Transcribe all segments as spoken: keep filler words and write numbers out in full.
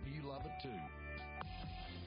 you love it too.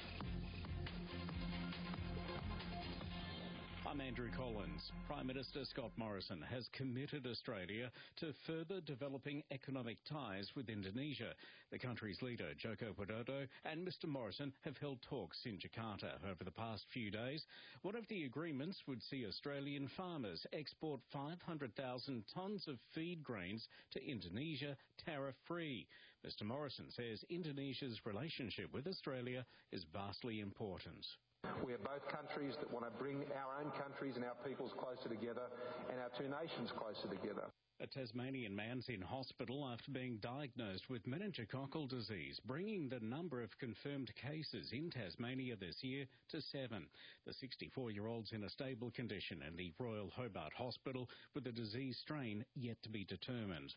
I'm Andrew Collins. Prime Minister Scott Morrison has committed Australia to further developing economic ties with Indonesia. The country's leader, Joko Widodo, and Mr Morrison have held talks in Jakarta over the past few days. One of the agreements would see Australian farmers export five hundred thousand tonnes of feed grains to Indonesia tariff-free. Mr Morrison says Indonesia's relationship with Australia is vastly important. We are both countries that want to bring our own countries and our peoples closer together and our two nations closer together. A Tasmanian man's in hospital after being diagnosed with meningococcal disease, bringing the number of confirmed cases in Tasmania this year to seven. The sixty-four-year-old's in a stable condition in the Royal Hobart Hospital with the disease strain yet to be determined.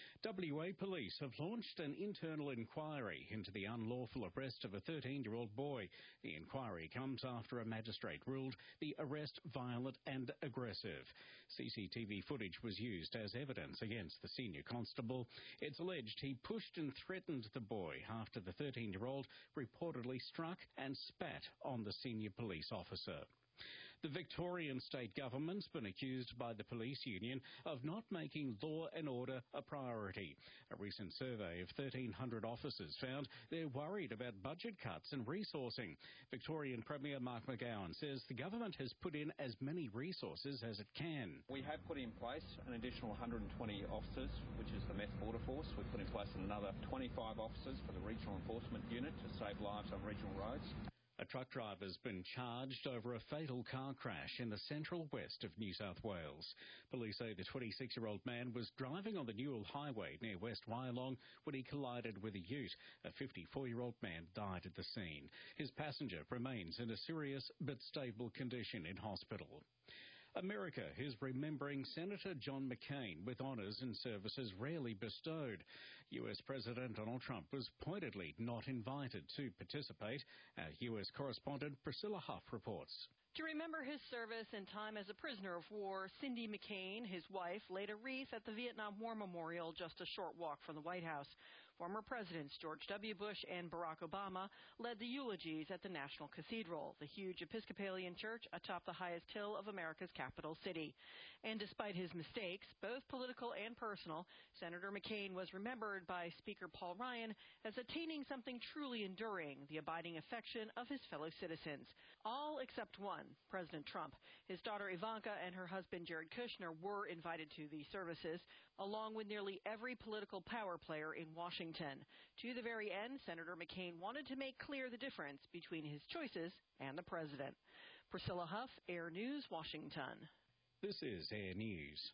W A Police have launched an internal inquiry into the unlawful arrest of a thirteen-year-old boy. The inquiry comes after a magistrate ruled the arrest violent and aggressive. C C T V footage was used as evidence against the senior constable. It's alleged he pushed and threatened the boy after the thirteen-year-old reportedly struck and spat on the senior police officer. The Victorian state government's been accused by the police union of not making law and order a priority. A recent survey of thirteen hundred officers found they're worried about budget cuts and resourcing. Victorian Premier Mark McGowan says the government has put in as many resources as it can. We have put in place an additional one hundred twenty officers, which is the Meth Border Force. We've put in place another twenty-five officers for the Regional Enforcement Unit to save lives on regional roads. A truck driver's been charged over a fatal car crash in the central west of New South Wales. Police say the twenty-six-year-old man was driving on the Newell Highway near West Wyalong when he collided with a ute. A fifty-four-year-old man died at the scene. His passenger remains in a serious but stable condition in hospital. America is remembering Senator John McCain with honours and services rarely bestowed. U S President Donald Trump was pointedly not invited to participate. Our U S correspondent Priscilla Huff reports. To remember his service and time as a prisoner of war, Cindy McCain, his wife, laid a wreath at the Vietnam War Memorial just a short walk from the White House. Former Presidents George W. Bush and Barack Obama led the eulogies at the National Cathedral, the huge Episcopalian church atop the highest hill of America's capital city. And despite his mistakes, both political and personal, Senator McCain was remembered by Speaker Paul Ryan as attaining something truly enduring, the abiding affection of his fellow citizens. All except one. President Trump. His daughter Ivanka and her husband Jared Kushner were invited to the services, along with nearly every political power player in Washington. To the very end, Senator McCain wanted to make clear the difference between his choices and the president. Priscilla Huff, Air News, Washington. This is Air News.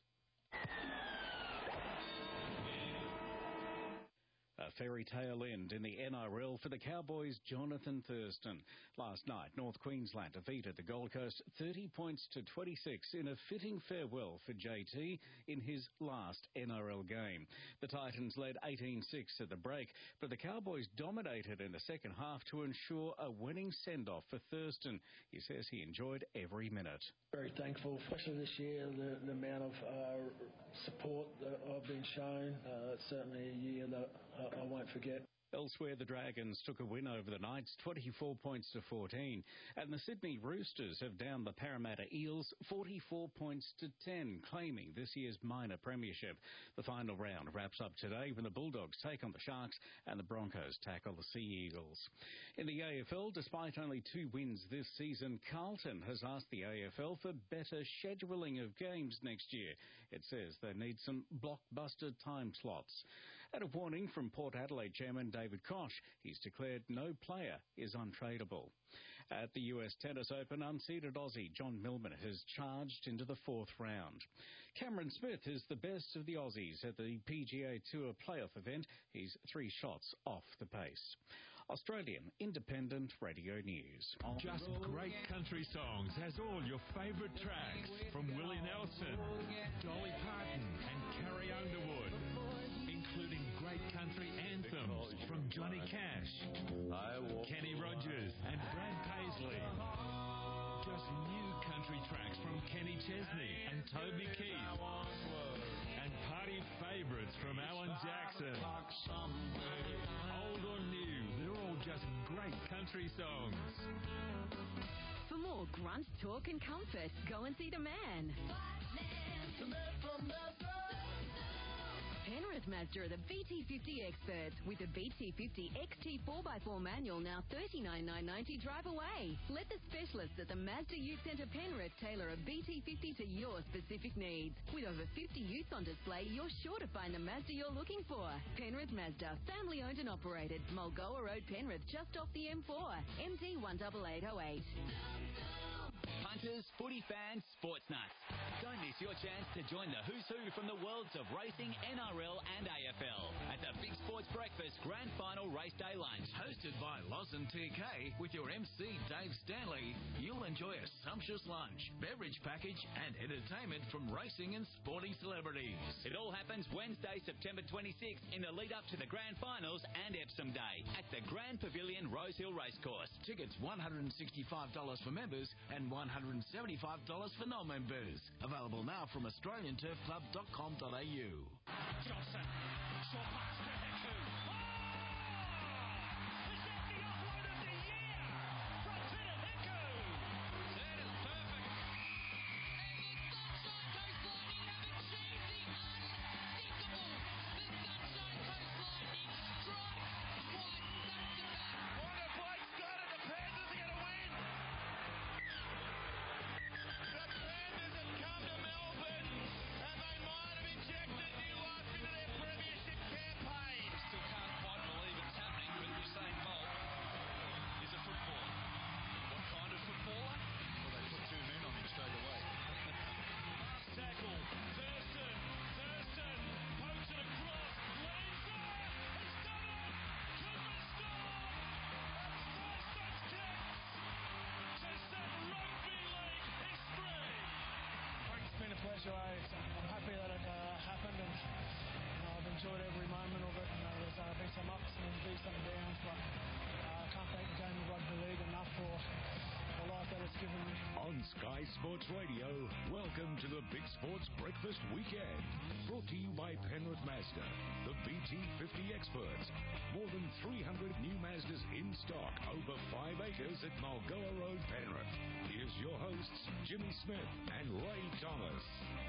A fairy tale end in the N R L for the Cowboys' Jonathan Thurston. Last night, North Queensland defeated the Gold Coast thirty points to twenty-six in a fitting farewell for J T in his last N R L game. The Titans led eighteen six at the break, but the Cowboys dominated in the second half to ensure a winning send-off for Thurston. He says he enjoyed every minute. Very thankful, especially this year, the, the amount of uh, support that I've been shown. Uh, it's certainly a year that uh, I won't forget. Elsewhere, the Dragons took a win over the Knights, twenty-four points to fourteen, and the Sydney Roosters have downed the Parramatta Eels, forty-four points to ten, claiming this year's minor premiership. The final round wraps up today when the Bulldogs take on the Sharks and the Broncos tackle the Sea Eagles. In the A F L, despite only two wins this season, Carlton has asked the A F L for better scheduling of games next year. It says they need some blockbuster time slots. And a warning from Port Adelaide chairman David Koch, he's declared no player is untradeable. At the U S Tennis Open, unseeded Aussie John Millman has charged into the fourth round. Cameron Smith is the best of the Aussies at the P G A Tour playoff event. He's three shots off the pace. Australian Independent Radio News. Just Great Country Songs has all your favourite tracks from Willie Nelson, Dolly Parton and Carrie Underwood, including great country anthems from Johnny Cash, Kenny Rogers and Brad Paisley. Just new country tracks from Kenny Chesney and Toby Keith. And party favourites from Alan Jackson. Old or new, they're all country songs. For more grunt, talk and comfort, go and see the man. The man from Mazda. Penrith Mazda are the B T fifty experts with the B T fifty X T four by four manual now thirty-nine thousand nine hundred ninety drive away. Let the specialists at the Mazda Youth Centre Penrith tailor a B T fifty to your specific needs. With over fifty youths on display, you're sure to find the Mazda you're looking for. Penrith Mazda, family owned and operated. Mulgoa Road, Penrith, just off the M four. M D one eight eight oh eight. Punters, footy fans, sports nuts. Don't miss your chance to join the who's who from the worlds of racing, N R L and A F L at the Big Sports Breakfast Grand Final Race Day Lunch. Hosted by Lawson T K with your M C Dave Stanley, you'll enjoy a sumptuous lunch, beverage package and entertainment from racing and sporting celebrities. It all happens Wednesday, September twenty-sixth in the lead up to the Grand Finals and Epsom Day at the Grand Pavilion Rosehill Racecourse. Tickets one hundred sixty-five dollars for members and one hundred seventy-five dollars for non-members. Available now from australian turf club dot com dot a u. Johnson, short pass to Heku. Oh! Is that the offload of the year from Peter Heku? That is perfect. And the Sunshine Coast Lightning have achieved the unthinkable. The Sunshine Coast Lightning strike twice back to back. What a Blake Scott and the Panthers are going to win. The Panthers have come to Melbourne and they might have injected new life into their premiership campaign. Still can't quite believe it's happening, but Usain Bolt is a footballer. What kind of footballer? Well, they put two men on him straight away. Last tackle, Thurston, Thurston, pokes it across, Lenza, he's done it! Couldn't stop! It's Thurston's kicks to set rugby league history! It's been a pleasure. eh? It's, I'm happy that it uh, happened, and you know, I've enjoyed every moment of it. You know, there's uh, been some ups and there's been some downs, but uh, I can't thank the game of rugby league enough for the life that it's given me. On Sky Sports Radio, welcome to the Big Sports Breakfast Weekend. Brought to you by Penrith Mazda, the B T fifty experts. More than three hundred new Mazdas in stock, over five acres at Mulgoa Road, Penrith. Here's your hosts, Jimmy Smith and Ray Thomas.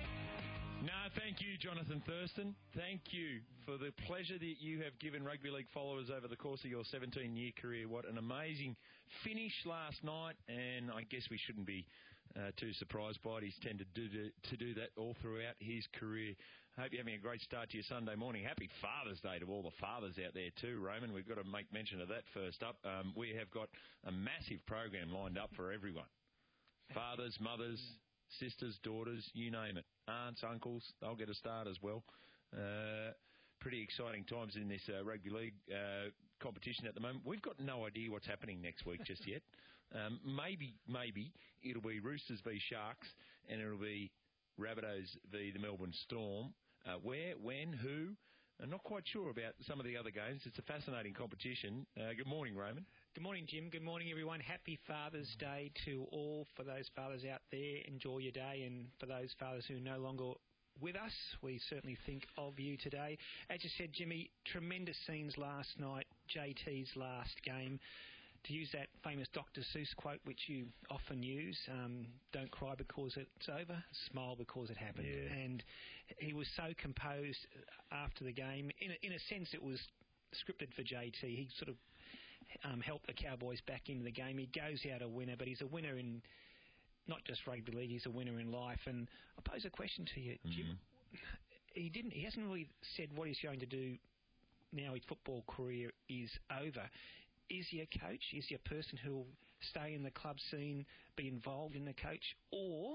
No, thank you, Jonathan Thurston. Thank you for the pleasure that you have given rugby league followers over the course of your seventeen-year career. What an amazing finish last night, and I guess we shouldn't be uh, too surprised by it. He's tended to do, to do that all throughout his career. I hope you're having a great start to your Sunday morning. Happy Father's Day to all the fathers out there too, Roman. We've got to make mention of that first up. Um, we have got a massive program lined up for everyone. Fathers, mothers, sisters, daughters, you name it. Aunts, uncles, they'll get a start as well. Uh, pretty exciting times in this uh, rugby league uh, competition at the moment. We've got no idea what's happening next week just yet. Um, maybe, maybe it'll be Roosters v Sharks and it'll be Rabbitohs v the Melbourne Storm. Uh, where, when, who? I'm not quite sure about some of the other games. It's a fascinating competition. Uh, good morning, Roman. Good morning, Jim. Good morning, everyone. Happy Father's Day to all. For those fathers out there, enjoy your day. And for those fathers who are no longer with us, we certainly think of you today. As you said, Jimmy, tremendous scenes last night, J T's last game. To use that famous Doctor Seuss quote, which you often use, um, don't cry because it's over, smile because it happened. Yeah. And he was so composed after the game. In a, in a sense, it was scripted for J T. He sort of um, helped the Cowboys back into the game. He goes out a winner, but he's a winner in not just rugby league, he's a winner in life. And I pose a question to you, Jim. Mm-hmm. He didn't. He hasn't really said what he's going to do now his football career is over. Is he a coach? Is he a person who will stay in the club scene, be involved in the coach, or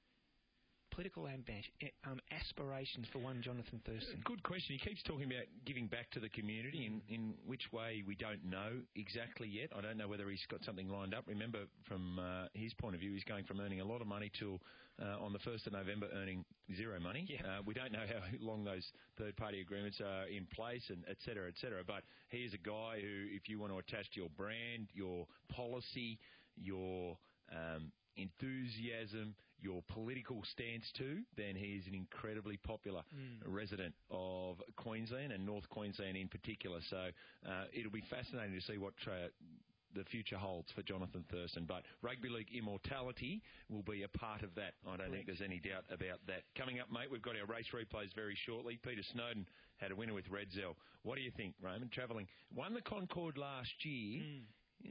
political ambi- um, aspirations for one Jonathan Thurston? Good question. He keeps talking about giving back to the community. In, in which way, we don't know exactly yet. I don't know whether he's got something lined up. Remember, from uh, his point of view, he's going from earning a lot of money till uh, on the first of November earning zero money. Yeah. Uh, we don't know how long those third-party agreements are in place, and et cetera, et cetera. But he is a guy who, if you want to attach to your brand, your policy, your um, enthusiasm, your political stance too, then he is an incredibly popular mm. resident of Queensland and North Queensland in particular. So uh, it'll be fascinating to see what tra- the future holds for Jonathan Thurston. But rugby league immortality will be a part of that. I don't Correct. think there's any doubt about that. Coming up, mate, we've got our race replays very shortly. Peter Snowden had a winner with Redzell. What do you think, Raymond? Travelling, won the Concord last year. Mm.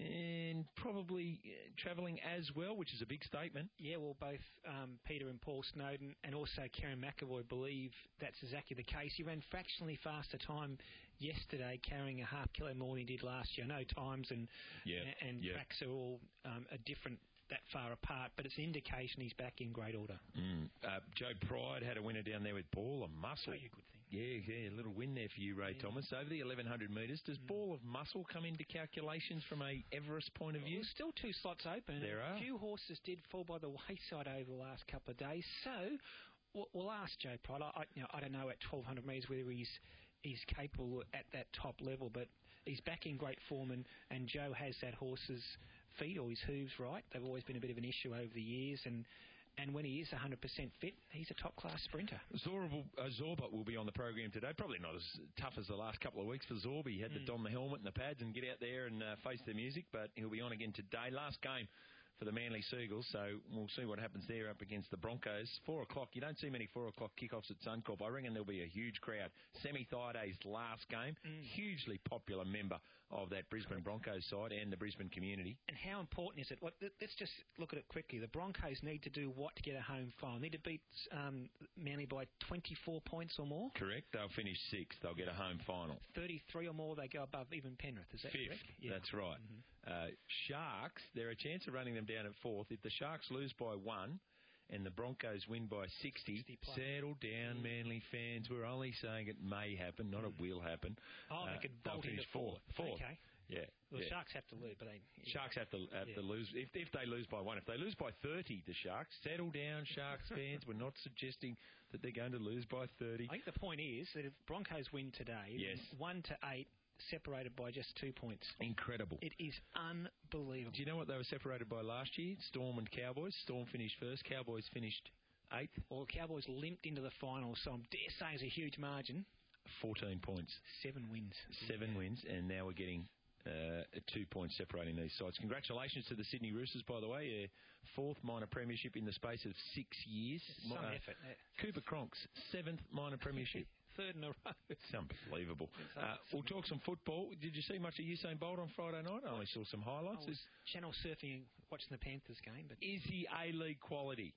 And probably uh, travelling as well, which is a big statement. Yeah, well, both um, Peter and Paul Snowden and also Karen McAvoy believe that's exactly the case. He ran fractionally faster time yesterday, carrying a half kilo more than he did last year. I know times and yeah, and yeah. tracks are all um, are different that far apart, but it's an indication he's back in great order. Mm. Uh, Joe Pride had a winner down there with Ball of Muscle. Oh, you good thing. Yeah, yeah, a little win there for you, Ray yeah. Thomas. Over the eleven hundred metres, does mm. Ball of Muscle come into calculations from a Everest point of view? Well, still two slots open. There are. A few horses did fall by the wayside over the last couple of days, so we'll, we'll ask Joe Pride. I, you know, I don't know at twelve hundred metres whether he's he's capable at that top level, but he's back in great form, and, and Joe has that horse's feet or his hooves right. They've always been a bit of an issue over the years, and And when he is one hundred percent fit, he's a top-class sprinter. Zorba, uh, Zorba will be on the program today. Probably not as tough as the last couple of weeks for Zorba. He had mm. to don the helmet and the pads and get out there and uh, face the music, but he'll be on again today. Last game for the Manly Seagulls, so we'll see what happens there up against the Broncos. Four o'clock. You don't see many four o'clock kickoffs at Suncorp. I reckon there'll be a huge crowd. Semi Thaidays last game, mm. hugely popular member of that Brisbane Broncos side and the Brisbane community. And how important is it? What, let's just look at it quickly. The Broncos need to do what to get a home final? Need to beat um, Manly by twenty-four points or more? Correct. They'll finish sixth. They'll get a home final. thirty-three or more, they go above even Penrith. Is that Fifth. correct? Yeah. That's right. Mm-hmm. Uh, Sharks, there are a chance of running them down at fourth. If the Sharks lose by one and the Broncos win by sixty, sixty settle down, mm. Manly fans. We're only saying it may happen, not mm. it will happen. Oh, uh, they could they'll finish fourth. Fourth. Okay. Yeah. Well, yeah. the Sharks have to lose, but they... Yeah. Sharks have to have yeah. to lose. If, if they lose by one, if they lose by thirty, the Sharks, settle down, Sharks fans. We're not suggesting that they're going to lose by thirty. I think the point is that if Broncos win today, yes. one to eight, separated by just two points. Incredible. It is unbelievable. Do you know what they were separated by last year? Storm and Cowboys. Storm finished first. Cowboys finished eighth. Well, Cowboys limped into the final, so I'm dare say it's a huge margin. fourteen points. Seven wins. Seven yeah. wins, and now we're getting uh, two points separating these sides. Congratulations to the Sydney Roosters, by the way. Uh, fourth minor premiership in the space of six years. Some uh, effort. Cooper Cronks, seventh minor premiership. Third in a row. It's unbelievable. Uh, we'll talk some football. Did you see much of Usain Bolt on Friday night? I only saw some highlights. I was channel surfing watching the Panthers game. But is he A-League quality?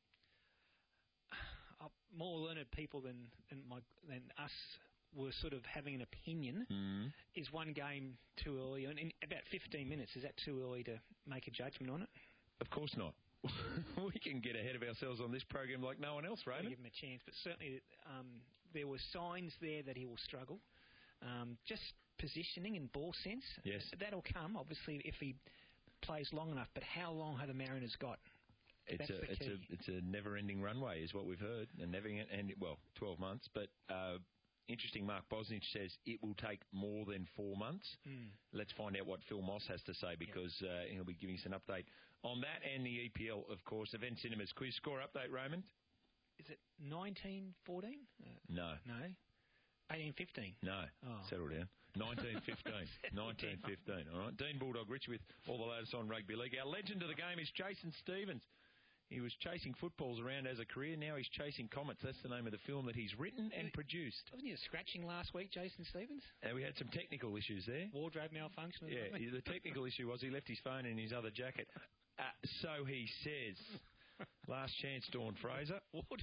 Uh, more learned people than than, my, than us were sort of having an opinion. Mm. Is one game too early? And in about fifteen minutes, is that too early to make a judgment on it? Of course not. We can get ahead of ourselves on this program like no one else, Raymond. Give him a chance, but certainly um, there were signs there that he will struggle. Um, just positioning and ball sense. Yes. That'll come, obviously, if he plays long enough. But how long have the Mariners got? It's That's a the it's key. a it's a never-ending runway, is what we've heard, and never and well, twelve months. But uh, interesting. Mark Bosnich says it will take more than four months. Mm. Let's find out what Phil Moss has to say, because yeah. uh, he'll be giving us an update on that and the E P L, of course. Event Cinemas quiz score update, Raymond. Is it nineteen fourteen? Uh, no. No. eighteen fifteen? No. Oh. Settle down. nineteen fifteen. nineteen fifteen, all right. Dean Bulldog Rich with all the latest on rugby league. Our legend of the game is Jason Stevens. He was chasing footballs around as a career. Now he's chasing comets. That's the name of the film that he's written and produced. Wasn't he scratching last week, Jason Stevens? Uh, we had some technical issues there. Wardrobe malfunction? Yeah, the technical issue was he left his phone in his other jacket. Uh, so he says. Last chance, Dawn Fraser.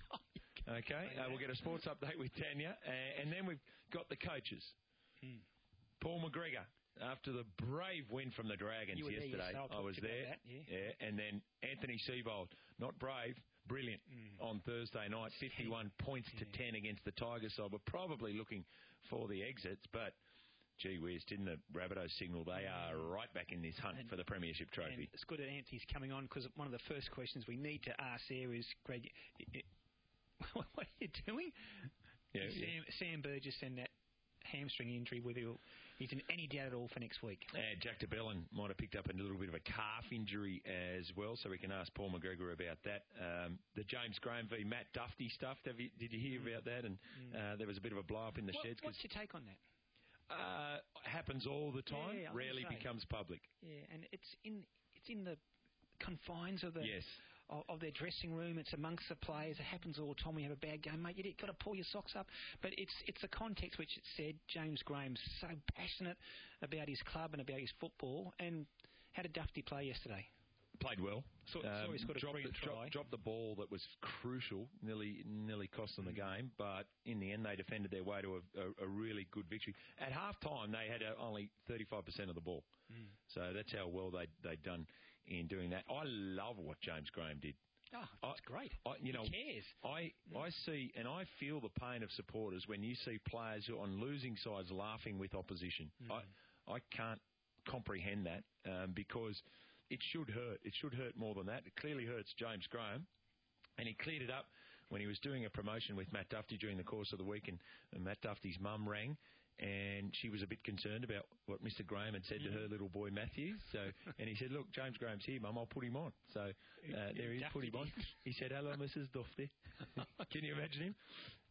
Okay, uh, we'll get a sports update with Tanya. Uh, and then we've got the coaches. Hmm. Paul McGregor. After the brave win from the Dragons yesterday, yourself, I was there. That, yeah. yeah, and then Anthony Seibold, not brave, brilliant mm. on Thursday night, fifty-one points yeah. to ten against the Tigers side. We're probably looking for the exits, but gee whiz, didn't the Rabbitohs signal they are right back in this hunt and, for the Premiership trophy? It's good that Anthony's coming on, because one of the first questions we need to ask there is, Greg, it, it, what are you doing? Yeah, Sam, yeah. Sam Burgess and that hamstring injury, whether he's in any doubt at all for next week. Uh, Jack de Belin might have picked up a little bit of a calf injury as well, so we can ask Paul McGregor about that. Um, the James Graham v Matt Duffy stuff, have you, did you hear about that? And uh, there was a bit of a blow-up in the what, sheds. What's your take on that? uh, happens all the time, Yeah, I rarely would say. becomes public. Yeah, and it's in it's in the confines of the Yes. of, of their dressing room. It's amongst the players. It happens all the time. We have a bad game, mate. You've got to pull your socks up. But it's it's the context which it said. James Graham's so passionate about his club and about his football. And how did Dufty play yesterday? Played well. So, so he's got a dropped, brilliant the, try. dropped, dropped the ball that was crucial, nearly nearly cost them the game. But in the end, they defended their way to a, a, a really good victory. At half time, they had uh, only thirty-five percent of the ball. Mm. So that's how well they they'd done in doing that. I love what James Graham did. Oh, that's I, great. I, you know, Who cares? I I see and I feel the pain of supporters when you see players who are on losing sides laughing with opposition. Mm. I I can't comprehend that um, because it should hurt. It should hurt more than that. It clearly hurts James Graham, and he cleared it up when he was doing a promotion with Matt Dufty during the course of the week, and, and Matt Dufty's mum rang. And she was a bit concerned about what Mister Graham had said to her little boy Matthew. So, and he said, "Look, James Graham's here, Mum. I'll put him on." So uh, there he is, put him on. He said, "Hello, Missus Dufty." Can you imagine him?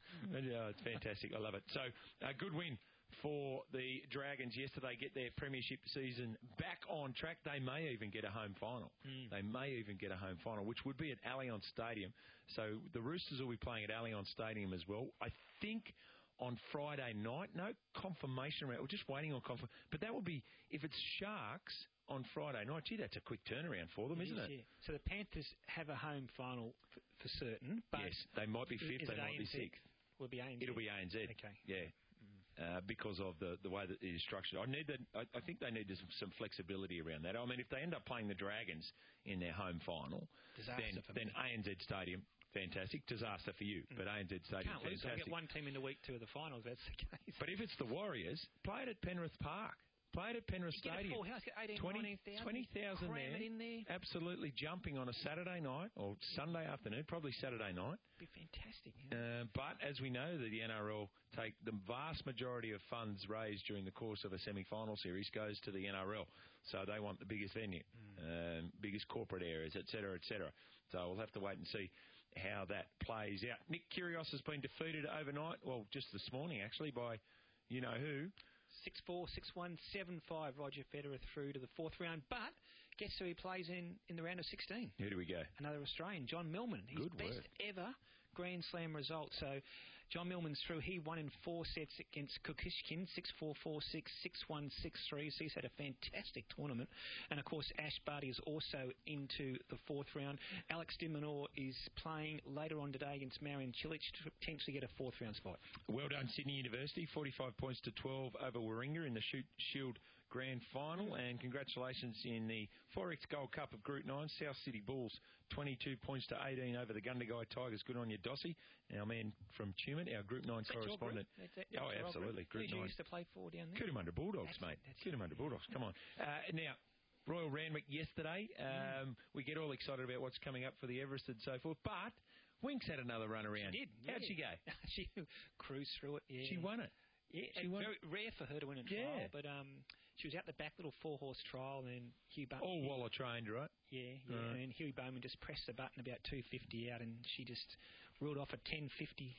Oh, it's fantastic. I love it. So, a good win for the Dragons yesterday. Get their premiership season back on track. They may even get a home final. Mm. They may even get a home final, which would be at Allianz Stadium. So the Roosters will be playing at Allianz Stadium as well. I think on Friday night. No confirmation around. We're just waiting on confirmation. But that would be, if it's Sharks on Friday night, gee, that's a quick turnaround for them, It isn't is, it? yeah. So the Panthers have a home final f- for certain. But yes, they might be fifth, is they it might be A N Z? sixth. Will it be A N Z? It'll be A N Z. Okay. Yeah. Uh, because of the, the way that it is structured. I need that. I, I think they need some, some flexibility around that. I mean, if they end up playing the Dragons in their home final, Disaster then, for then me. A N Z Stadium, fantastic. Disaster for you, but A N Z Stadium, Can't lose. fantastic. They'll get one team in the week to the finals. That's the case. But if it's the Warriors, play it at Penrith Park. Play it at Penrith You get a Stadium. full house, get eighteen, twenty nineteen thousand. twenty thousand Cram there. it in there. Absolutely jumping on a Saturday night or Sunday afternoon, probably Saturday night. Be fantastic. Yeah. Uh, but as we know, that the N R L take the vast majority of funds raised during the course of a semi-final series goes to the N R L. So they want the biggest venue, Mm. um, biggest corporate areas, et cetera, et cetera. So we'll have to wait and see how that plays out. Nick Kyrgios has been defeated overnight, well, just this morning actually, by you know who. six four, six one, seven five, Roger Federer through to the fourth round. But guess who he plays in in the round of sixteen? Who do we go? Another Australian, John Millman. His Good best work. ever Grand Slam result. So John Millman's through. He won in four sets against Kukishkin, six four, four six, six one, six three. So he's had a fantastic tournament. And, of course, Ash Barty is also into the fourth round. Alex de Minaur is playing later on today against Marion Cilic to potentially get a fourth round spot. Well done, Sydney University. forty-five points to twelve over Warringah in the Shoot Shield Grand Final. And congratulations in the four X Gold Cup of Group nine. South City Bulls, twenty-two points to eighteen over the Gundagai Tigers. Good on you, Dossie. Our man from Tumut, our Group nine That's your correspondent. group. That's- that's oh, your absolutely. group. Group Who did you nine. used to play for down there? Cootamundra Bulldogs, That's mate. it, that's Cootamundra Bulldogs. Come on. Uh, now, Royal Randwick yesterday. Um, we get all excited about what's coming up for the Everest and so forth. But Winks had another run around. She did. How'd yeah. she go? she cruised through it. Yeah. She won it. Yeah, She and won. very rare for her to win a Yeah. trial, but um, she was out the back, little four-horse trial, and then Hugh Bowman. All Waller trained, right? Yeah, yeah, Right. and Huey Bowman just pressed the button about two fifty out, and she just ruled off a ten fifty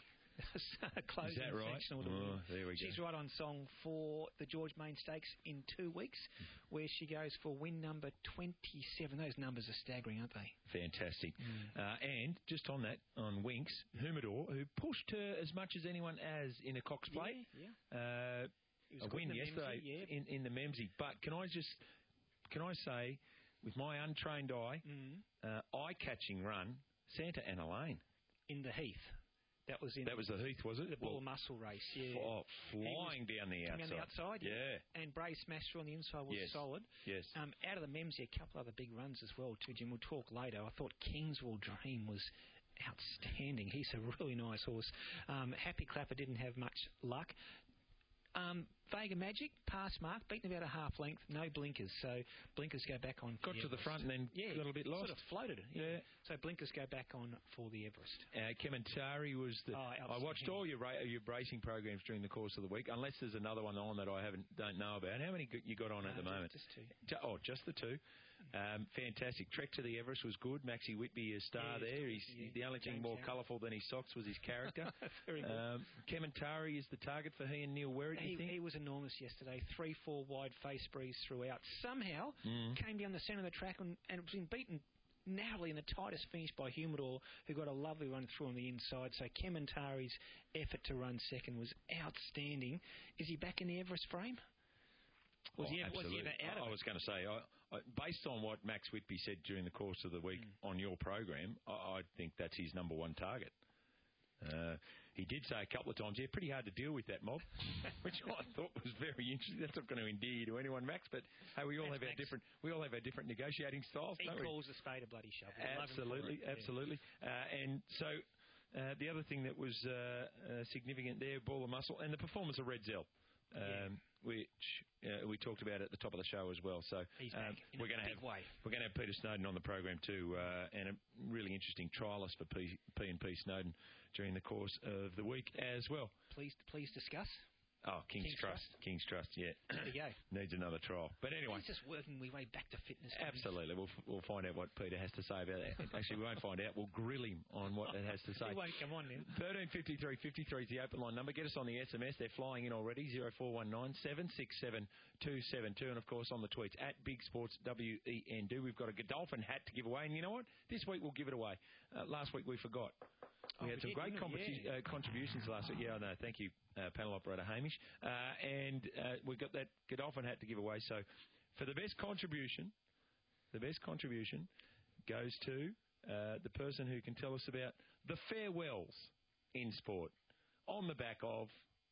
closing Is that right? sectional. to Oh, win. there we go. She's right on song for the George Main Stakes in two weeks, where she goes for win number twenty-seven. Those numbers are staggering, aren't they? Fantastic. Mm. Uh, and just on that, on Winks, Humidor, who pushed her as much as anyone has in a Cox Plate. Yeah, yeah. Uh, It was a good win in the yesterday Memsie, yeah. in, in the Memsie. But can I just, can I say, with my untrained eye, Mm. uh, eye-catching run, Santa Ana Lane. In the Heath. That was in That was the Heath, was it? the Bull Well, Muscle race, yeah. Oh, flying down the Coming outside. on the outside, Yeah. And Bray Smasher on the inside was Yes. solid. Yes. Um, out of the Memsie, a couple other big runs as well, too, Jim. We'll talk later. I thought Kingswell Dream was outstanding. He's a really nice horse. Um, Happy Clapper didn't have much luck. Um, Vega Magic, pass mark, beaten about a half length, no blinkers. So blinkers go back on. for Got to the Everest. front and then yeah, a little bit lost. Sort of floated it. Yeah. Yeah. So blinkers go back on for the Everest. Uh, Kementari was the. Oh, I watched all your ra- your racing programs during the course of the week, unless there's another one on that I haven't don't know about. How many g- you got on at the No, moment? Just two. Ju- Oh, just the two. Um, fantastic. Trek to the Everest was good. Maxie Whitby, a star Yeah, he's there. good, He's, yeah. the only thing James more Howard. colourful than his socks was his character. Very good. um, Kementari is the target for he and Neil Werrett, He, you think? he was a enormous yesterday. Three, four wide face breeze throughout. Somehow Mm. came down the centre of the track and, and it was been beaten narrowly in the tightest finish by Humidor, who got a lovely run through on the inside. So Kementari's effort to run second was outstanding. Is he back in the Everest frame? Was, oh, he, ever, was he ever out of I it? was going to say, I, I, based on what Max Whitby said during the course of the week mm. on your program, I, I think that's his number one target. Uh, he did say a couple of times, yeah, pretty hard to deal with that mob, which I thought was very interesting. That's not going to endear you to anyone, Max, but hey, we all That's have our Max. different we all have our different negotiating styles. He don't calls we? a spade a bloody shovel. I love him for Absolutely, it. Yeah. absolutely. Uh, and so uh, the other thing that was uh, uh, significant there, ball of muscle, and the performance of Red Zell. Um, Yeah. Which uh, we talked about at the top of the show as well. So He's um, back in we're a going to big have way. we're going to have Peter Snowden on the program too, uh, and a really interesting trialist for P, P and P Snowden during the course of the week as well. Please, please discuss. Oh, King's, King's Trust. Trust. King's Trust, yeah. There you go. Needs another trial. But anyway. He's just working his way back to fitness. Absolutely. We'll, we'll find out what Peter has to say about that. Actually, we won't find out. We'll grill him on what it has to say. He won't come on now. thirteen fifty-three fifty-three is the open line number. Get us on the S M S. They're flying in already. zero four one nine seven six seven two seven two. And, of course, on the tweets, at Big Sports W E N D. We've got a Godolphin hat to give away. And you know what? This week we'll give it away. Uh, last week we forgot. We oh, had we some did, great competi- yeah. uh, contributions last week. Yeah, I know. Thank you, uh, panel operator Hamish. Uh, and uh, we've got that Godolphin hat to give away. So for the best contribution, the best contribution goes to uh, the person who can tell us about the farewells in sport on the back of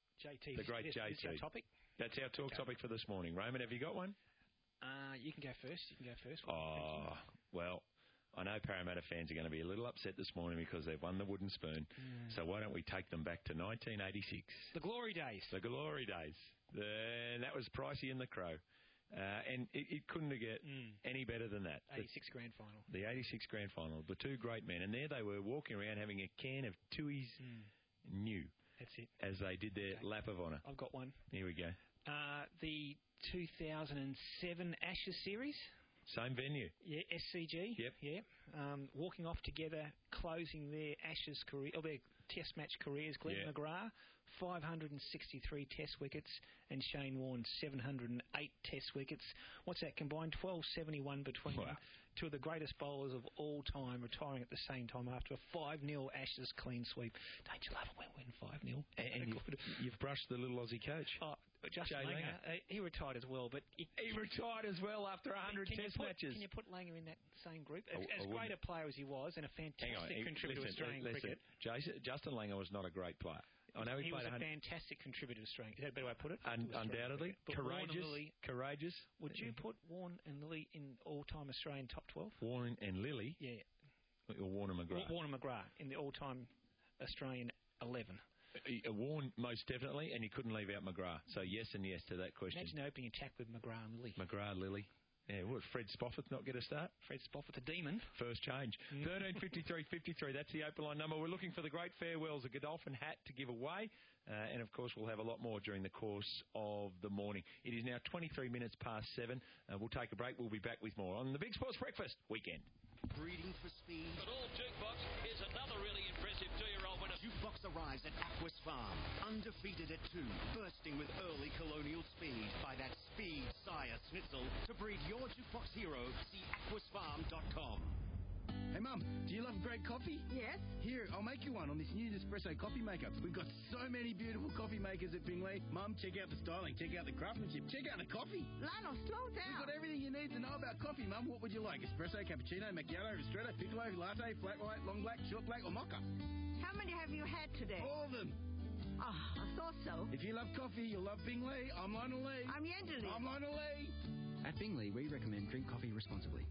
J T, the great this, J T. This our topic? That's our talk okay. topic for this morning. Raymond, have you got one? Uh, you can go first. You can go first. Oh, well, I know Parramatta fans are going to be a little upset this morning because they've won the wooden spoon. Mm. So why don't we take them back to nineteen eighty-six? The glory days. The glory days. The, and that was Pricey and the Crow. Uh, and it, it couldn't get mm. any better than that. eighty-six grand final. The eighty-six grand final. The two great men. And there they were walking around having a can of Tooheys mm. New. That's it. As they did their okay. lap of honour. I've got one. Here we go. Uh, the two thousand seven Ashes series. Same venue. Yeah, S C G. Yep. Yeah. Um, walking off together, closing their Ashes career, or their Test match careers. Glenn yeah. McGrath, five hundred sixty-three Test wickets, and Shane Warne, seven hundred eight Test wickets. What's that combined? twelve seventy-one between wow. them. Two of the greatest bowlers of all time retiring at the same time after a five nil Ashes clean sweep. Don't you love it when we win five nil? And, and you've, you've brushed the little Aussie coach. Oh, Justin Jay Langer, uh, he retired as well, but he, he retired as well after one hundred can Test put, matches. Can you put Langer in that same group? I, as I great a player as he was, and a fantastic Hang on, contributor listen, to Australian listen, cricket. Jason, Justin Langer was not a great player. I know he, he played was a one hundred fantastic contributor to Australian. Is that a better way to put it? Un- undoubtedly, courageous. Lily, courageous. Would you put Warne and Lily in all-time Australian top twelve? Warne and Lily. Yeah. Or Warne and McGrath. Warne and McGrath in the all-time Australian eleven. Uh, Warne, most definitely, and you couldn't leave out McGrath. So yes and yes to that question. Imagine an opening attack with McGrath and Lily. McGrath, Lily. Yeah, what, Fred Spofford not get a start? Fred Spofford, the demon. First change. Mm. thirteen fifty-three fifty-three, that's the open line number. We're looking for the great farewells, a Godolphin hat to give away. Uh, and, of course, we'll have a lot more during the course of the morning. It is now twenty-three minutes past seven. Uh, we'll take a break. We'll be back with more on the Big Sports Breakfast weekend. Breeding for speed. But all Jukebox is another really impressive two-year-old winner. Jukebox arrives at Aquis Farm, undefeated at two, bursting with early colonial speed by that speed sire Schnitzel. To breed your Jukebox hero, see aquis farm dot com. Hey, Mum, do you love great coffee? Yes. Here, I'll make you one on this new Nespresso coffee maker. We've got so many beautiful coffee makers at Bingley. Mum, check out the styling, check out the craftsmanship, check out the coffee. Lionel, slow down. We've got everything you need to know about coffee, Mum. What would you like? Espresso, cappuccino, macchiato, ristretto, piccolo, latte, flat white, long black, short black, or mocha? How many have you had today? All of them. Oh, I thought so. If you love coffee, you'll love Bingley. I'm Lionel Lee. I'm Yendley. I'm Lionel Lee. At Bingley, we recommend drink coffee responsibly.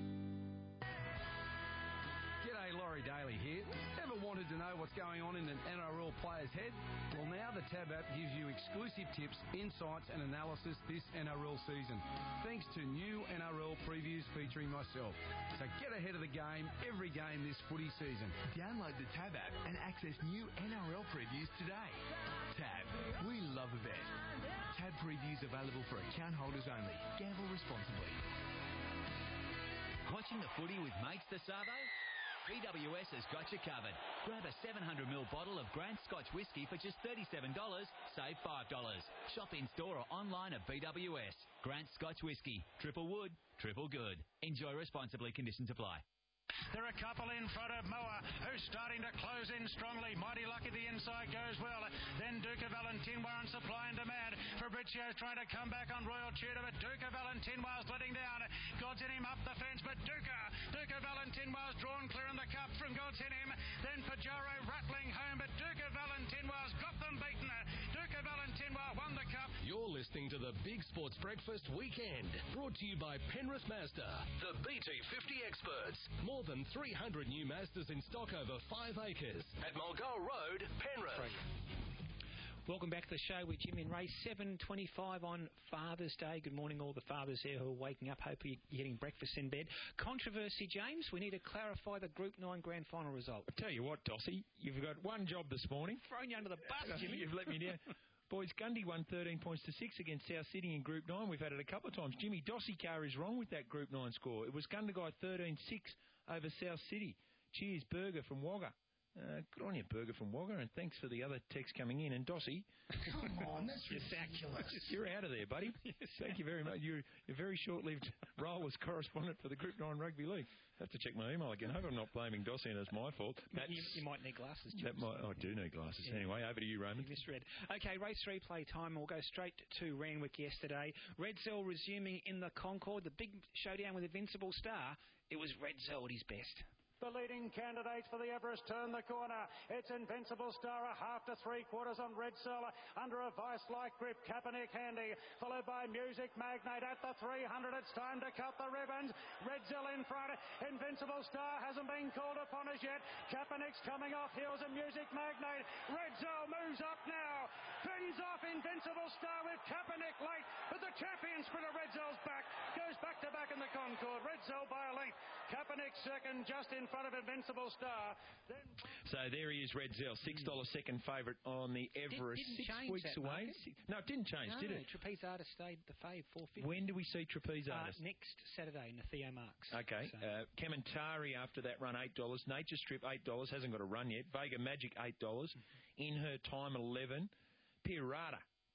G'day, Laurie Daly here. Ever wanted to know what's going on in an N R L player's head? Well, now the Tab app gives you exclusive tips, insights and analysis this N R L season, thanks to new N R L previews featuring myself. So get ahead of the game every game this footy season. Download the Tab app and access new N R L previews today. Tab, we love a bet. Tab previews available for account holders only. Gamble responsibly. Watching the footy with mates this Savo? B W S has got you covered. Grab a seven hundred milliliter bottle of Grant Scotch Whisky for just thirty-seven dollars, save five dollars. Shop in-store or online at B W S. Grant Scotch Whisky. Triple wood, triple good. Enjoy responsibly. Conditions apply. There are a couple in front of Moa, who's starting to close in strongly. Mighty Lucky the inside goes well. Then Duca Valentinois on supply and demand. Fabrizio's trying to come back on Royal Tudor, but Duca Valentinois letting down. God's in him up the fence, but Duca, Duca Valentinois drawn clear in the cup from God's in him. Then Pajaro rattling home, but Duca Valentinois got them beaten. Duca Valentinois won the cup. You're listening to the Big Sports Breakfast Weekend, brought to you by Penrith Mazda, the B T fifty experts. More than three hundred new Mazdas in stock over five acres at Mulgoa Road, Penrith. Welcome back to the show with Jimmy and Ray. seven twenty-five on Father's Day. Good morning, all the fathers there who are waking up. Hope you're getting breakfast in bed. Controversy, James. We need to clarify the Group nine Grand Final result. I tell you what, Dossie, you've got one job this morning. Thrown you under the bus, Jimmy. You've let me down. Boys, Gundy won thirteen points to six against South Sydney in Group nine. We've had it a couple of times. Jimmy, Dossie Carr is wrong with that Group nine score. It was Gundagai thirteen six over South City. Cheers, Burger from Wagga. Uh, good on you, Burger from Wagga, and thanks for the other text coming in. And Dossie... Come on, that's ridiculous. You're out of there, buddy. Thank you very much. You're a very short-lived role as correspondent for the Group nine Rugby League. I have to check my email again. I hope I'm not blaming Dossie and it's my fault. You, you might need glasses, That might, I do need glasses. Yeah. Anyway, over to you, Raymond. You misread. Okay, race three play time. We'll go straight to Randwick yesterday. Red Zell resuming in the Concord. The big showdown with Invincible Star. It was Red Zell at his best. The leading candidates for the Everest turn the corner. It's Invincible Star, a half to three quarters on Red Cell, under a vice-like grip. Kaepernick handy, followed by Music Magnate at the three hundred. It's time to cut the ribbons. Red Cell in front. Invincible Star hasn't been called upon as yet. Kaepernick's coming off heels of Music Magnate. Red Cell moves up now. Pins off Invincible Star with Kaepernick late, but the champion sprinter Red Cell's back. Goes back to back in the Concord. Red Cell by a length. Kaepernick second, just in front of Invincible Star. Then... So there he is, Red Zell, six dollars second favourite on the Everest. Did, didn't six change weeks that away. market. No, it didn't change, no, did it? Trapeze Artist stayed the fave, four fifty. When do we see Trapeze uh, Artist? Next Saturday in the Theo Marks. Okay. So. Uh, Kementari after that run, eight dollars. Nature Strip, eight dollars. Hasn't got a run yet. Vega Magic, eight dollars. Mm-hmm. In her time, eleven. Pirata,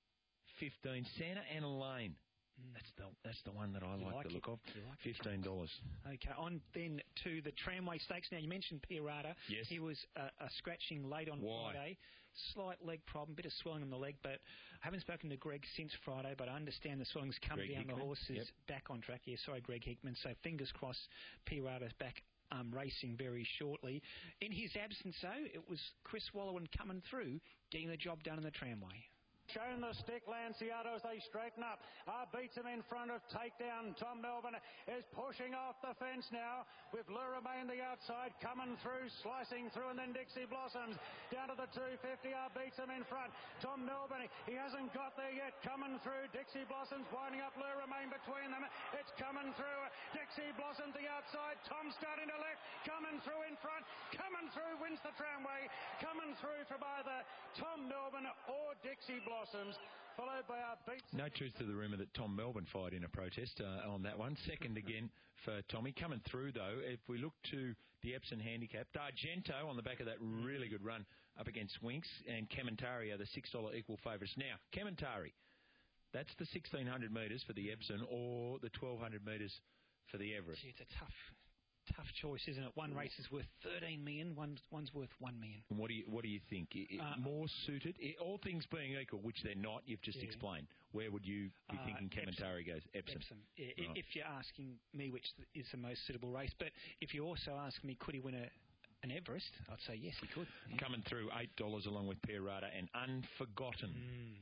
fifteen. Santa Ana Lane. Mm. That's the that's the one that I like, like the look it. of. Like Fifteen dollars. Okay, on then to the Tramway Stakes. Now you mentioned Pirata. Yes. He was uh, a scratching late on Why? Friday. Slight leg problem, bit of swelling in the leg, but I haven't spoken to Greg since Friday, but I understand the swelling's come Greg down. Hickman. The horse is Yep. back on track. Yeah, sorry, Greg Hickman. So fingers crossed, Pirata's back. Um, racing very shortly. In his absence, though, it was Chris Wallowan coming through, getting the job done in the Tramway. Shown the stick, Lanciato, as they straighten up. Uh, beats him in front of takedown. Tom Melbourne is pushing off the fence now with Lure Main the outside, coming through, slicing through, and then Dixie Blossoms down to the two fifty. Uh, beats him in front. Tom Melbourne, he hasn't got there yet. Coming through, Dixie Blossoms winding up Lure Main between them. It's coming through. Dixie Blossoms the outside. Tom starting to left, coming through in front, coming through, wins the Tramway. Coming through from either Tom Melbourne or Dixie Blossoms. Blossoms, followed by our beats. No truth to the rumour that Tom Melbourne fired in a protest uh, on that one. Second again for Tommy. Coming through, though, if we look to the Epsom handicap, D'Argento on the back of that really good run up against Winks, and Kementari are the six dollars equal favourites. Now, Kementari, that's the sixteen hundred metres for the Epsom or the twelve hundred metres for the Everest. Gee, it's a tough... Tough choice, isn't it? One race is worth thirteen million, one's, one's worth one million. And what do you what do you think? It, it, Uh, more suited, it, all things being equal, which they're not. You've just Yeah. explained. Where would you be Uh, thinking Kementari goes? Epsom. Epsom. Yeah, Right. If you're asking me which is the most suitable race, but if you also ask me, could he win a, an Everest? I'd say yes, he could. Yeah. Coming through eight dollars along with Pirata and Unforgotten. Mm.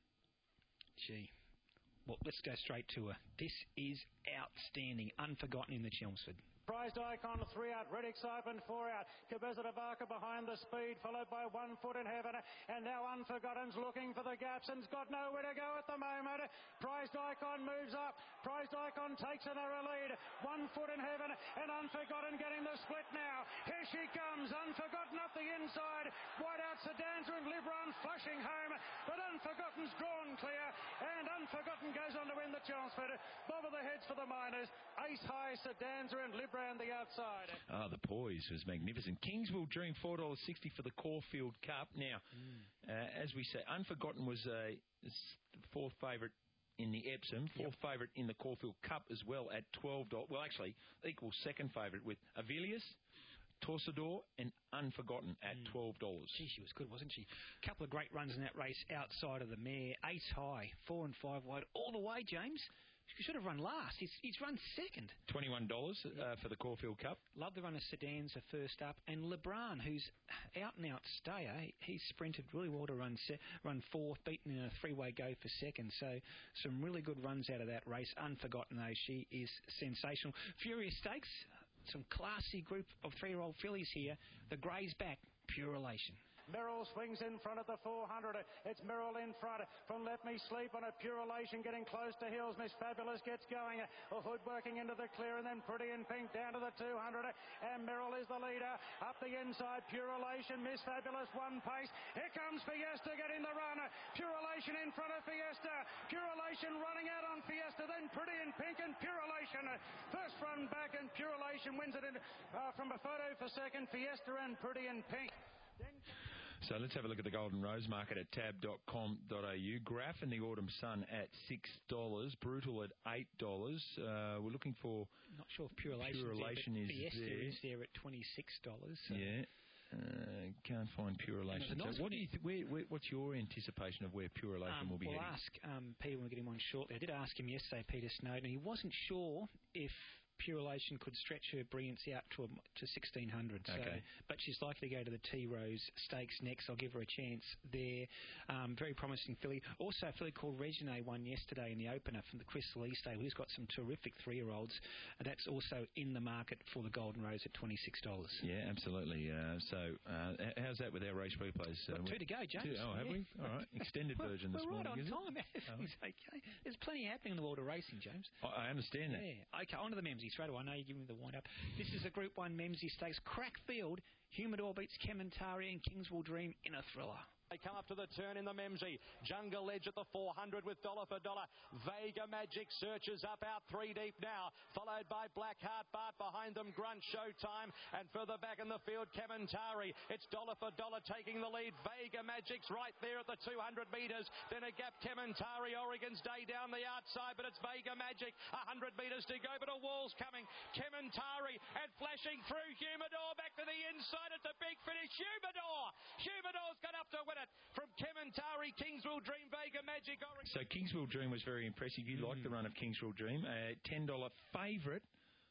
Gee. Well, let's go straight to her. This is outstanding. Unforgotten in the Chelmsford. Prized Icon, three out. Red Excitement, four out. Cabeza de Barca behind the speed, followed by One Foot in Heaven. And now Unforgotten's looking for the gaps and's got nowhere to go at the moment. Prized Icon moves up. Prized Icon takes another lead. One Foot in Heaven and Unforgotten getting the split now. Here she comes. Unforgotten up the inside. White out Sedanza and Libron flashing home. But Unforgotten's drawn clear. And Unforgotten goes on to win the Chelmsford. Bob of the heads for the Miners. Ace High Sedans are in. Librand the outside. Ah, the poise was magnificent. Kingsville Dream, four dollars sixty for the Caulfield Cup. Now, mm. uh, as we say, Unforgotten was a fourth favourite in the Epsom, fourth yep. favourite in the Caulfield Cup as well at twelve dollars. Well, actually, equal second favourite with Avilius, Torsador and Unforgotten at mm. twelve dollars. Gee, she was good, wasn't she? A couple of great runs in that race outside of the mare. Ace High, four and five wide, all the way, James. She should have run last. He's, he's run second. twenty-one dollars uh, for the Caulfield Cup. Love the run of Sedans, are first up. And LeBron, who's out-and-out stayer, he sprinted really well to run se- run fourth, beaten in a three-way go for second. So some really good runs out of that race. Unforgotten, though, she is sensational. Furious Stakes, some classy group of three-year-old fillies here. The Grey's back, Pure Elation. Merrill swings in front of the four hundred. It's Merrill in front from Let Me Sleep on a Pure Elation getting close to Hills. Miss Fabulous gets going. A Hood working into the clear and then Pretty in Pink down to the two hundred. And Merrill is the leader. Up the inside, Pure Elation. Miss Fabulous one pace. Here comes Fiesta getting the run. Pure Elation in front of Fiesta. Pure Elation running out on Fiesta. Then Pretty in Pink and Pure Elation. First run back and Pure Elation wins it in, uh, from a photo for second. Fiesta and Pretty in Pink. So let's have a look at the Golden Rose market at tab dot com dot a u. Graph and the Autumn Sun at six dollars. Brutal at eight dollars. Uh, we're looking for... Not sure if Pure Elation, Pure Elation is, is Fiesta there. is there at twenty-six dollars. So. Yeah. Uh, can't find Pure Elation. Nice so what do you th- where, where, what's your anticipation of where Pure Elation um, will be we'll heading? ask um, Peter when we get him on shortly. I did ask him yesterday, Peter Snowden. He wasn't sure if Pure Elation could stretch her brilliance out to a, to sixteen hundred. So, okay. But she's likely to go to the T Rose Stakes next. I'll give her a chance there. Um, very promising filly. Also, a filly called Regine won yesterday in the opener from the Crystal East Stable. He's got some terrific three-year-olds. And that's also in the market for the Golden Rose at twenty-six dollars. Yeah, absolutely. Uh, so, uh, how's that with our race replays? Uh, two to go, James. Two, oh, have yeah. we? All right. Extended version this we're morning. We're right on is time. Everything's oh. okay. There's plenty happening in the world of racing, James. I, I understand that. Yeah. Okay, on to the Memsey straight away. I know you give me the wind up. This is a Group one Memsey Stakes. Crackfield, Humidor beats Kementari and Kingsville Dream in a thriller. They come up to the turn in the Memsey. Jungle Edge at the four hundred with dollar for dollar. Vega Magic searches up out three deep now, followed by Blackheart Bart behind them. Grunt Showtime, and further back in the field, Kementari. It's dollar for dollar taking the lead. Vega Magic's right there at the two hundred metres. Then a gap, Kementari. Oregon's Day down the outside, but it's Vega Magic. one hundred metres to go, but a wall's coming. Kementari and flashing through Humidor back to the inside. It's a big finish. Humidor. Humidor's got up to win it. From Kementari, Kingsville Dream, Vega Magic, Oregon. So Kingsville Dream was very impressive. You mm. liked the run of Kingsville Dream. A ten dollars favourite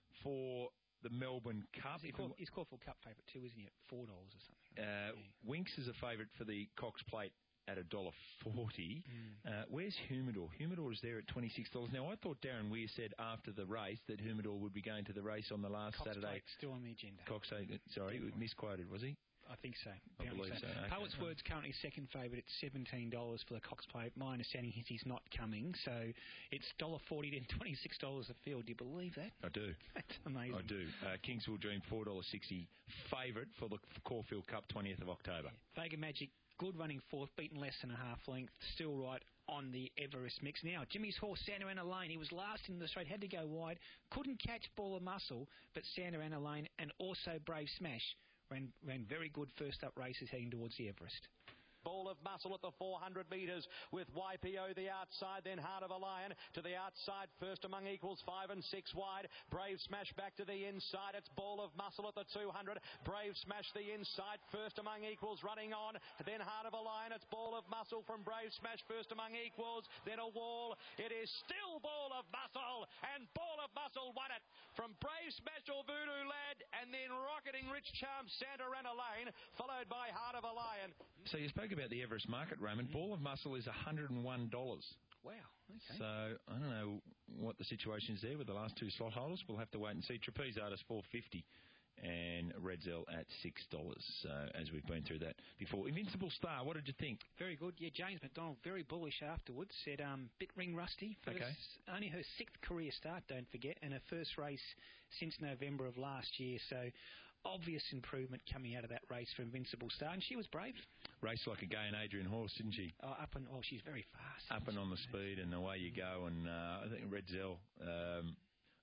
for the Melbourne Cup. He's, called, he's called for Cup favourite too, isn't he, at four dollars or something? Uh, yeah. Winks is a favourite for the Cox Plate at one dollar forty. Mm. Uh, where's Humidor? Humidor is there at twenty-six dollars. Now, I thought Darren Weir said after the race that Humidor would be going to the race on the last Cox Saturday. Plate still on the agenda. Cox, sorry, misquoted, was he? I think so. I believe so. so. Okay. Poet's Word's currently second favourite at seventeen dollars for the Cox Plate. My understanding is he's not coming, so it's one dollar forty then twenty-six dollars a field. Do you believe that? I do. That's amazing. I do. Uh, Kingsville Dream, four dollars sixty favourite for the Caulfield Cup, twentieth of October. Yeah. Vega Magic, good running fourth, beaten less than a half length, still right on the Everest mix. Now, Jimmy's horse, Santa Ana Lane, he was last in the straight, had to go wide, couldn't catch Ball of Muscle, but Santa Ana Lane and also Brave Smash Ran, ran very good first-up races heading towards the Everest. Ball of Muscle at the four hundred metres with Y P O the outside, then Heart of a Lion to the outside, first among equals, five and six wide. Brave Smash back to the inside. It's Ball of Muscle at the two hundred. Brave Smash the inside, first among equals, running on. Then Heart of a Lion. It's Ball of Muscle from Brave Smash, first among equals. Then a wall. It is still Ball of Muscle, and Ball of Muscle won it from Brave Smash or Voodoo Lad, and then Rocketing Rich Charm Santa Ana Lane, followed by Heart of a Lion. So you spoke about the Everest market, Raymond. Mm. Ball of Muscle is one hundred one dollars. Wow, okay. So I don't know what the situation is there with the last two slot holders. We'll have to wait and see. Trapeze Artist four fifty and Redzel at six dollars, uh, as we've been through that before. Invincible Star, what did you think? Very good. Yeah, James McDonald, very bullish afterwards. Said um, bit ring rusty. First, okay. Only her sixth career start, don't forget, and her first race since November of last year. So obvious improvement coming out of that race for Invincible Star, and she was brave. Raced like a gay and Adrian horse, didn't she? Oh, up and oh, she's very fast. Up and on the speed, and away you go. And uh, I think Redzel, um,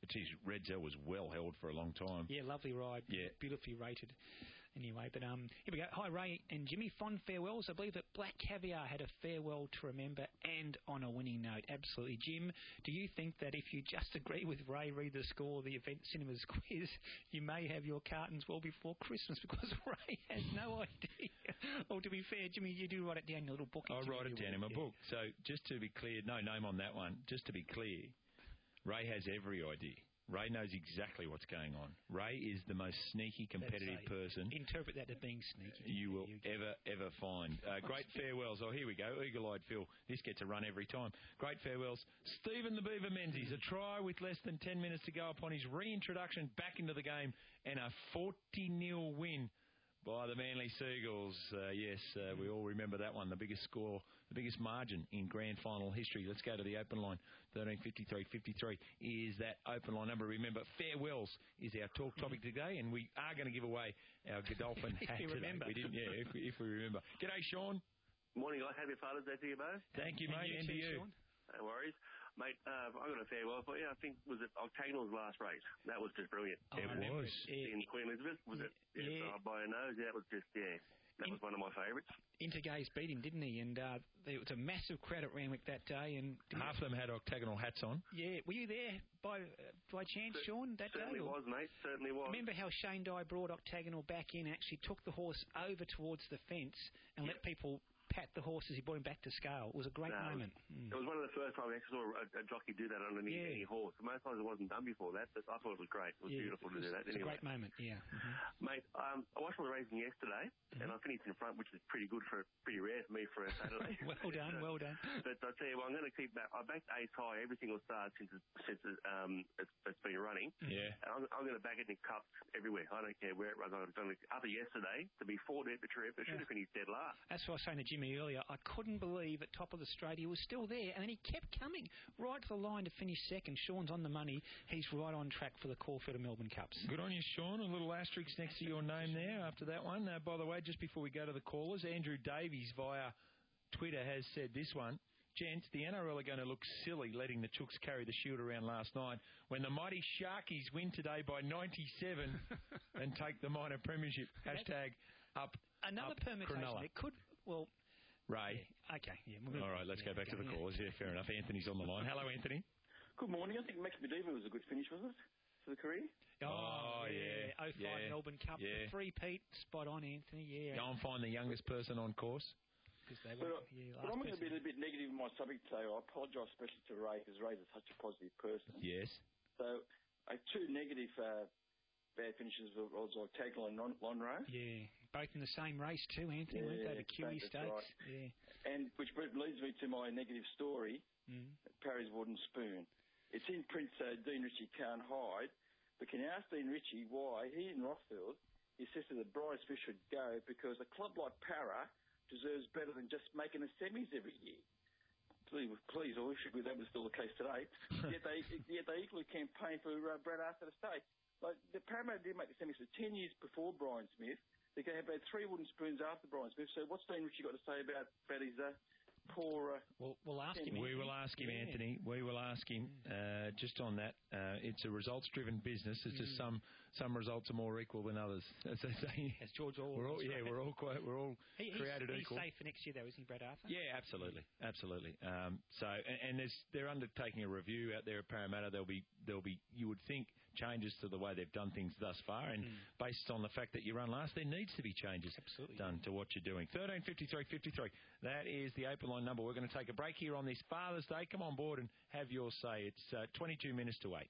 geez, Redzel was well held for a long time. Yeah, lovely ride. Yeah. Beautifully rated. Anyway, but um, here we go. Hi, Ray and Jimmy. Fond farewells. I believe that Black Caviar had a farewell to remember and on a winning note. Absolutely. Jim, do you think that if you just agree with Ray, read the score of the Event Cinemas quiz, you may have your cartons well before Christmas because Ray has no idea? Or to be fair, Jimmy, you do write it down in your little book. I write it down in my book. So just to be clear, no name on that one. Just to be clear, Ray has every idea. Ray knows exactly what's going on. Ray is the most sneaky, competitive a, person. Interpret that as being sneaky. You will you ever, ever find. Uh, great farewells. Oh, here we go. Eagle-eyed Phil. This gets a run every time. Great farewells. Stephen the Beaver Menzies. A try with less than ten minutes to go upon his reintroduction back into the game and a forty nil win by the Manly Seagulls. Uh, yes, uh, we all remember that one. The biggest score, the biggest margin in grand final history. Let's go to the open line. thirteen fifty-three fifty-three is that open line number. Remember, farewells is our talk topic today, and we are going to give away our Godolphin hat today. Remember. We didn't, yeah, if, if we remember. G'day, Sean. Morning, guys. Happy Father's Day to you both. Thank you, mate. And to you. No worries. Mate, uh, I got a farewell for you. I think, was it Octagonal's last race? That was just brilliant. Oh, it was. In Queen Elizabeth, was it? Yeah. Yeah. By a nose. That was just, yeah. That was one of my favourites. Intergaze beat him, didn't he? And uh, there was a massive crowd at Randwick that day. And half of them had octagonal hats on. Yeah. Were you there by uh, by chance, C- Sean, that certainly day? Certainly was, mate. Certainly was. Remember how Shane Dye brought Octagonal back in, actually took the horse over towards the fence and yep. let people pat the horse as he brought him back to scale. It was a great no, moment. It was, mm. it was one of the first times I actually saw a, a jockey do that underneath yeah. any horse. Most times it wasn't done before that, but I thought it was great. It was yeah, beautiful it was, to do that. It was anyway. a great moment, yeah. Mm-hmm. Mate, um, I watched all the racing yesterday, mm-hmm. and I finished in front, which is pretty good for, pretty rare for me for a Saturday. well done, uh, well done. But I tell you what, I'm going to keep that. I backed Ace High every single start since it, since it, um, it's, it's been running. Yeah. And I'm, I'm going to back it in cups everywhere. I don't care where it runs. I was going to, after yesterday, to be four dead for trip, it should have finished dead last. That's what I was saying to Jimmy earlier. I couldn't believe at top of the straight he was still there, and then he kept coming right to the line to finish second. Sean's on the money. He's right on track for the Caulfield and Melbourne Cups. Good on you, Sean. A little asterisk next to your name there after that one. Uh, by the way, just before we go to the callers, Andrew Davies via Twitter has said this one. Gents, the N R L are going to look silly letting the Chooks carry the shield around last night when the mighty Sharkies win today by ninety-seven and take the minor premiership. Hashtag up. Another up permutation. Cronulla. It could, well... Ray. Okay, yeah. We'll All right, let's yeah, go back go, to the yeah. callers. Yeah, fair enough. Anthony's on the line. Hello, Anthony. Good morning. I think Max Medeva was a good finish, was it, for the career? Oh, oh yeah. oh five yeah. Melbourne Cup. Yeah. Three-peat. Spot on, Anthony. Yeah. Go and find the youngest person on course. They were, but, yeah, but I'm going to be a little bit negative in my subject today. I apologise especially to Ray, because Ray is such a positive person. Yes. So, uh, two negative uh, bad finishes was Octagonal and Lonhro. Yeah. Both in the same race too, Anthony. Yeah, weren't they? The Kiwi that's Stakes. Right. Yeah. And which leads me to my negative story, mm. Parry's Wooden Spoon. It's in print, so Dean Ritchie can't hide. But can you ask Dean Ritchie why he in Rothfield insisted that Bryce Fish should go, because a club like Para deserves better than just making the semis every year. Please, please, I wish that was still the case today. yet they yet they equally campaigned for uh, Brad Arthur to stay. Like, the Parramatta did make the semis for ten years before Brian Smith. They have had three wooden spoons after Brian Smith. So what's Dean Ritchie got to say about, about his uh, poor... Uh, we'll, we'll ask him. We will ask him, yeah. Anthony. We will ask him. Uh, just on that, uh, it's a results-driven business. It's mm. just some some results are more equal than others, as they say. As George Orwell. We're all, yeah, we're all quite, we're all he, created he's, equal. He's safe for next year, though, isn't he, Brad Arthur? Yeah, absolutely, absolutely. Um, so, and, and there's, they're undertaking a review out there at Parramatta. There'll be, there'll be, you would think, changes to the way they've done things thus far, and mm. based on the fact that you run last, there needs to be changes absolutely. done to what you're doing. thirteen fifty-three fifty-three. That is the open line number. We're going to take a break here on this Father's Day. Come on board and have your say. It's uh, twenty-two minutes to eight.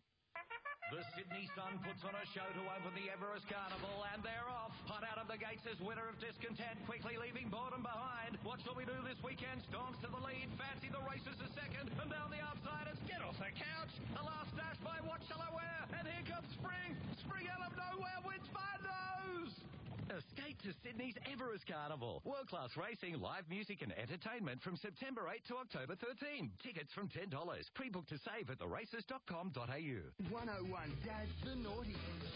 The Sydney Sun puts on a show to open the Everest Carnival, and they're off. Hot out of the gates is Winner of Discontent, quickly leaving boredom behind. What shall we do this weekend? Storms to the lead. Fancy the races a second, and down the outside it's Get Off the Couch. A last dash by What Shall I Wear? And here comes Spring. Spring out of nowhere wins by nose. Escape to Sydney's Everest Carnival. World-class racing, live music and entertainment from September eighth to October thirteenth. Tickets from ten dollars. Pre-book to save at the races dot com dot a u. one oh one Dad's The Naughty.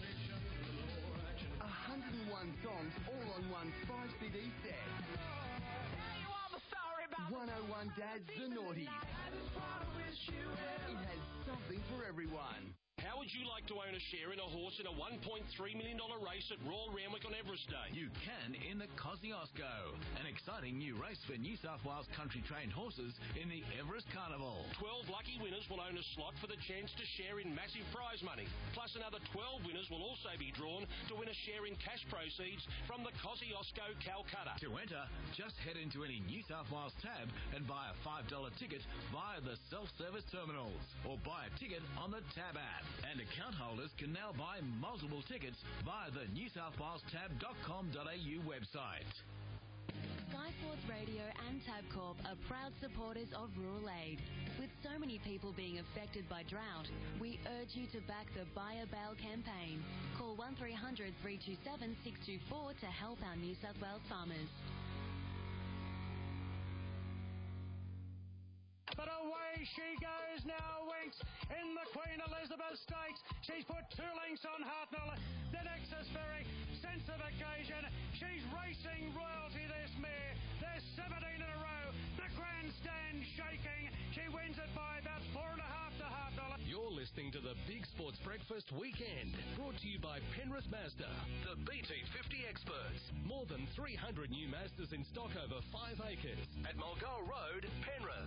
one hundred and one songs all on one five C D set. You are the story about one oh one Dad's The Naughty. It has something for everyone. How would you like to own a share in a horse in a one point three million dollars race at Royal Randwick on Everest Day? You can in the Kosciuszko, an exciting new race for New South Wales country-trained horses in the Everest Carnival. twelve lucky winners will own a slot for the chance to share in massive prize money. Plus another twelve winners will also be drawn to win a share in cash proceeds from the Kosciuszko Calcutta. To enter, just head into any New South Wales tab and buy a five dollar ticket via the self-service terminals, or buy a ticket on the tab app. And account holders can now buy multiple tickets via the new south wales tab dot com dot a u website. Sky Sports Radio and Tabcorp are proud supporters of Rural Aid. With so many people being affected by drought, we urge you to back the Buy a Bale campaign. Call one three hundred, three two seven, six two four to help our New South Wales farmers. But away she goes now, Winks, in the Queen Elizabeth Stakes. She's put two lengths on Hartnell. Then Nexus Ferry, sense of occasion. She's racing royalty, this mare. There's seventeen in a row. The grandstand shaking. She wins it by about four and a half to Hartnell. You're listening to the Big Sports Breakfast Weekend, brought to you by Penrith Mazda, the B T fifty experts. More than three hundred new Mazdas in stock over five acres at Mulgoa Road, Penrith.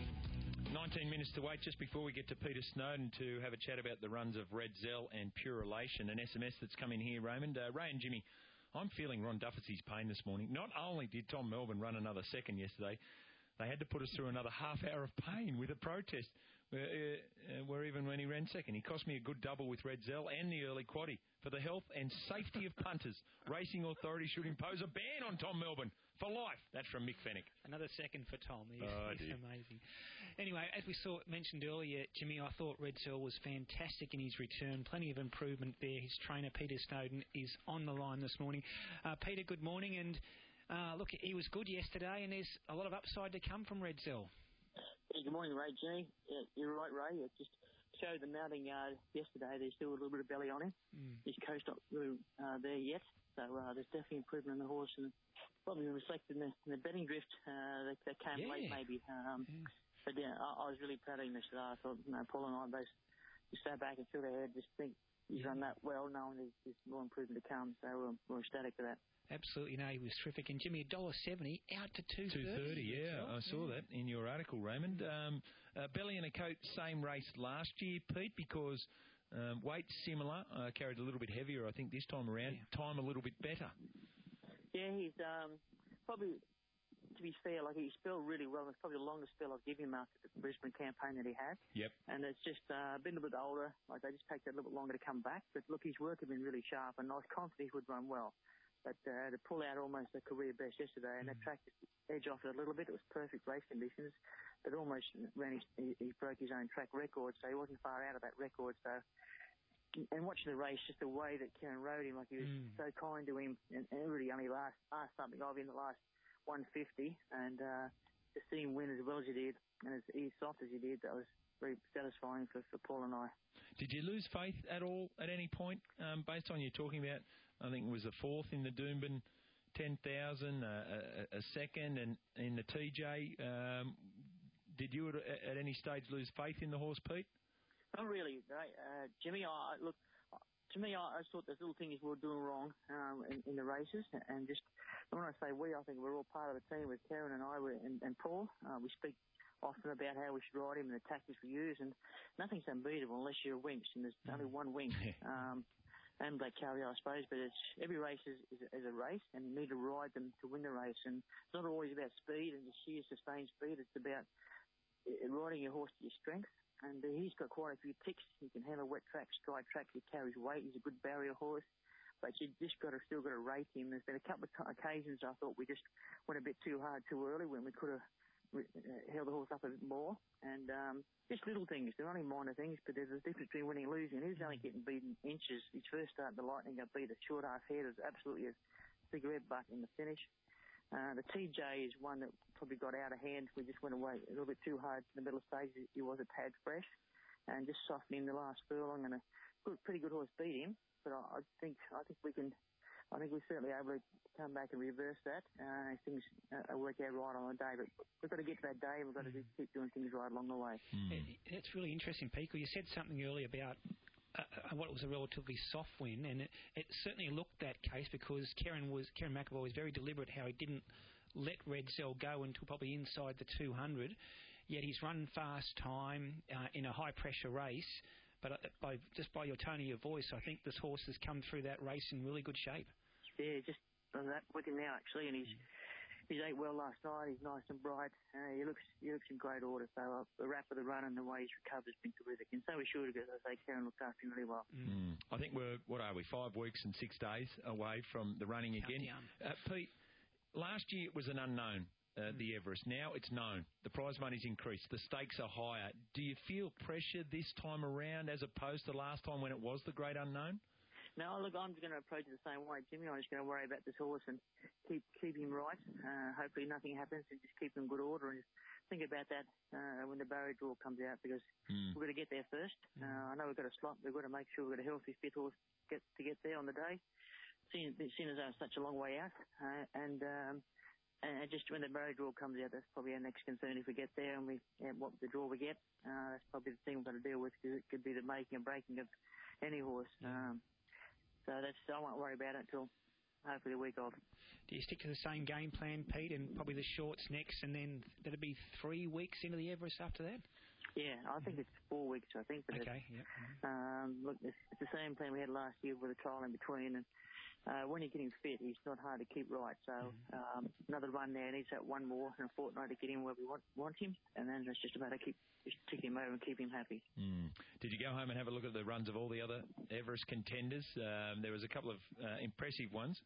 nineteen minutes to wait just before we get to Peter Snowden to have a chat about the runs of Red Zell and Pure Elation. An S M S that's come in here, Raymond. Uh, Ray and Jimmy, I'm feeling Ron Duffy's pain this morning. Not only did Tom Melbourne run another second yesterday, they had to put us through another half hour of pain with a protest, where, uh, where even when he ran second. He cost me a good double with Red Zell and the early quaddie. For the health and safety of punters, racing authorities should impose a ban on Tom Melbourne for life. That's from Mick Fennick. Another second for Tom. He's, oh, he's amazing. Anyway, as we saw mentioned earlier, Jimmy, I thought Red Zell was fantastic in his return. Plenty of improvement there. His trainer, Peter Snowden, is on the line this morning. Uh, Peter, good morning. And uh, look, he was good yesterday, and there's a lot of upside to come from Red Zell. Yeah, good morning, Ray. Jimmy. Yeah, you're right, Ray. It just showed the mounting yard yesterday. There's still a little bit of belly on him. Mm. His coast not really uh, there yet, so uh, there's definitely improvement in the horse, and probably reflected in the, in the betting drift uh, that, that came yeah. late, maybe. Um, yeah. But yeah, I, I was really proud of him yesterday. I thought, you know, Paul and I both just sat back and shook our head, just think he's run that well, knowing there's, there's more improvement to come. So um, we're ecstatic for that. Absolutely, no, he was terrific. And Jimmy, one dollar seventy out to two thirty. two thirty, yeah, I saw that in your article, Raymond. Um, uh, Belly and a Coat, same race last year, Pete, because um, weight similar, uh, carried a little bit heavier, I think, this time around. Yeah. Time a little bit better. Yeah, he's um, probably, to be fair, like he spelled really well. It's probably the longest spell I've given him after the Brisbane campaign that he had. Yep. And it's just uh, been a little bit older. Like they just take that a little bit longer to come back. But look, his work has been really sharp, and I was confident he would run well. But uh, to pull out almost a career best yesterday, and mm. that track edge off it a little bit. It was perfect race conditions, but almost ran his, he, he broke his own track record, so he wasn't far out of that record. So, and watching the race, just the way that Kieran rode him, like he was mm. so kind to him, and, and really only last, asked something of him in the last one fifty, and uh, to see him win as well as he did, and as, as soft as he did, that was very satisfying for, for Paul and I. Did you lose faith at all at any point, um, based on you talking about? I think it was a fourth in the Doomben ten thousand, uh, a, a second, and in the T J. Um, did you at, at any stage lose faith in the horse, Pete? Not really, right? Uh, Jimmy, I, look, to me, I, I thought there's little things we were doing wrong um, in, in the races, and just, when I say we, I think we're all part of the team with Karen and I and, and Paul. Uh, we speak often about how we should ride him and the tactics we use, and nothing's unbeatable unless you're Winks, and there's only one Winks. um, And Black Carrier, I suppose, but it's every race is, is, is a race, and you need to ride them to win the race. And it's not always about speed and just sheer sustained speed. It's about riding your horse to your strength. And uh, he's got quite a few ticks. He can handle wet tracks, dry tracks. He carries weight. He's a good barrier horse. But you just got to still got to rate him. There's been a couple of t- occasions I thought we just went a bit too hard too early when we could have re- uh, held the horse up a bit more. And um, just little things. They're only minor things, but there's a difference between winning and losing. He was only getting beaten inches. His first start, the Lightning got beat. A short half head was absolutely a cigarette butt in the finish. Uh, the T J is one that probably got out of hand. We just went away a little bit too hard in the middle stage. He was a tad fresh, and just softening the last furlong, and a good, pretty good horse beat him. But I, I think I think we can. I think we're certainly able to come back and reverse that. Uh, things uh, work out right on the day, but we've got to get to that day, and we've got to mm. keep doing things right along the way. Mm. That's really interesting, Pico. You said something earlier about uh, what was a relatively soft win, and it, it certainly looked that case because Karen was Karen McAvoy was very deliberate how he didn't let Redzell go until probably inside the two hundred. Yet he's run fast time uh, in a high pressure race. But uh, by just by your tone of your voice, I think this horse has come through that race in really good shape. Yeah, just on that with him now actually, and he's. He's ate well last night. He's nice and bright. Uh, he looks he looks in great order. So uh, the wrap of the run and the way he's recovered has been terrific. And so we should, as I say, Karen looked after him really well. Mm. I think we're, what are we, five weeks and six days away from the running again. Uh, Pete, last year it was an unknown, uh, mm. the Everest. Now it's known. The prize money's increased. The stakes are higher. Do you feel pressure this time around as opposed to last time when it was the great unknown? No, look, I'm just going to approach it the same way, Jimmy. I'm just going to worry about this horse and keep keep him right. Uh, hopefully nothing happens and just keep him in good order and just think about that uh, when the barrier draw comes out because mm. we've got to get there first. Mm. Uh, I know we've got a slot. We've got to make sure we've got a healthy, fit horse get, to get there on the day. Seeing, seeing as though it's such a long way out. Uh, and um, and just when the barrier draw comes out, that's probably our next concern. If we get there and we yeah, what the draw we get, uh, that's probably the thing we've got to deal with because it could be the making and breaking of any horse. Um, So that's I won't worry about it until hopefully a week old. Do you stick to the same game plan, Pete, and probably the shorts next, and then that'll be three weeks into the Everest after that? Yeah, I think it's four weeks. I think. But okay. Yeah. Um, look, it's, it's the same plan we had last year with a trial in between, and uh, when you're getting fit, he's not hard to keep right. So um, another run there, needs that one more in a fortnight to get him where we want want him, and then it's just about to keep just tick him over and keep him happy. Mm. Did you go home and have a look at the runs of all the other Everest contenders? Um, there was a couple of uh, impressive ones.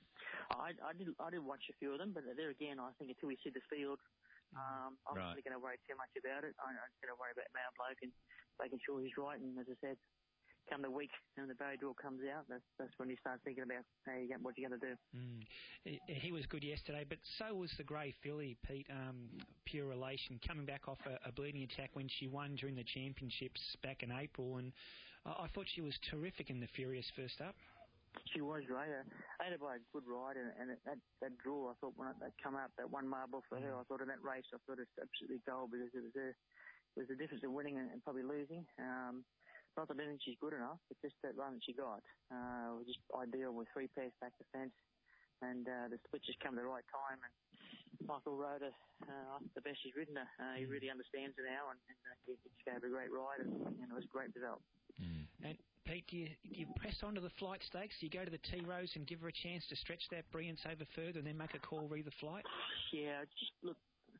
I, I did I did watch a few of them, but there again, I think until we see the field, um, I'm right. not really going to worry too much about it. I'm just going to worry about Mount Bloke and making sure he's right. And as I said, come the week and the barrier draw comes out, that's that's when you start thinking about how you, what you're going to do. Mm. He, he was good yesterday, but so was the grey filly, Pete, um, Pure Relation, coming back off a, a bleeding attack when she won during the championships back in April, and I, I thought she was terrific in the Furious first up. She was right. Uh, aided by a good ride, and, and it, that, that draw, I thought when it, that come up, that one marble for her, I thought in that race, I thought it was absolutely gold because it was a, it was the difference in winning and, and probably losing. Um, Not that I don't think she's good enough, but just that run that she got uh, was just ideal with three pairs back to fence, and uh, the split just come at the right time. And Michael rode her uh, the best he's ridden her. Uh, he really understands her now, and, and uh, he just gave her a great ride, and, and it was a great result. Mm. And Pete, do you, do you press on to the flight stakes? Do you go to the T-Rose and give her a chance to stretch that brilliance over further, and then make a call re the flight? Yeah, just look.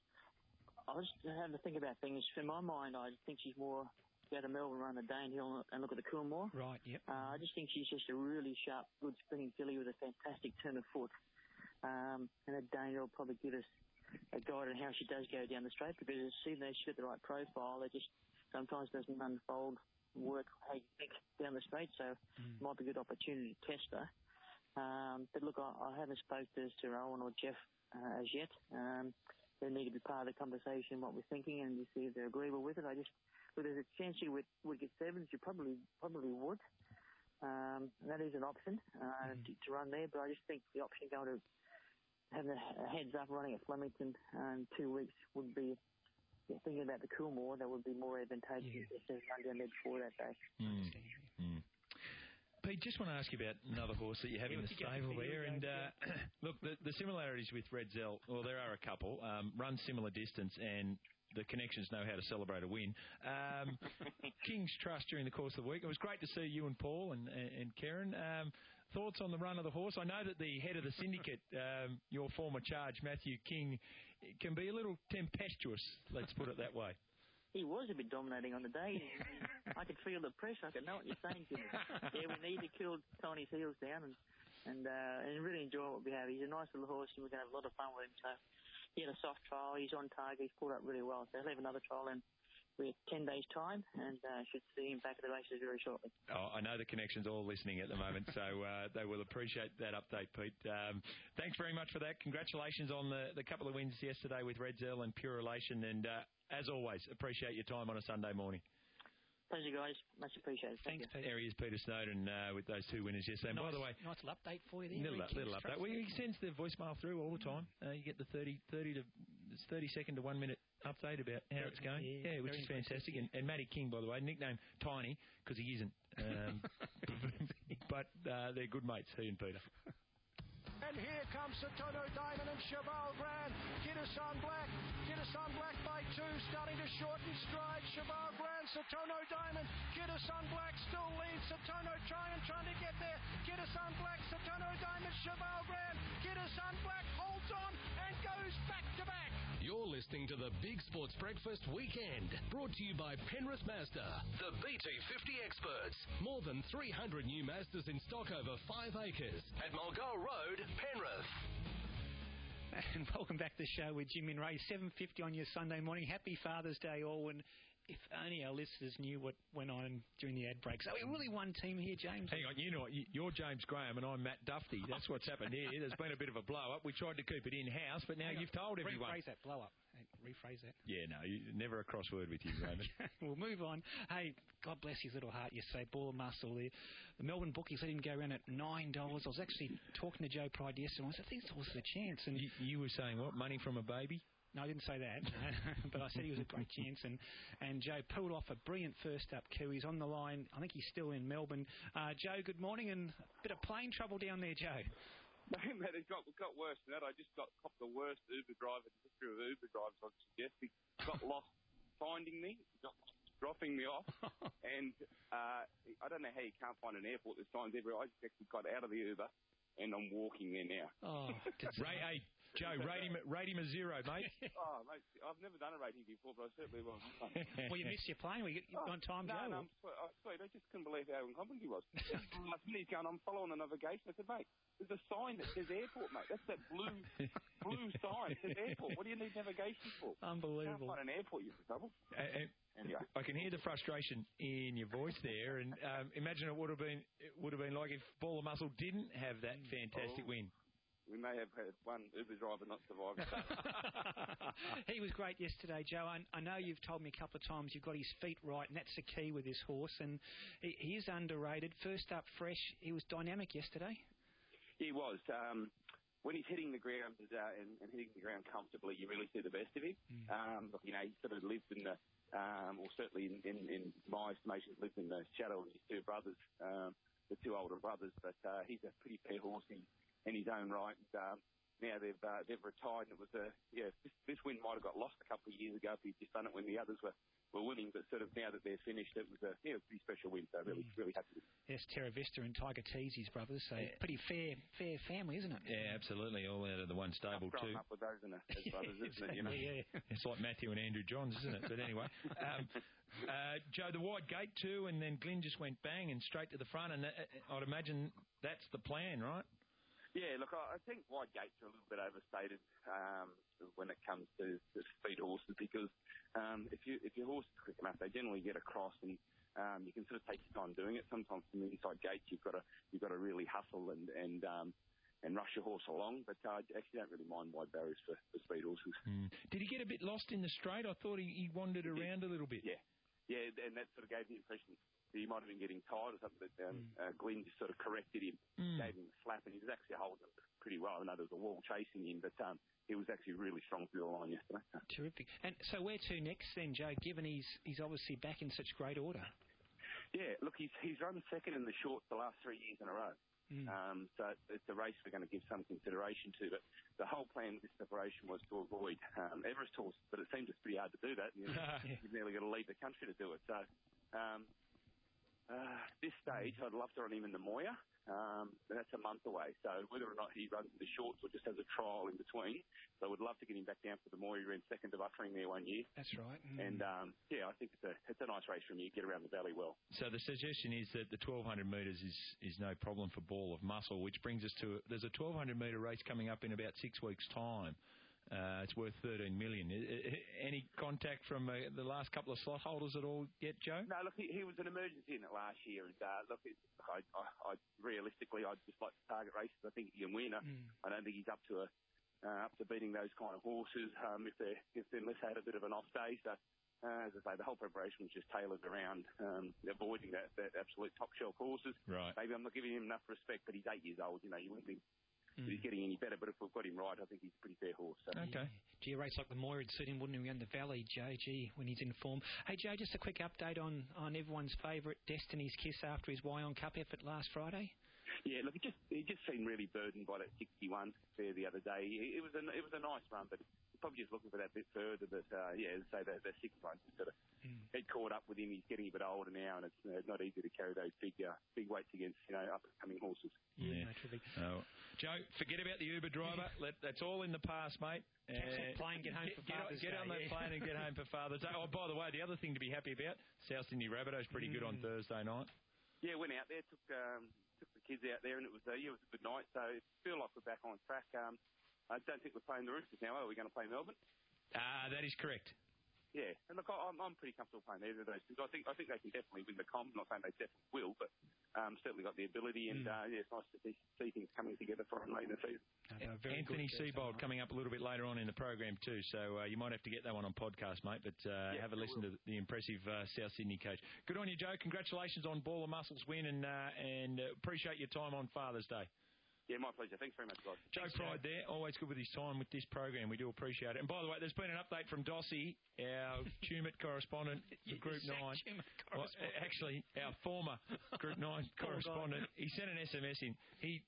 I was having to think about things. In my mind, I think she's more. Go to Melbourne, run the Danehill and look at the Coolmore. Right, yep. Uh, I just think she's just a really sharp, good spinning filly with a fantastic turn of foot. Um, and that Danehill will probably give us a guide on how she does go down the straight because even though she's got the right profile, it just sometimes doesn't unfold work how you think down the straight. So mm. it might be a good opportunity to test her. Um, but look, I, I haven't spoke to Sir Owen or Jeff uh, as yet. Um, they need to be part of the conversation, what we're thinking, and you see if they're agreeable with it. I just But there's a chance you would, would get sevens, you probably probably would. Um, that is an option uh, mm. to, to run there, but I just think the option going to have the heads up running at Flemington uh, in two weeks would be, yeah, thinking about the Coolmore, that would be more advantageous yeah. if there's run down there before that day. Mm. Mm. Pete, just want to ask you about another horse that you have yeah, in the stable there. And uh, look, the, the similarities with Redzell, well, there are a couple. Um, run similar distance and the connections know how to celebrate a win. Um, King's Trust during the course of the week. It was great to see you and Paul and, and, and Karen. Um, thoughts on the run of the horse? I know that the head of the syndicate, um, your former charge, Matthew King, can be a little tempestuous, let's put it that way. He was a bit dominating on the day. I could feel the pressure. I could know what you're saying to me. Yeah, we need to kill Tony's heels down and and, uh, and really enjoy what we have. He's a nice little horse and we're going to have a lot of fun with him. So he had a soft trial. He's on target. He's pulled up really well. So he'll have another trial in we're ten days' time and uh, should see him back at the races very shortly. Oh, I know the connection's all listening at the moment, so uh, they will appreciate that update, Pete. Um, thanks very much for that. Congratulations on the, the couple of wins yesterday with Redzell and Pure Relation, and uh, as always, appreciate your time on a Sunday morning. Pleasure, guys. Much appreciated. Thanks, Thank Peter. There he is, Peter Snowden, uh, with those two winners yesterday. And nice, by the way, nice little update for you there. Little, little update. Well, he sends the voicemail through all the time. Uh, you get the thirty, thirty to it's thirty second to one minute update about how it's going. Yeah, Yeah, which very is fantastic. And, and Matty King, by the way, nicknamed Tiny, because he isn't. Um, but uh, they're good mates, he and Peter. And here comes Satono Diamond and Cheval Grand. Kidderson Black. Kidderson Black by two, starting to shorten stride. Cheval Grand, Satono Diamond. Kidderson Black still leads. Satono trying, trying to get there. Kidderson Black, Satono Diamond, Cheval Grand. Kidderson Black holds on and goes back to back. You're listening to the Big Sports Breakfast Weekend, brought to you by Penrith Mazda, the B T fifty experts. More than three hundred new Mazdas in stock over five acres at Mulgoa Road, Penrith. And welcome back to the show with Jim and Ray, seven fifty on your Sunday morning. Happy Father's Day all, and if only our listeners knew what went on during the ad breaks. Are we really one team here, James? Hang on, you know what? You- You're James Graham and I'm Matt Duffy. That's what's happened here. There's been a bit of a blow-up. We tried to keep it in-house, but now Hang on. you've told everyone. Rephrase that, blow up. Hey, rephrase that. Yeah, no, you, never a crossword with you, Raymond. We'll move on. Hey, God bless his little heart yesterday. Ball of muscle there. The Melbourne bookies let him go around at nine dollars. I was actually talking to Joe Pride yesterday. I said, I think this was the chance. And you, you were saying what? Money from a baby? No, I didn't say that. But I said he was a great chance. And, and Joe pulled off a brilliant first up coup. He's on the line. I think he's still in Melbourne. Uh, Joe, good morning. And a bit of plane trouble down there, Joe. No, mate, it got, it got worse than that. I just got copped the worst Uber driver in the history of Uber drivers, I suggest. He got lost finding me, got lost dropping me off, and uh, I don't know how you can't find an airport this time. I just actually got out of the Uber, and I'm walking there now. Oh, Ray, hey, Joe, rate him, rate him a zero, mate. Oh, mate, I've never done a rating before, but I certainly will. Well, you missed your plane. Were you Oh, on time, no, Joe? no, I'm sweet. I'm sweet. I just couldn't believe how incompetent he was. Last minute he's going, I'm following the navigation. I said, mate, there's a sign that says airport, mate. That's that blue blue sign. It says airport. What do you need navigation for? Unbelievable. Can't find an airport, you're in trouble. Uh, uh, Anyway. I can hear the frustration in your voice there, and um, imagine it would have been it would have been like if Ball of Muscle didn't have that fantastic Oh. win. We may have had one Uber driver not survive. He was great yesterday, Joe. I, I know you've told me a couple of times you've got his feet right, and that's the key with this horse. And he, he is underrated. First up, fresh. He was dynamic yesterday. He was. Um, when he's hitting the ground uh, and, and hitting the ground comfortably, you really see the best of him. Mm. Um, look, you know, he sort of lived in the, um, or certainly in, in, in my estimation, lived in the shadow of his two brothers, um, the two older brothers. But uh, he's a pretty fair horse in, in his own right. And, um, now they've uh, they've retired, and it was a yeah. This, this win might have got lost a couple of years ago if he'd just done it when the others were. were winning, but sort of now that they're finished, it was a, yeah, a pretty special win, so really, really happy with it. Yes, Terra Vista and Tiger Teasy's brothers, so pretty fair fair family, isn't it? Yeah, absolutely. All out of the one stable I've too. grown up with those in a, as brothers, isn't it? You know? Yeah, It's like Matthew and Andrew Johns, isn't it? But anyway, um, uh, Joe, the wide gate too, and then Glyn just went bang and straight to the front, and that, I'd imagine that's the plan, right? Yeah, look, I I think wide gates are a little bit overstated um, when it comes to, to speed horses because um, if you if your horse is quick enough, they generally get across and um, you can sort of take your time doing it. Sometimes from the inside gates, you've got to you've got to really hustle and and um, and rush your horse along. But uh, I actually don't really mind wide barriers for, for speed horses. Mm. Did he get a bit lost in the straight? I thought he, he wandered around a little bit. Yeah, yeah, and that sort of gave the impression that he might have been getting tired or something. But um, mm. uh, Glyn just sort of corrected him, mm. gave him a slap, and he was actually holding it pretty well. I know there was a wall chasing him, but um, he was actually really strong through the line yesterday. Terrific. And so where to next then, Joe, given he's he's obviously back in such great order? Yeah, look, he's he's run second in the short the last three years in a row. Mm. Um, so it's a race we're going to give some consideration to. But the whole plan of this preparation was to avoid um, Everest horses, but it seems it's pretty hard to do that. You know, Yeah. You've nearly got to leave the country to do it. So um, uh, this stage, I'd love to run him in the Moya. Um, but that's a month away. So whether or not he runs in the shorts or just has a trial in between, so I would love to get him back down for the Moya. He ran second to Buttering there one year. That's right. Mm. And um, yeah, I think it's a it's a nice race for him. You get around the valley well. So the suggestion is that the twelve hundred metres is, is no problem for Ball of Muscle, which brings us to there's a twelve hundred metre race coming up in about six weeks' time. Uh, it's worth thirteen million. Any contact from uh, the last couple of slot holders at all yet, Joe? No, look, he, he was an emergency in it last year, and uh, look, it, I, I, I realistically, I'd just like to target races. I think he can win. Mm. I don't think he's up to a, uh, up to beating those kind of horses. Um, if they if they unless they had a bit of an off day, so uh, as I say, the whole preparation was just tailored around um, avoiding that, that absolute top shelf horses. Right. Maybe I'm not giving him enough respect, but he's eight years old. You know, you wouldn't be mm. he's getting any better. But if we've got him right, I think he's a pretty fair horse. So. Okay. Gee, a race like the Moira would suit him, wouldn't he, around the Valley, Joe? Gee, when he's in form. Hey, Joe, just a quick update on, on everyone's favourite Destiny's Kiss after his Wyong Cup effort last Friday. Yeah, look, it just it just seemed really burdened by that sixty-one there the other day. It, it was a it was a nice run, but probably just looking for that bit further. But uh, yeah, as I say, that the sixty-one just sort of mm. head caught up with him. He's getting a bit older now, and it's uh, not easy to carry those big uh, big weights against you know up and coming horses. Yeah, oh. Joe, forget about the Uber driver. Let, that's all in the past, mate. Uh, plane, get home for get, Father's get, Day. Get on that yeah. plane and get home for Father's Day. Oh, by the way, the other thing to be happy about, South Sydney Rabbitoh's pretty mm. good on Thursday night. Yeah, went out there, took um, took the kids out there, and it was uh, yeah, it was a good night. So I feel like we're back on track. Um, I don't think we're playing the Roosters now. Are we going to play Melbourne? Ah, uh, that is correct. Yeah, and look, I'm I'm pretty comfortable playing either of those things. I think I think they can definitely win the comp. I'm not saying they definitely will, but um, certainly got the ability, and mm. uh, yeah, it's nice to see, see things coming together for them late in the season. Uh, Anthony Seibold coming up a little bit later on in the program too, so uh, you might have to get that one on podcast, mate. But uh, yeah, have a listen to the impressive uh, South Sydney coach. Good on you, Joe. Congratulations on Ball of Muscles win, and uh, and uh, appreciate your time on Father's Day. Yeah, my pleasure. Thanks very much, guys. Joe Pride there, always good with his time with this program. We do appreciate it. And by the way, there's been an update from Dossie, our Tumut correspondent for Group nine. Well, actually, our former Group nine correspondent. He sent an S M S in. He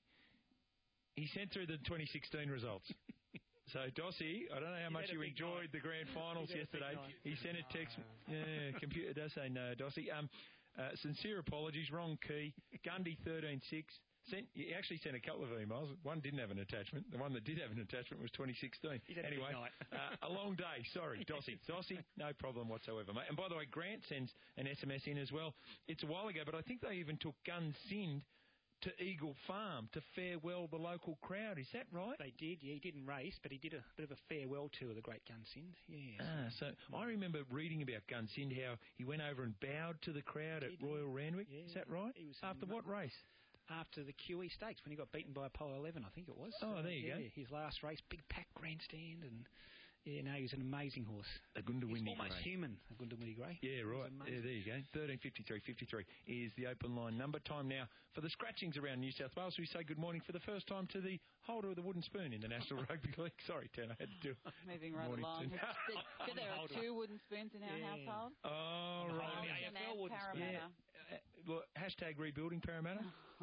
he sent through the twenty sixteen results. So, Dossie, I don't know how much you enjoyed the grand finals yesterday. He sent a text. Yeah, computer does say no, Dossie. Um, uh, sincere apologies, wrong key. Gundy thirteen six. Sent, he actually sent a couple of emails. One didn't have an attachment. The one that did have an attachment was twenty sixteen. Anyway, uh, a long day. Sorry, Dossie. Dossie, no problem whatsoever, mate. And by the way, Grant sends an S M S in as well. It's a while ago, but I think they even took Gun Sind to Eagle Farm to farewell the local crowd. Is that right? They did, yeah. He didn't race, but he did a bit of a farewell tour of the great Gun Sind. Yeah. Ah, so I remember reading about Gun Sind, how he went over and bowed to the crowd at Royal Randwick. Yeah, is that right? He was After what race? After the Q E Stakes, when he got beaten by Apollo eleven, I think it was. Oh, there you yeah, go. His last race, big pack grandstand, and yeah, no, he's an amazing horse. A Gundawindi He's almost Grey. human, a Gundawindi Grey. Yeah, right. Yeah, there you go. thirteen fifty-three fifty-three is the open line number. Time now for the scratchings around New South Wales. We say good morning for the first time to the holder of the wooden spoon in the National Rugby League. Sorry, Ten, I had to do it. Moving right along. Did there are two wooden spoons in our yeah. household? Oh, right. The A F L wooden spoon. Yeah. Uh, well, hashtag rebuilding Parramatta.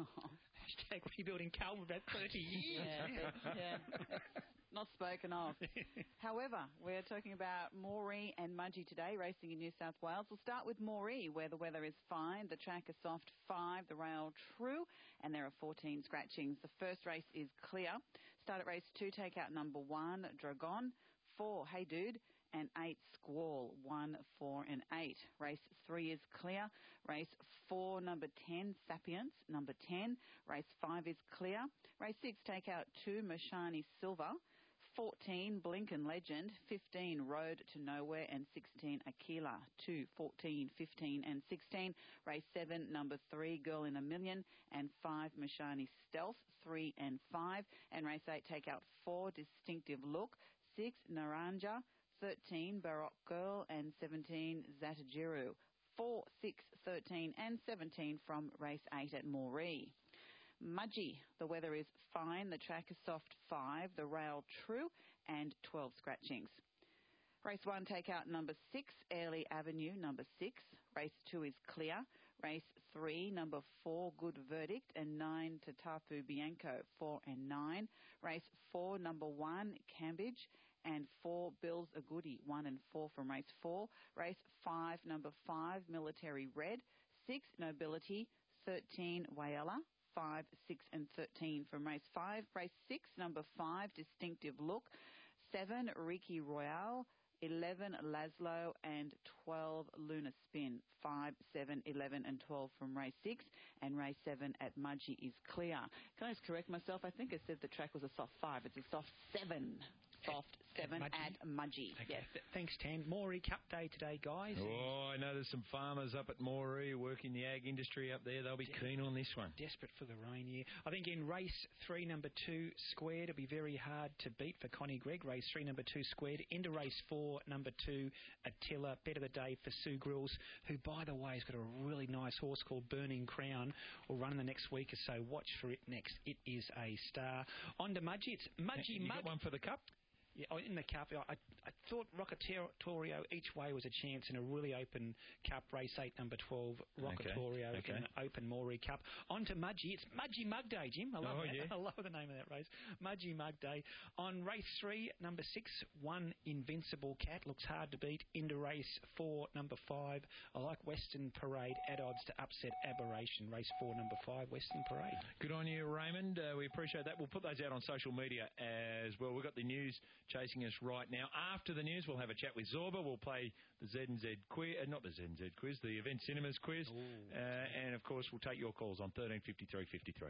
Hashtag rebuilding Carlton about thirty years. Yeah, yeah. Not spoken of. However, we're talking about Moree and Mudgee today, racing in New South Wales. We'll start with Moree, where the weather is fine. The track is soft five, the rail true, and there are fourteen scratchings. The first race is clear. Start at race two, take out number one, Dragon, four, Hey Dude, and eight, Squall, one, four, and eight. Race three is clear. Race four, number ten, Sapience, number ten. Race five is clear. Race six, take out two, Mashani Silver. fourteen, Blinken Legend. fifteen, Road to Nowhere. And sixteen, Aquila. two, fourteen, fifteen, and sixteen. Race seven, number three, Girl in a Million. And five, Mashani Stealth. three and five. And race eight, take out four, Distinctive Look. six, Naranja. thirteen, Baroque Girl, and seventeen, Zatajiru. four, six, thirteen, and seventeen from race eight at Moree. Mudgee, the weather is fine. The track is soft five, the rail true, and twelve scratchings. Race one, take out number six, Airlie Avenue, number six. Race two is clear. Race three, number four, Good Verdict, and nine, Tatafu Bianco, four and nine. Race four, number one, Cambridge, and four, Bill's a Goodie, one and four from race four. Race five, number five, Military Red, six, Nobility, thirteen, Wayella, five, six, and thirteen from race five. Race six, number five, Distinctive Look, seven, Ricky Royale, eleven, Laszlo, and twelve, Luna Spin. five, seven, eleven, and twelve from race six. And race seven at Mudgee is clear. Can I just correct myself? I think I said the track was a soft five. It's a soft seven. Soft seven Mudgee. at Mudgee. Okay. Yes. Th- thanks, Tan. Moree Cup Day today, guys. Oh, I know there's some farmers up at Moree working the ag industry up there. They'll be De- keen on this one. Desperate for the rain here. I think in race three, number two, Squared, it'll be very hard to beat for Connie Gregg. Race three, number two, Squared. Into race four, number two, Attila. Bet of the day for Sue Grills, who, by the way, has got a really nice horse called Burning Crown. Will run in the next week or so. Watch for it next. It is a star. On to Mudgee. It's Mudgee You Mud. got one for the Cup? Yeah, oh, in the Cup, I, I thought Rockatorio each way was a chance in a really open Cup. Race eight, number twelve, Rockatorio Okay. Okay. in an open Moree Cup. On to Mudgee. It's Mudgee Mug Day, Jim. I love Oh, that. yeah. I love the name of that race. Mudgee Mug Day. On race three, number six, One Invincible Cat. Looks hard to beat. Into race four, number five. I like Western Parade at odds to upset Aberration. Race four, number five, Western Parade. Good on you, Raymond. Uh, we appreciate that. We'll put those out on social media as well. We've got the news chasing us right now. After the news, we'll have a chat with Zorba. We'll play the Z and Z quiz, uh, not the Z and Z quiz, the Event Cinemas quiz. Uh, and, of course, we'll take your calls on thirteen fifty-three fifty-three.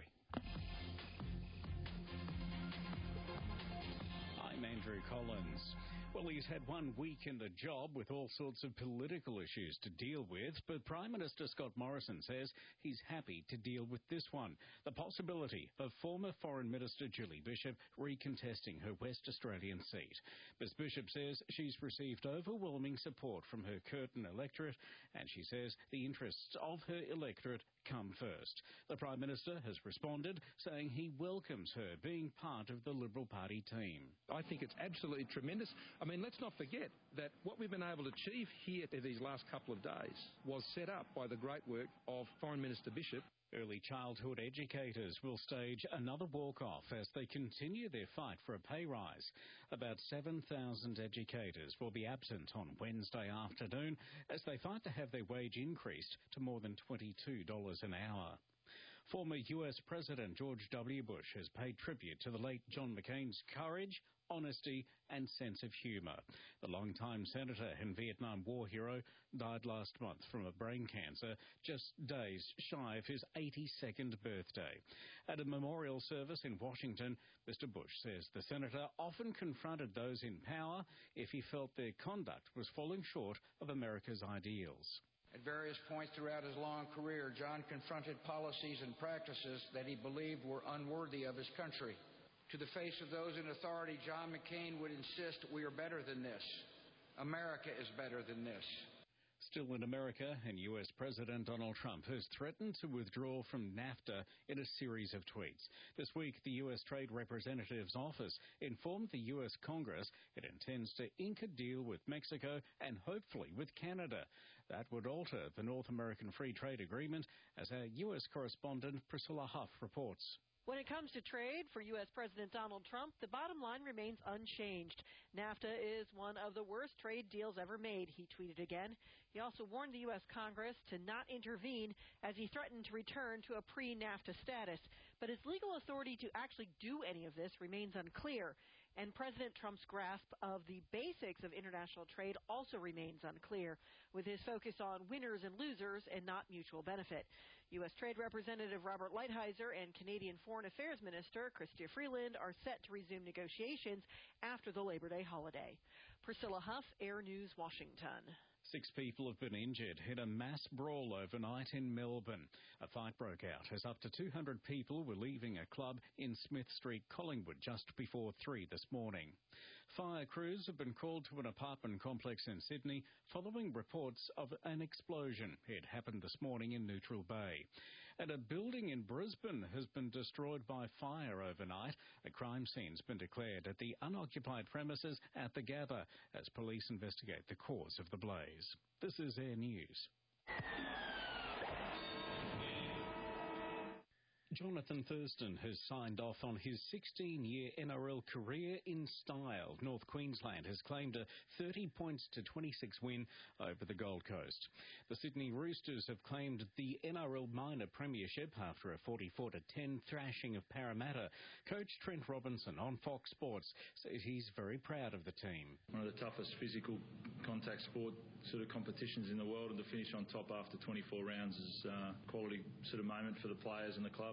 I'm Andrew Collins. Well, he's had one week in the job with all sorts of political issues to deal with, but Prime Minister Scott Morrison says he's happy to deal with this one, the possibility of former Foreign Minister Julie Bishop recontesting her West Australian seat. Miz Bishop says she's received overwhelming support from her Curtin electorate, and she says the interests of her electorate come first. The Prime Minister has responded, saying he welcomes her being part of the Liberal Party team. I think it's absolutely tremendous. I mean, let's not forget that what we've been able to achieve here these last couple of days was set up by the great work of Foreign Minister Bishop. Early childhood educators will stage another walk-off as they continue their fight for a pay rise. About seven thousand educators will be absent on Wednesday afternoon as they fight to have their wage increased to more than twenty-two dollars an hour. Former U S President George W. Bush has paid tribute to the late John McCain's courage, honesty and sense of humour. The longtime senator and Vietnam War hero died last month from a brain cancer, just days shy of his eighty-second birthday. At a memorial service in Washington, Mister Bush says the senator often confronted those in power if he felt their conduct was falling short of America's ideals. At various points throughout his long career, John confronted policies and practices that he believed were unworthy of his country. To the face of those in authority, John McCain would insist, "We are better than this. America is better than this." Still in America, and U S President Donald Trump has threatened to withdraw from NAFTA in a series of tweets. This week, the U S Trade Representative's office informed the U S Congress it intends to ink a deal with Mexico and hopefully with Canada. That would alter the North American Free Trade Agreement, as our U S correspondent Priscilla Huff reports. When it comes to trade for U S President Donald Trump, the bottom line remains unchanged. NAFTA is one of the worst trade deals ever made, he tweeted again. He also warned the U S Congress to not intervene as he threatened to return to a pre-NAFTA status. But his legal authority to actually do any of this remains unclear. And President Trump's grasp of the basics of international trade also remains unclear, with his focus on winners and losers and not mutual benefit. U S Trade Representative Robert Lighthizer and Canadian Foreign Affairs Minister Chrystia Freeland are set to resume negotiations after the Labor Day holiday. Priscilla Huff, Air News, Washington. Six people have been injured in a mass brawl overnight in Melbourne. A fight broke out as up to two hundred people were leaving a club in Smith Street, Collingwood, just before three this morning. Fire crews have been called to an apartment complex in Sydney following reports of an explosion. It happened this morning in Neutral Bay. And a building in Brisbane has been destroyed by fire overnight. A crime scene's been declared at the unoccupied premises at the Gabba as police investigate the cause of the blaze. This is Air News. Jonathan Thurston has signed off on his sixteen-year N R L career in style. North Queensland has claimed a thirty points to twenty-six win over the Gold Coast. The Sydney Roosters have claimed the N R L minor premiership after a forty-four to ten thrashing of Parramatta. Coach Trent Robinson on Fox Sports says he's very proud of the team. One of the toughest physical contact sport sort of competitions in the world, and to finish on top after twenty-four rounds is a quality sort of moment for the players and the club.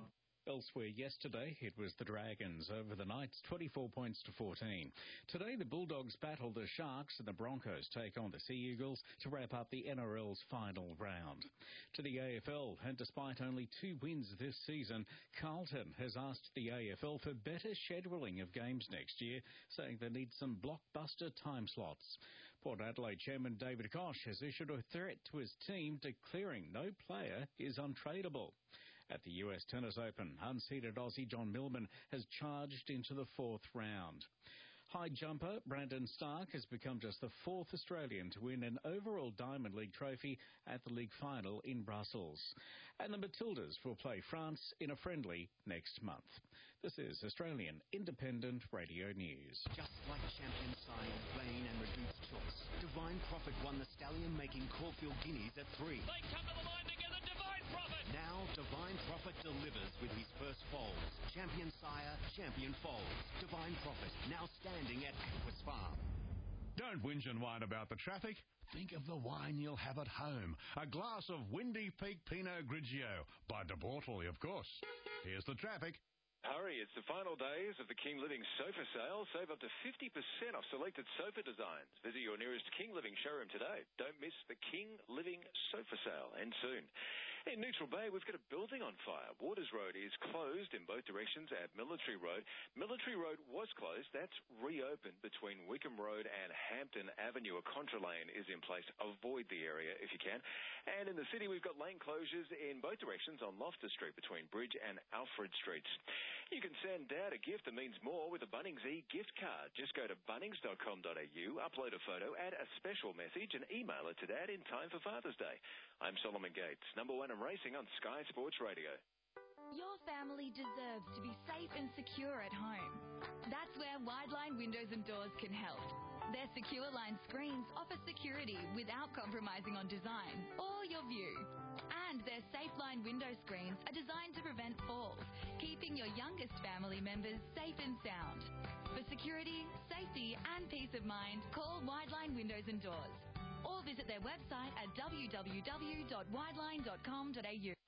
Elsewhere yesterday, it was the Dragons over the Knights, twenty-four points to fourteen. Today, the Bulldogs battle the Sharks and the Broncos take on the Sea Eagles to wrap up the N R L's final round. To the A F L, and despite only two wins this season, Carlton has asked the A F L for better scheduling of games next year, saying they need some blockbuster time slots. Port Adelaide Chairman David Koch has issued a threat to his team declaring no player is untradeable. At the U S Tennis Open, unseeded Aussie John Millman has charged into the fourth round. High jumper Brandon Stark has become just the fourth Australian to win an overall Diamond League trophy at the league final in Brussels. And the Matildas will play France in a friendly next month. This is Australian Independent Radio News. Just like champion side, Bain and Reduced Choice, Divine Profit won the stallion making Caulfield Guineas at three. They come to the line together, Divine Profit! Now, Divine Profit delivers with his first foals. Champion sire, champion foals. Divine Profit, now standing at Aquis Farm. Don't whinge and whine about the traffic. Think of the wine you'll have at home. A glass of Windy Peak Pinot Grigio. By De Bortoli, of course. Here's the traffic. Hurry, it's the final days of the King Living sofa sale. Save up to fifty percent off selected sofa designs. Visit your nearest King Living showroom today. Don't miss the King Living sofa sale, and soon. In Neutral Bay, we've got a building on fire. Waters Road is closed in both directions at Military Road. Military Road was closed. That's reopened between Wickham Road and Hampton Avenue. A contra lane is in place. Avoid the area if you can. And in the city, we've got lane closures in both directions on Loftus Street between Bridge and Alfred Streets. You can send Dad a gift that means more with a Bunnings e-gift card. Just go to bunnings dot com dot a u, upload a photo, add a special message and email it to Dad in time for Father's Day. I'm Solomon Gates, number one in racing on Sky Sports Radio. Your family deserves to be safe and secure at home. That's where Wideline Windows and Doors can help. Their secure line screens offer security without compromising on design or your view. And their SafeLine window screens are designed to prevent falls, keeping your youngest family members safe and sound. For security, safety and peace of mind, call Wideline Windows and Doors or visit their website at w w w dot wideline dot com dot a u.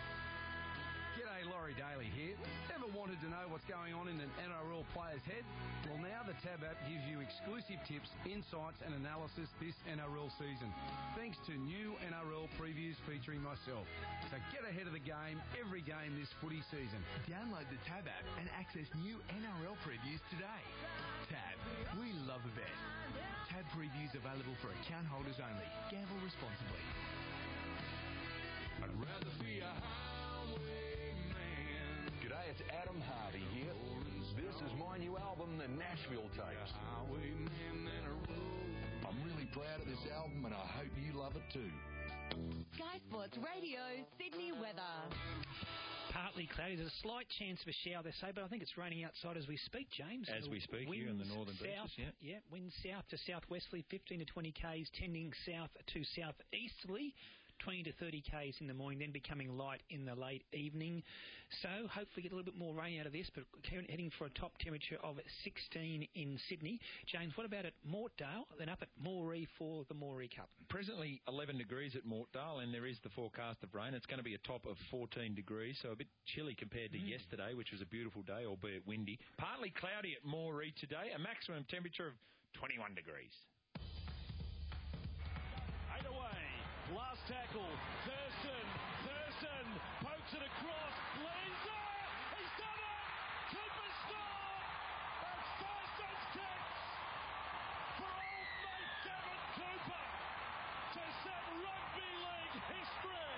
G'day, Laurie Daly here. Ever wanted to know what's going on in an N R L player's head? Well, now the Tab app gives you exclusive tips, insights and analysis this N R L season, thanks to new N R L previews featuring myself. So get ahead of the game every game this footy season. Download the Tab app and access new N R L previews today. Tab, we love a bet. Tab previews available for account holders only. Gamble responsibly. I'd rather be a highwayman. G'day, it's Adam Hardy here. This is my new album, The Nashville Tapes. I'm really proud of this album and I hope you love it too. Sky Sports Radio, Sydney weather. Partly cloudy. There's a slight chance of a shower, they say, but I think it's raining outside as we speak, James. As we speak here in the northern south, beaches, yeah. Yeah, winds south to southwesterly, fifteen to twenty k's, tending south to southeasterly. twenty to thirty k's in the morning, then becoming light in the late evening. So hopefully get a little bit more rain out of this, but heading for a top temperature of sixteen in Sydney. James, what about at Mortdale, then up at Moree for the Moree Cup? Presently eleven degrees at Mortdale, and there is the forecast of rain. It's going to be a top of fourteen degrees, so a bit chilly compared to mm. yesterday, which was a beautiful day, albeit windy. Partly cloudy at Moree today, a maximum temperature of twenty-one degrees. Eight away. Last tackle, Thurston, Thurston pokes it across, Lenza, he's done it! Cooper scored! That's Thurston's kicks for old mate Gavin Cooper to set rugby league history.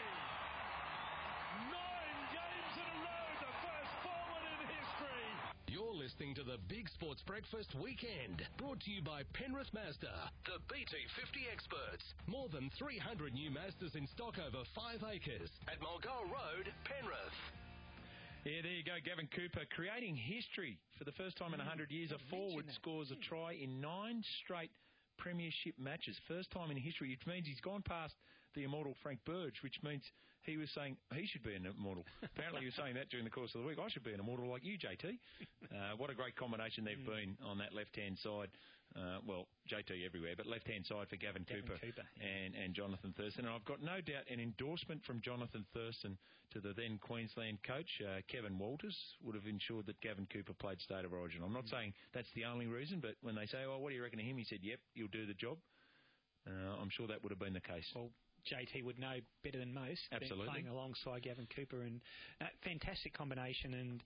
Nine games in a row, the first forward in history. You're listening to the Big Sports Breakfast Weekend, brought to you by Penrith Mazda, the B T fifty experts. More than three hundred new Mazdas in stock over five acres at Mulgoa Road, Penrith. Yeah, there you go, Gavin Cooper creating history for the first time in one hundred years. A forward scores a try in nine straight premiership matches. First time in history, which means he's gone past the immortal Frank Burge, which means he was saying he should be an immortal. Apparently he was saying that during the course of the week. I should be an immortal like you, J T. Uh, what a great combination they've been on that left-hand side Uh, well, J T everywhere, but left-hand side for Gavin, Gavin Cooper, Cooper. and, and Jonathan Thurston. And I've got no doubt an endorsement from Jonathan Thurston to the then Queensland coach, uh, Kevin Walters, would have ensured that Gavin Cooper played State of Origin. I'm not saying that's the only reason, but when they say, oh, what do you reckon of him? He said, yep, he'll do the job. Uh, I'm sure that would have been the case. Well, J T would know better than most. Absolutely. Playing alongside Gavin Cooper, and uh, fantastic combination, and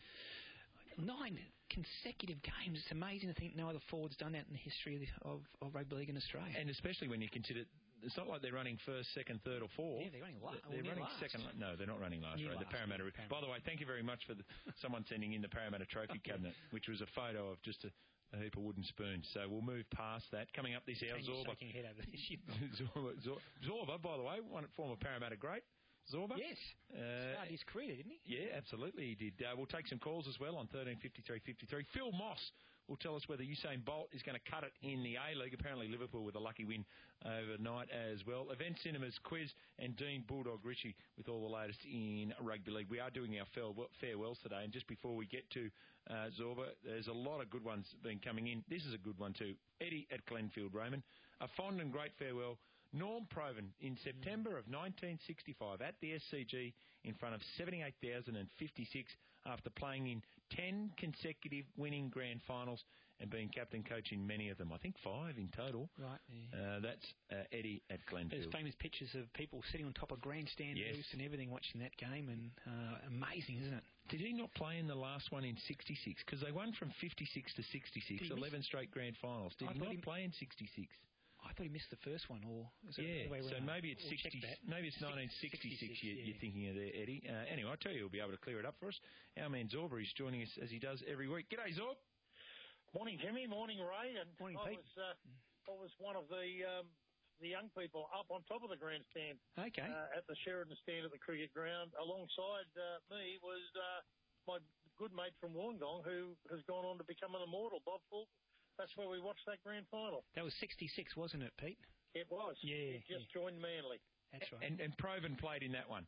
nine consecutive games. It's amazing to think no other forward's done that in the history of, the, of, of rugby league in Australia. And especially when you consider, it's not like they're running first, second, third or fourth. Yeah, they're running last. They're well, running last. second. No, they're not running last. Near Right? last, The Parramatta. Parramatta. By the way, thank you very much for the, someone sending in the Parramatta Trophy cabinet, which was a photo of just a, a heap of wooden spoons. So we'll move past that. Coming up this hour, Zorba. Shaking your head over this. Zorba, Zorba, Zorba, by the way, one former Parramatta great. Zorba. Yes. Uh, Started his career, didn't he? Yeah, absolutely he did. Uh, we'll take some calls as well on thirteen fifty-three fifty-three. Phil Moss will tell us whether Usain Bolt is going to cut it in the A-League. Apparently Liverpool with a lucky win overnight as well. Event Cinemas quiz and Dean Bulldog Ritchie with all the latest in rugby league. We are doing our farewells today, and just before we get to uh, Zorba, there's a lot of good ones been coming in. This is a good one too. Eddie at Glenfield, Raymond. A fond and great farewell. Norm Provan in September of nineteen sixty-five at the S C G in front of seventy-eight thousand fifty-six after playing in ten consecutive winning grand finals and being captain coach in many of them. I think five in total. Right. Yeah. Uh, that's uh, Eddie at Glenfield. There's famous pictures of people sitting on top of grandstand Yes. roofs and everything watching that game, and uh, amazing, isn't it? Did he not play in the last one in sixty-six? Because they won from fifty-six to sixty-six, Did he eleven miss- straight grand finals. Did I he thought not he- play in sixty-six? I thought he missed the first one, or is it Yeah, the way so around? maybe it's We'll check sixty. that. Maybe it's Six- nineteen sixty-six. sixty-six, You're, yeah. you're thinking of there, Eddie. Uh, anyway, I tell you, he'll be able to clear it up for us. Our man Zorba is joining us as he does every week. G'day, Zorb. Morning, Jimmy. Morning, Ray. And Morning, I Pete. was uh, I was one of the um, the young people up on top of the grandstand. Okay. Uh, at the Sheridan stand at the cricket ground. Alongside uh, me was uh, my good mate from Wollongong, who has gone on to become an immortal, Bob Fulton. That's where we watched that grand final. That was sixty-six, wasn't it, Pete? It was. Yeah. He just joined Manly. That's right. And, and Provan played in that one.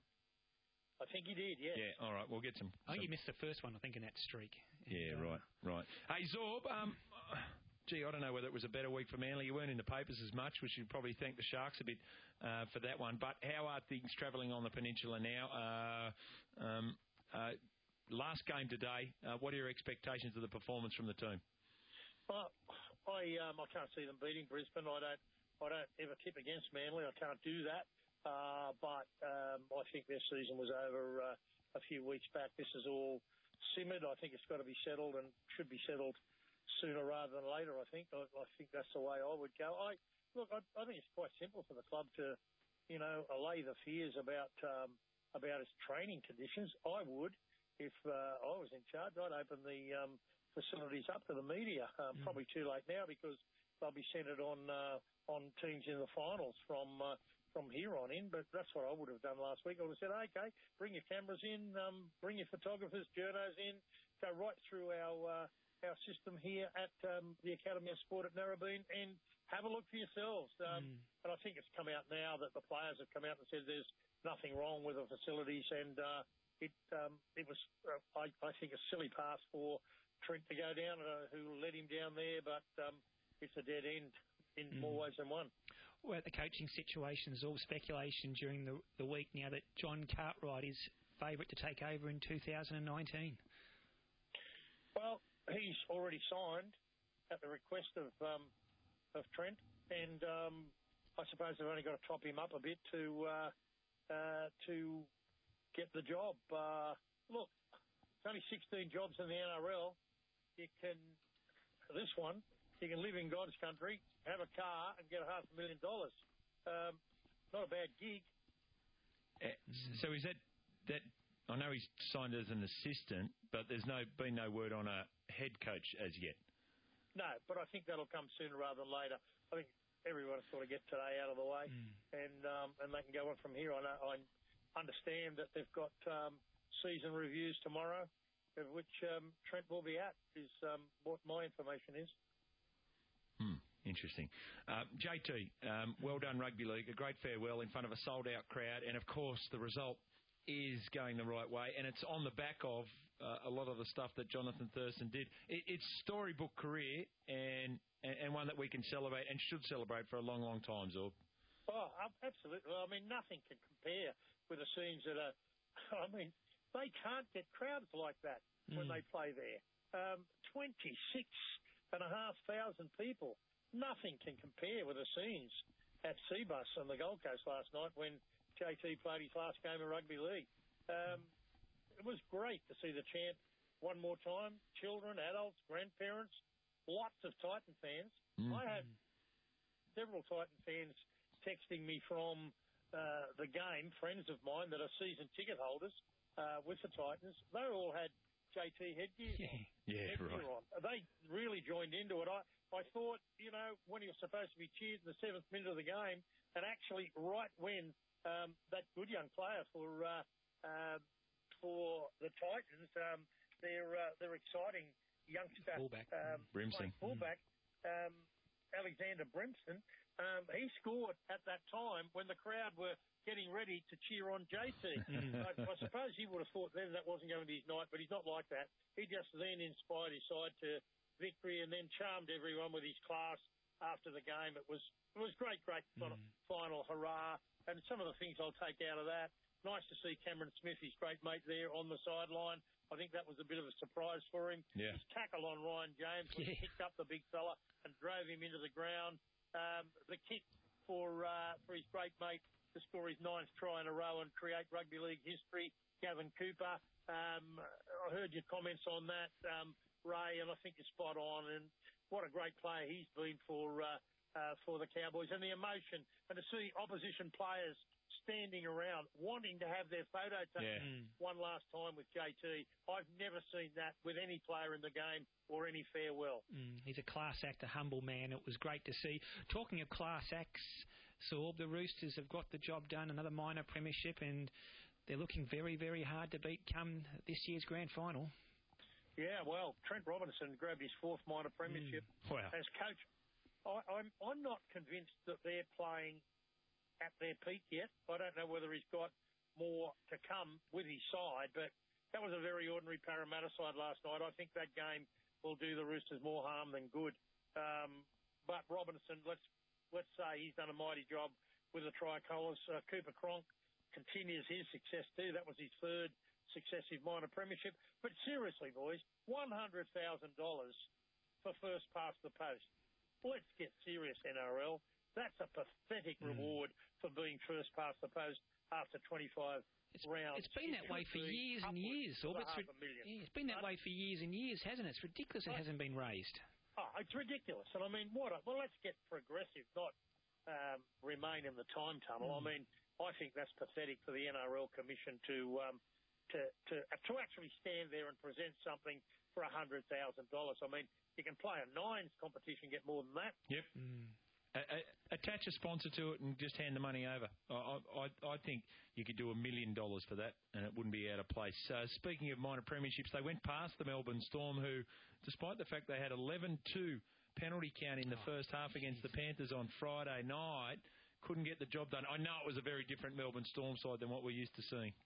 I think he did, yeah. Yeah, all right, we'll get some. I think some you missed the first one, I think, in that streak. yeah, And, uh, right, right. Hey, Zorb, um, gee, I don't know whether it was a better week for Manly. You weren't in the papers as much. We should probably thank the Sharks a bit uh, for that one. But how are things travelling on the peninsula now? Uh, um, uh, last game today, uh, what are your expectations of the performance from the team? Well, I um, I can't see them beating Brisbane. I don't I don't ever tip against Manly. I can't do that. Uh, but um, I think their season was over uh, a few weeks back. This is all simmered. I think it's got to be settled and should be settled sooner rather than later. I think. I, I think that's the way I would go. I look. I, I think it's quite simple for the club to, you know, allay the fears about um, about its training conditions. I would, if uh, I was in charge, I'd open the um, facilities up to the media. Um, mm. Probably too late now because they'll be centred on uh, on teams in the finals from uh, from here on in. But that's what I would have done last week. I would have said, okay, bring your cameras in, um, bring your photographers, journos in, go right through our uh, our system here at um, the Academy of Sport at Narrabeen and have a look for yourselves. Um, Mm. And I think it's come out now that the players have come out and said there's nothing wrong with the facilities, and uh, it um, it was uh, I, I think a silly pass for Trent to go down, uh, who led him down there, but um, it's a dead end in Mm. more ways than one. Well, the coaching situation is all speculation during the, the week now that John Cartwright is favourite to take over in two thousand nineteen. Well, he's already signed at the request of um, of Trent, and um, I suppose they've only got to top him up a bit to uh, uh, to get the job. Uh, look, it's only sixteen jobs in the N R L. You can, this one, you can live in God's country, have a car, and get a half a million dollars. Um, not a bad gig. Uh, so is that that? I know he's signed as an assistant, but there's no been no word on a head coach as yet. No, but I think that'll come sooner rather than later. I think everyone sort of get today out of the way, Mm. and um, and they can go on from here. I know, I understand that they've got um, season reviews tomorrow, of which um, Trent will be at. Is um, what my information is. Hmm. Interesting. Uh, J T, um, well done Rugby League. A great farewell in front of a sold-out crowd, and of course the result is going the right way, and it's on the back of uh, a lot of the stuff that Jonathan Thurston did. It, it's storybook career and, and and one that we can celebrate and should celebrate for a long, long time, Zorb. Oh, absolutely. I mean, nothing can compare with the scenes that are... I mean, they can't get crowds like that mm. when they play there. Um, twenty-six and a half thousand people. Nothing can compare with the scenes at Seabus on the Gold Coast last night when J T played his last game of rugby league. Um, it was great to see the chant one more time. Children, adults, grandparents, lots of Titan fans. Mm. I had several Titan fans texting me from uh, the game, friends of mine that are season ticket holders uh, with the Titans. They all had J T headgear yeah. on. Yeah, headgear right. on. They really joined into it. I, I thought, you know, when he was supposed to be cheered in the seventh minute of the game, and actually right when um, that good young player for uh, uh, for the Titans, um, their uh, their exciting youngster, fullback, um, Brimson, fullback, mm. um, Alexander Brimson, um, he scored at that time when the crowd were getting ready to cheer on J T. I, I suppose he would have thought then that wasn't going to be his night, but he's not like that. He just then inspired his side to victory and then charmed everyone with his class after the game. It was it was great, great mm. final hurrah. And some of the things I'll take out of that. Nice to see Cameron Smith, his great mate there on the sideline. I think that was a bit of a surprise for him. Yeah. His tackle on Ryan James when yeah. he picked up the big fella and drove him into the ground. Um, the kick for uh, for his great mate to score his ninth try in a row and create rugby league history, Gavin Cooper. Um, I heard your comments on that, um, Ray, and I think you're spot on. And what a great player he's been for uh, uh, for the Cowboys. And the emotion, and to see opposition players standing around wanting to have their photo taken yeah. one last time with J T. I've never seen that with any player in the game or any farewell. Mm, he's a class act, a humble man. It was great to see. Talking of class acts, Sorb, the Roosters have got the job done, another minor premiership, and they're looking very, very hard to beat come this year's grand final. Yeah, well, Trent Robinson grabbed his fourth minor premiership mm. wow. as coach. I, I'm, I'm not convinced that they're playing at their peak yet. I don't know whether he's got more to come with his side, but that was a very ordinary Parramatta side last night. I think that game will do the Roosters more harm than good. Um, but Robinson, let's let's say he's done a mighty job with the Tricolours. Uh, Cooper Cronk continues his success too. That was his third successive minor premiership. But seriously, boys, one hundred thousand dollars for first past the post. Let's get serious, N R L. That's a pathetic mm. reward for being first past the post after twenty-five it's, rounds. It's been it that way for years and years. Or it's, ri- yeah, it's been that way for years and years, hasn't it? It's ridiculous it hasn't been raised. Oh, it's ridiculous. And I mean, what? A, well, let's get progressive, not um, remain in the time tunnel. Mm. I mean, I think that's pathetic for the N R L Commission to um, to, to to actually stand there and present something for one hundred thousand dollars. I mean, you can play a nines competition, get more than that. Yep. Mm. Attach a sponsor to it and just hand the money over. I, I, I think you could do a million dollars for that and it wouldn't be out of place. Uh, speaking of minor premierships, they went past the Melbourne Storm, who, despite the fact they had eleven two penalty count in the oh, first half against the Panthers on Friday night, couldn't get the job done. I know it was a very different Melbourne Storm side than what we're used to seeing.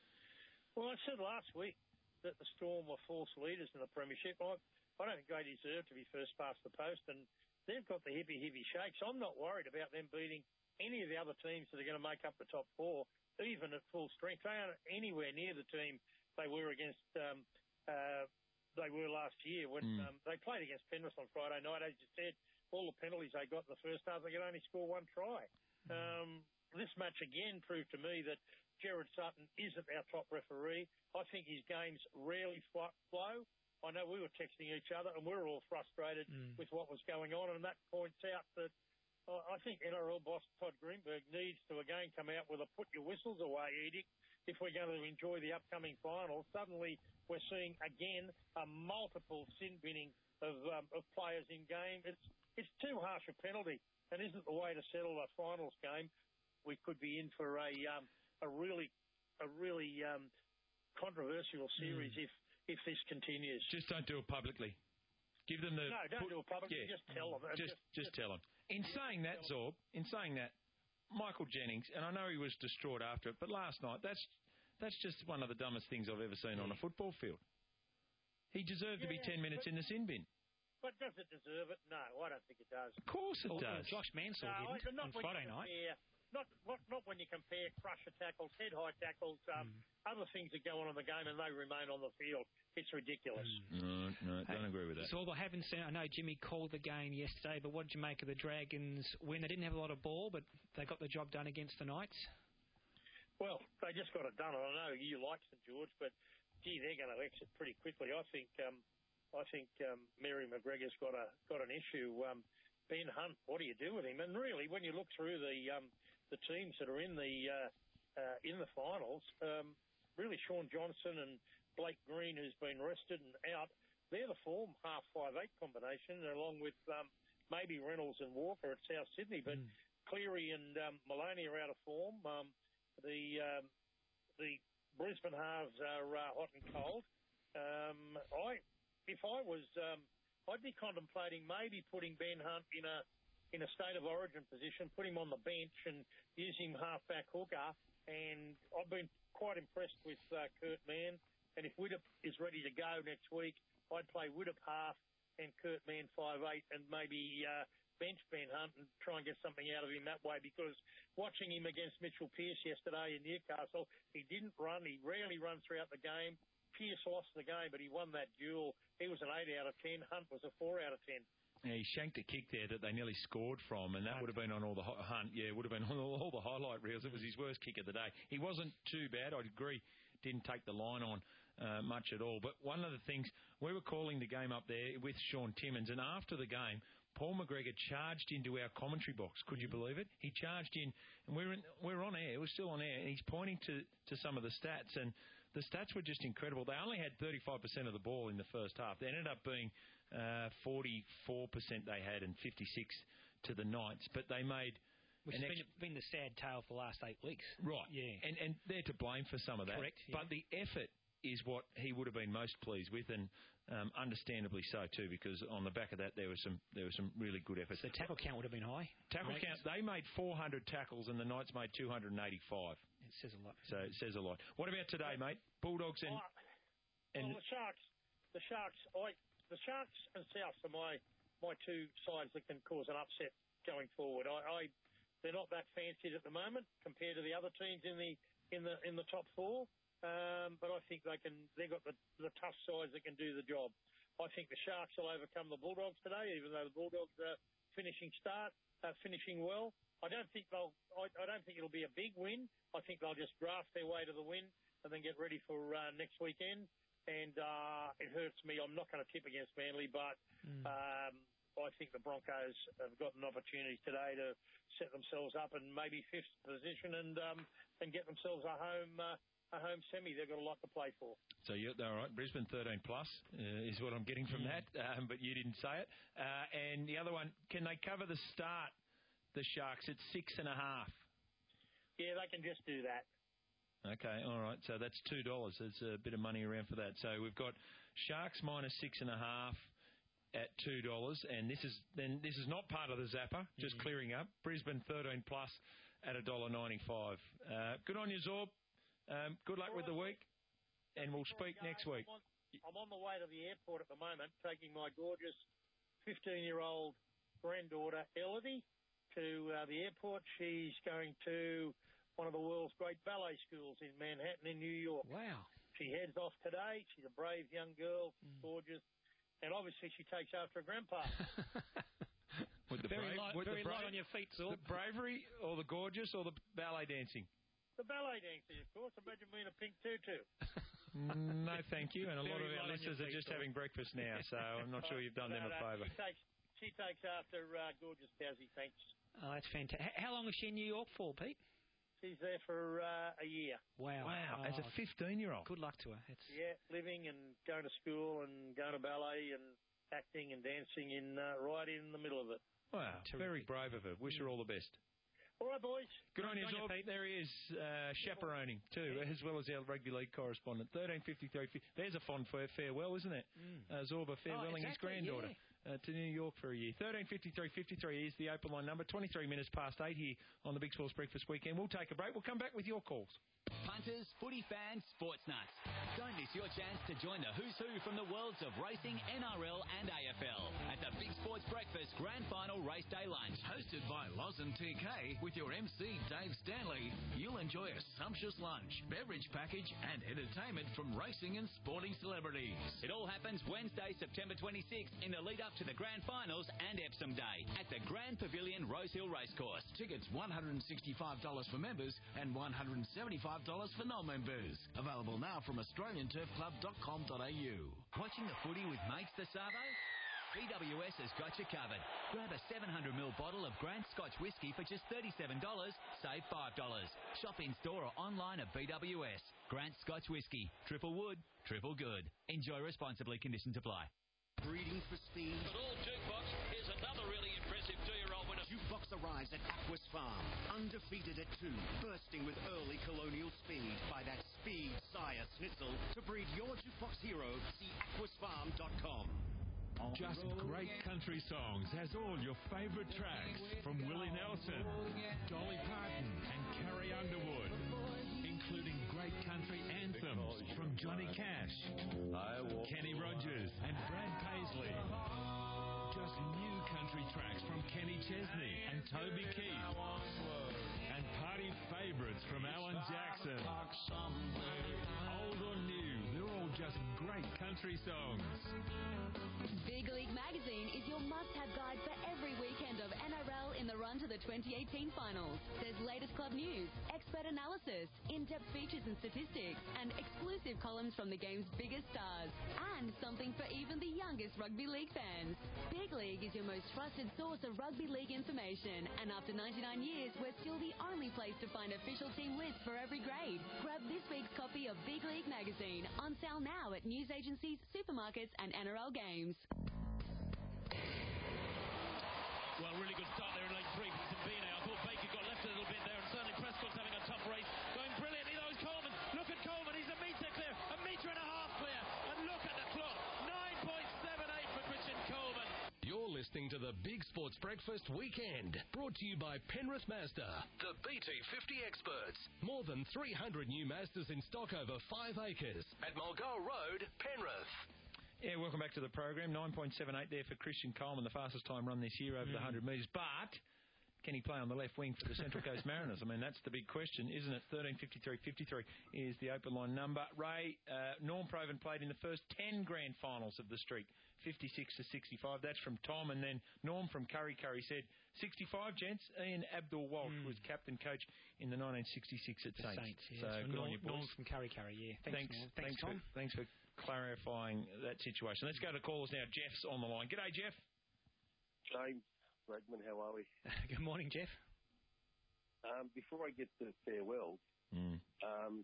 Well, I said last week that the Storm were false leaders in the premiership. I, I don't think they deserve to be first past the post, and they've got the hippy, hippy shakes. I'm not worried about them beating any of the other teams that are going to make up the top four, even at full strength. They aren't anywhere near the team they were against. Um, uh, they were last year when mm. um, they played against Penrith on Friday night. As you said, all the penalties they got in the first half, they could only score one try. Mm. Um, this match again proved to me that Gerard Sutton isn't our top referee. I think his games rarely flow. I know we were texting each other and we were all frustrated mm. with what was going on, and that points out that uh, I think N R L boss Todd Greenberg needs to again come out with a put your whistles away edict if we're going to enjoy the upcoming final. Suddenly we're seeing again a multiple sin binning of, um, of players in game. It's it's too harsh a penalty and isn't the way to settle a finals game. We could be in for a um, a really a really um, controversial series mm. if. if this continues. Just don't do it publicly. Give them the... No, don't put, do it publicly. Yeah. Just tell them. Just, just, just tell them. In just saying that, Zorb, in saying that, Michael Jennings, and I know he was distraught after it, but last night, that's That's just one of the dumbest things I've ever seen on a football field. He deserved to be Yeah, ten minutes but- in the sin bin. But does it deserve it? No, I don't think it does. Of course it Oh, does. Josh Mansell No, didn't not on when Friday you night. compare, Not, not not when you compare crusher tackles, head high tackles, um, Hmm. other things that go on in the game, and they remain on the field. It's ridiculous. No, no, don't agree with that. So, although I haven't seen, I know Jimmy called the game yesterday, but what did you make of the Dragons win? They didn't have a lot of ball, but they got the job done against the Knights. Well, they just got it done. I know you like St George, but gee, they're going to exit pretty quickly. I think. Um, I think um, Mary McGregor's got a got an issue. Um, Ben Hunt, what do you do with him? And really, when you look through the um, the teams that are in the uh, uh, in the finals, um, really Sean Johnson and Blake Green, who's been rested and out, they're the form half five eight combination, along with um, maybe Reynolds and Walker at South Sydney. But Mm. Cleary and um, Maloney are out of form. Um, the um, the Brisbane halves are uh, hot and cold. Um, I, if I was, um, I'd be contemplating maybe putting Ben Hunt in a in a state of origin position, put him on the bench and use him half-back hooker. And I've been quite impressed with uh, Kurt Mann. And if Widdop is ready to go next week, I'd play Widdop half and Kurt Mann five eight and maybe uh, bench Ben Hunt and try and get something out of him that way, because watching him against Mitchell Pearce yesterday in Newcastle, he didn't run. He rarely run throughout the game. Pearce lost the game, but he won that duel. He was an eight out of ten. Hunt was a four out of ten. Yeah, he shanked a kick there that they nearly scored from, and that would have been on all the hi- Hunt. Yeah, would have been on all, all the highlight reels. It was his worst kick of the day. He wasn't too bad. I'd agree. Didn't take the line on uh, much at all. But one of the things, we were calling the game up there with Sean Timmins, and after the game, Paul McGregor charged into our commentary box. Could you believe it? He charged in, and we we're in, we we're on air. We're still on air, and he's pointing to, to some of the stats, and the stats were just incredible. They only had thirty-five percent of the ball in the first half. They ended up being uh, forty-four percent they had and fifty-six to the Knights, but they made Which an has ex- been, been the sad tale for the last eight weeks. Right. Yeah. And and they're to blame for some of that. Correct, yeah. But the effort is what he would have been most pleased with, and um, understandably so too, because on the back of that there was some there was some really good efforts. The tackle count would have been high. Tackle Right. count, they made four hundred tackles and the Knights made two hundred eighty-five. It says a lot. So it says a lot. What about today, mate? Bulldogs and... Oh, and well, the Sharks, the Sharks, I, the Sharks and Souths are my my two sides that can cause an upset going forward. I, I they're not that fancied at the moment compared to the other teams in the in the in the top four. Um, but I think they can. They've got the, the tough sides that can do the job. I think the Sharks will overcome the Bulldogs today, even though the Bulldogs are finishing start, uh, finishing well. I don't think they'll. I, I don't think it'll be a big win. I think they'll just draft their way to the win and then get ready for uh, next weekend. And uh, it hurts me. I'm not going to tip against Manly, but Mm. um, I think the Broncos have got an opportunity today to set themselves up in maybe fifth position and um, and get themselves a home uh, a home semi. They've got a lot to play for. So you're all right. Brisbane thirteen plus uh, is what I'm getting from that, um, but you didn't say it. Uh, and the other one, can they cover the start? The Sharks at six and a half. Yeah, they can just do that. Okay, all right. So that's two dollars. There's a bit of money around for that. So we've got Sharks minus six and a half at two dollars, and this is then this is not part of the Zapper. Just Mm-hmm. clearing up. Brisbane thirteen plus at a dollar ninety-five. Uh, good on you, Zorb. Um, good luck with the week, and we'll speak next week. I'm on, I'm on the way to the airport at the moment, taking my gorgeous fifteen-year-old granddaughter Elodie to uh, the airport. She's going to one of the world's great ballet schools in Manhattan in New York. Wow. She heads off today. She's a brave young girl, Mm. gorgeous, and obviously she takes after her grandpa. With the Very brave- light, with very the light brave- on your feet, Zorb. The bravery, or the gorgeous, or the ballet dancing. The ballet dancing, of course. Imagine me in a pink tutu. Mm, no, thank you. And a lot of Very our light on listeners your are feet, just Zorb. having breakfast now, so I'm not sure you've done No, them a no, favour. She takes, she takes after uh, gorgeous Tassie, thanks. Oh, that's fantastic. How long was she in New York for, Pete? She's there for uh, a year. Wow. Wow, as a Oh, fifteen-year-old. Good luck to her. It's Yeah, living and going to school and going to ballet and acting and dancing in uh, right in the middle of it. Wow, very brave of her. Wish her all the best. All right, boys. Good on you, Good on you, Zorb. There he is, uh, chaperoning too, as well as our rugby league correspondent. thirteen fifty-three. There's a fond fa- farewell, isn't it? Mm. Uh, Zorba farewelling his exactly, granddaughter. uh, to New York for a year. thirteen fifty-three fifty-three is the open line number. twenty-three minutes past eight here on the Big Sports Breakfast Weekend. We'll take a break. We'll come back with your calls. Punters, footy fans, sports nuts. Don't miss your chance to join the who's who from the worlds of racing, N R L and A F L at the Big Sports Breakfast Grand Final Race Day Lunch. Hosted by Loz and T K with your M C Dave Stanley, you'll enjoy a sumptuous lunch, beverage package and entertainment from racing and sporting celebrities. It all happens Wednesday, September twenty-sixth in the lead up to the Grand Finals and Epsom Day at the Grand Pavilion Rosehill Racecourse. Tickets one hundred sixty-five dollars for members and one hundred seventy-five dollars for non-members. Available now from australian turf club dot com dot a u. Watching the footy with mates this Savo? B W S has got you covered. Grab a seven hundred milliliter bottle of Grant Scotch Whisky for just thirty-seven dollars, save five dollars. Shop in-store or online at B W S. Grant Scotch Whisky. Triple wood, triple good. Enjoy responsibly. Conditions apply. Breeding for speed. But all Jukebox is another really impressive two-year-old winner. Jukebox arrives at Aquas Farm, undefeated at two, bursting with early colonial speed. By that speed sire Snitzel. To breed your Jukebox hero, see aquas farm dot com. Just Great Country Songs has all your favourite tracks from Willie Nelson, Dolly Parton and Carrie Underwood, including great country anthems from Johnny Cash, Kenny Rogers and Brad Paisley. Just new country tracks from Kenny Chesney and Toby Keith. And party favourites from Alan Jackson. Old or new, they're all just great country songs. Big League Magazine is your must-have guide for every weekend of N R L in the run to the twenty eighteen finals. There's latest club news, expert analysis, in-depth features and statistics, and exclusive columns from the game's biggest stars. And something for even the youngest rugby league fans. Big League is your most trusted source of rugby league information. And after ninety-nine years, we're still the only place to find official team lists for every grade. Grab this week's copy of Big League Magazine, on sale now at news agencies, supermarkets, and N R L games. Well, really good start there in lane three from Sabine. I thought Baker got left a little bit there, and certainly Prescott's having a tough race. Going brilliantly, though, is Coleman. Look at Coleman. He's a metre clear, a metre and a half clear. And look at the clock. nine point seven eight for Christian Coleman. You're listening to the Big Sports Breakfast Weekend, brought to you by Penrith Mazda, the B T fifty experts. More than three hundred new Mazdas in stock over five acres at Mulgoa Road, Penrith. Yeah, welcome back to the program. nine point seven eight there for Christian Coleman, the fastest time run this year over mm. the one hundred metres. But can he play on the left wing for the Central Coast Mariners? I mean, that's the big question, isn't it? thirteen fifty-three fifty-three is the open line number. Ray, uh, Norm Provan played in the first ten grand finals of the streak, fifty-six to sixty-five. That's from Tom. And then Norm from Curry Curry said, sixty-five, gents. Ian Abdul-Walsh mm. was captain coach in the nineteen sixty-six at Saints. Saints yeah. So, so good Norm, on you, boys. Norm from Curry Curry, yeah. Thanks, thanks, thanks, thanks, Tom. For, thanks for clarifying that situation. Let's go to callers now. Jeff's on the line. G'day, Jeff. James Redmond, how are we? Good morning, Jeff. Um, before I get to farewell, mm. um,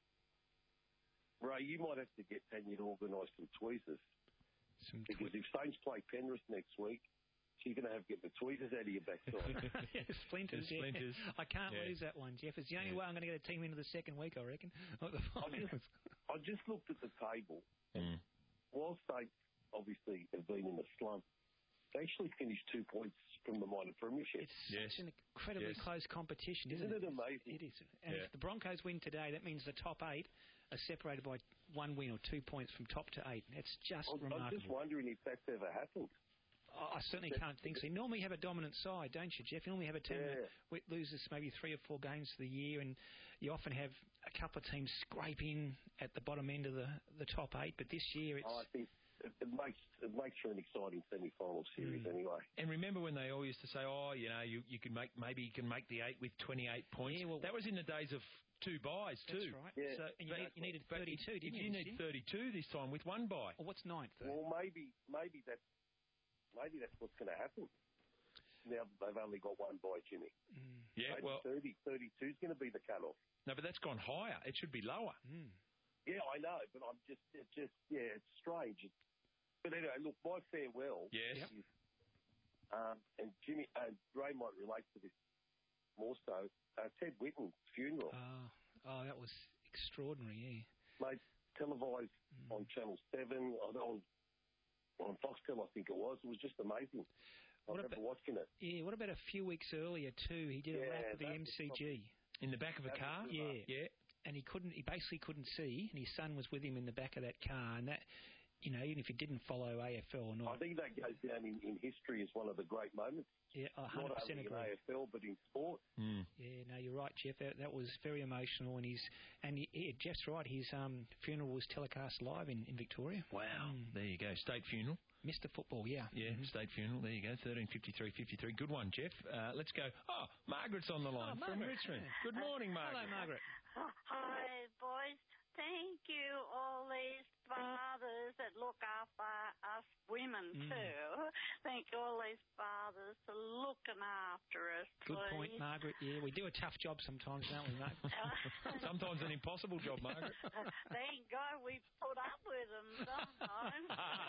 Ray, you might have to get Tanya to organise some tweezers. Some because twi- if Saints play Penrith next week, she's going to have to get the tweezers out of your backside. yeah, splinters, the splinters. Yeah. I can't yeah. lose that one, Jeff. It's the only yeah. way I'm going to get a team into the second week, I reckon. I just, I just looked at the table. Mm. Whilst they obviously have been in a slump, they actually finished two points from the minor premiership. It's yes. such an incredibly yes. close competition, isn't, isn't it? it amazing? It is. And yeah. if the Broncos win today, that means the top eight are separated by one win or two points from top to eight. That's just I'm, remarkable. I'm just wondering if that's ever happened. I certainly can't think so. You normally have a dominant side, don't you, Jeff? You normally have a team yeah. that loses maybe three or four games for the year, and you often have a couple of teams scraping at the bottom end of the, the top eight. But this year, it's... Oh, I think it, it makes it makes for an exciting semi-final series mm. anyway. And remember when they all used to say, oh, you know, you, you can make maybe you can make the eight with twenty-eight points. Yeah, well, that was in the days of two buys too. That's right. Yeah. So, and you, but, need, you needed thirty-two, if, didn't if you? you need thirty-two this time with one buy. Or what's ninth? Though? Well, maybe maybe that's maybe that's what's going to happen. Now that they've only got one buy, Jimmy. Mm. Yeah, maybe well, thirty, thirty-two is going to be the cut-off. No, but that's gone higher. It should be lower. Mm. Yeah, I know, but I'm just, it's just, yeah, it's strange. It's, but anyway, look, my farewell. Yes. Is, um, and Jimmy, uh, Ray might relate to this more so. Uh, Ted Whitten's funeral. Oh, oh, that was extraordinary. Yeah. Mate, televised mm. on Channel Seven, on, on on Foxtel, I think it was. It was just amazing. I What remember about- watching it. Yeah, what about a few weeks earlier too? He did a Yeah, lap of the that M C G. In the back of a car? Yeah. Yeah. And he couldn't, he basically couldn't see, and his son was with him in the back of that car, and that, you know, even if he didn't follow A F L or not. I think that goes down in, in history as one of the great moments. Yeah, one hundred Not percent only in agree. A F L, but in sport. Mm. Yeah, no, you're right, Jeff. That, that was very emotional, and his and he, yeah, Jeff's right. His um, funeral was telecast live in, in Victoria. Wow, there you go. State funeral. Mister Football, yeah. Yeah, state funeral. There you go. thirteen fifty-three fifty-three. Good one, Jeff. Uh, let's go. Oh, Margaret's on the line Oh, from Margaret. Richmond. Good morning, Margaret. Hello, Margaret. Hi, boys. Thank you, all these fathers that look after us women, Mm. too. Thank you, all these fathers for looking after us, Good please. point, Margaret. Yeah, we do a tough job sometimes, don't we, mate? Sometimes an impossible job, Margaret. Thank God we put up with them sometimes.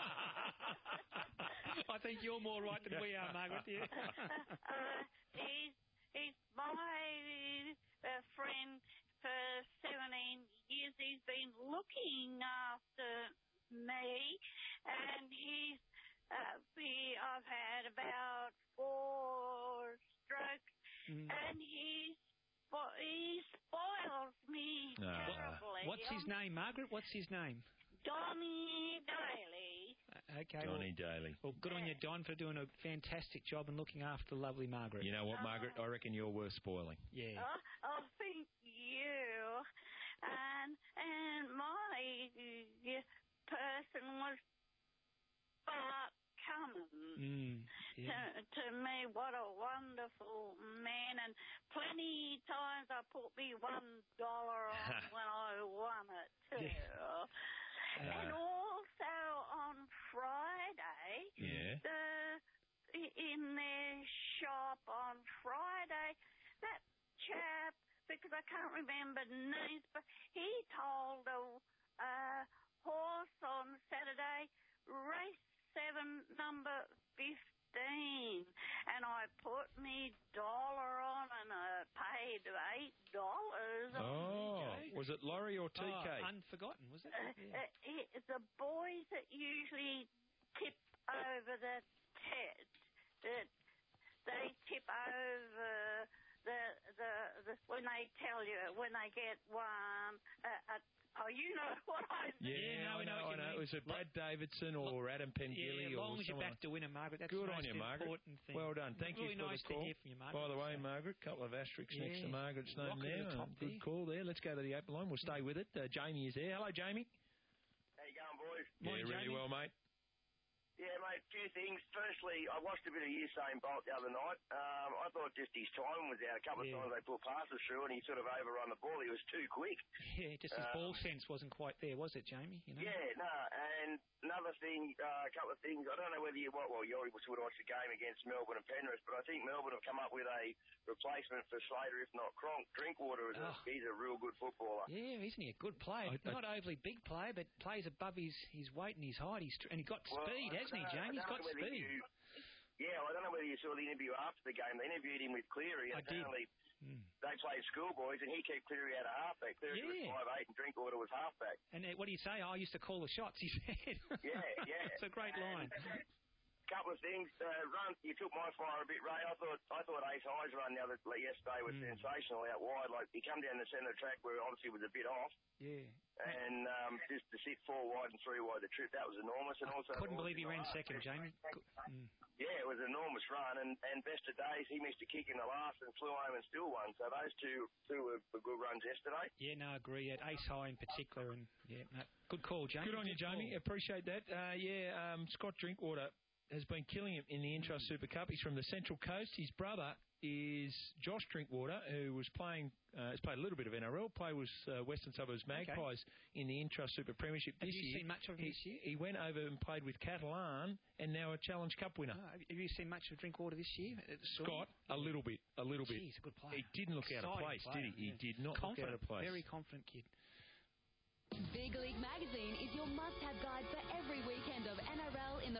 I think you're more right than we are, Margaret. Yeah. uh, he's, he's my uh, friend for seventeen years. He's been looking after me, and he's uh, we, I've had about four strokes, Mm. and he's spo- he spoils me Ah. terribly. What's his name, Margaret? What's his name? Donny Daly. Uh, Okay. Donny well, Daly. Well, good on you, Don, for doing a fantastic job and looking after lovely Margaret. You know what, Margaret? I reckon you're worth spoiling. Yeah. Oh, oh, thank you. And and my uh, person was Bart Cummins. Mm, To, to me, what a wonderful man. And plenty times I put me one dollar on when I won it, too. And Uh, also on Friday, Yeah. the in their shop on Friday, that chap, because I can't remember names, but he told a uh, horse on Saturday, race seven, number fifteen, and I put me dollar on and I paid eight dollars. Oh, was it Laurie or T K? Oh, unforgotten, was it? Uh, uh, it- the boys that usually tip over the tet, that they tip over the, the the when they tell you when they get one. Uh, a, oh, you know what I mean. Yeah, no, I we know know, what I you know. mean. Was it Brad Davidson or Adam Pengilly? Yeah, as or long as you're someone? back to win a, Margaret. That's Good the on most you, Margaret. important thing. Well done. Thank really you for nice the call. to hear from you, Margaret. By the way, Margaret, a couple of asterisks next to Yeah. Margaret's name Rock at there. the top Good there. call there. Let's go to the open line. We'll stay with it. Uh, Jamie is there. Hello, Jamie. How you going, boys? Yeah, really well, mate. Yeah, mate, a few things. Firstly, I watched a bit of Usain Bolt the other night. Um, I thought just his timing was out. A couple Yeah. of times they put passes through and he sort of overrun the ball. He was too quick. Yeah, just his Um, ball sense wasn't quite there, was it, Jamie? You know? Yeah, no, and another thing, uh, a couple of things. I don't know whether you, well, well you already would have watched the game against Melbourne and Penrith, but I think Melbourne have come up with a replacement for Slater, if not Cronk. Drinkwater is a, Oh. he's a real good footballer. Yeah, isn't he a good player? I- I- Not overly big player, but plays above his, his weight and his height. He's tr- and he got Well, speed, I hasn't he, don't know- Jamie? He's I got don't know whether speed. You, yeah, I don't know whether you saw the interview after the game. They interviewed him with Cleary, and I did. apparently Mm. they played schoolboys, and he kept Cleary out of halfback. Cleary Yeah. was five eight, and Drinkwater was halfback. And uh, what do you say? I used to call the shots, he said. Yeah, yeah. It's a great line. Couple of things. Uh, run, you took my fire a bit, Ray. I thought I thought Ace High's run the other yesterday was Mm. sensational out wide. Like he come down the centre of the track where obviously was a bit off, Yeah. and um, just to sit four wide and three wide the trip, that was enormous. And also Couldn't believe he ran last- second, Jamie. Mm. Yeah, it was an enormous run, and, and best of days, he missed a kick in the last and flew home and still won. So those two two were, were good runs yesterday. Yeah, no, I agree. At Ace High in particular, and yeah, no, good call, Jamie. Good on you, Jamie. call. Appreciate that. Uh, yeah, um, Scott Drinkwater has been killing it in the Intrust Super Cup. He's from the Central Coast. His brother is Josh Drinkwater, who was playing, uh, has played a little bit of N R L, play with uh, Western Suburbs Magpies in the Intrust Super Premiership Have this you year. seen much of him he, this year? He went over and played with Catalan and now a Challenge Cup winner. Oh, have have you seen much of Drinkwater this year? at the Storm? Scott, a little bit, a little bit. He's a good player. He didn't look out of Exciting place, player, did he? yeah. He did not confident, look out of place. Very confident kid. Big League Magazine is your must-have guide for every weekend of N R L in the run to the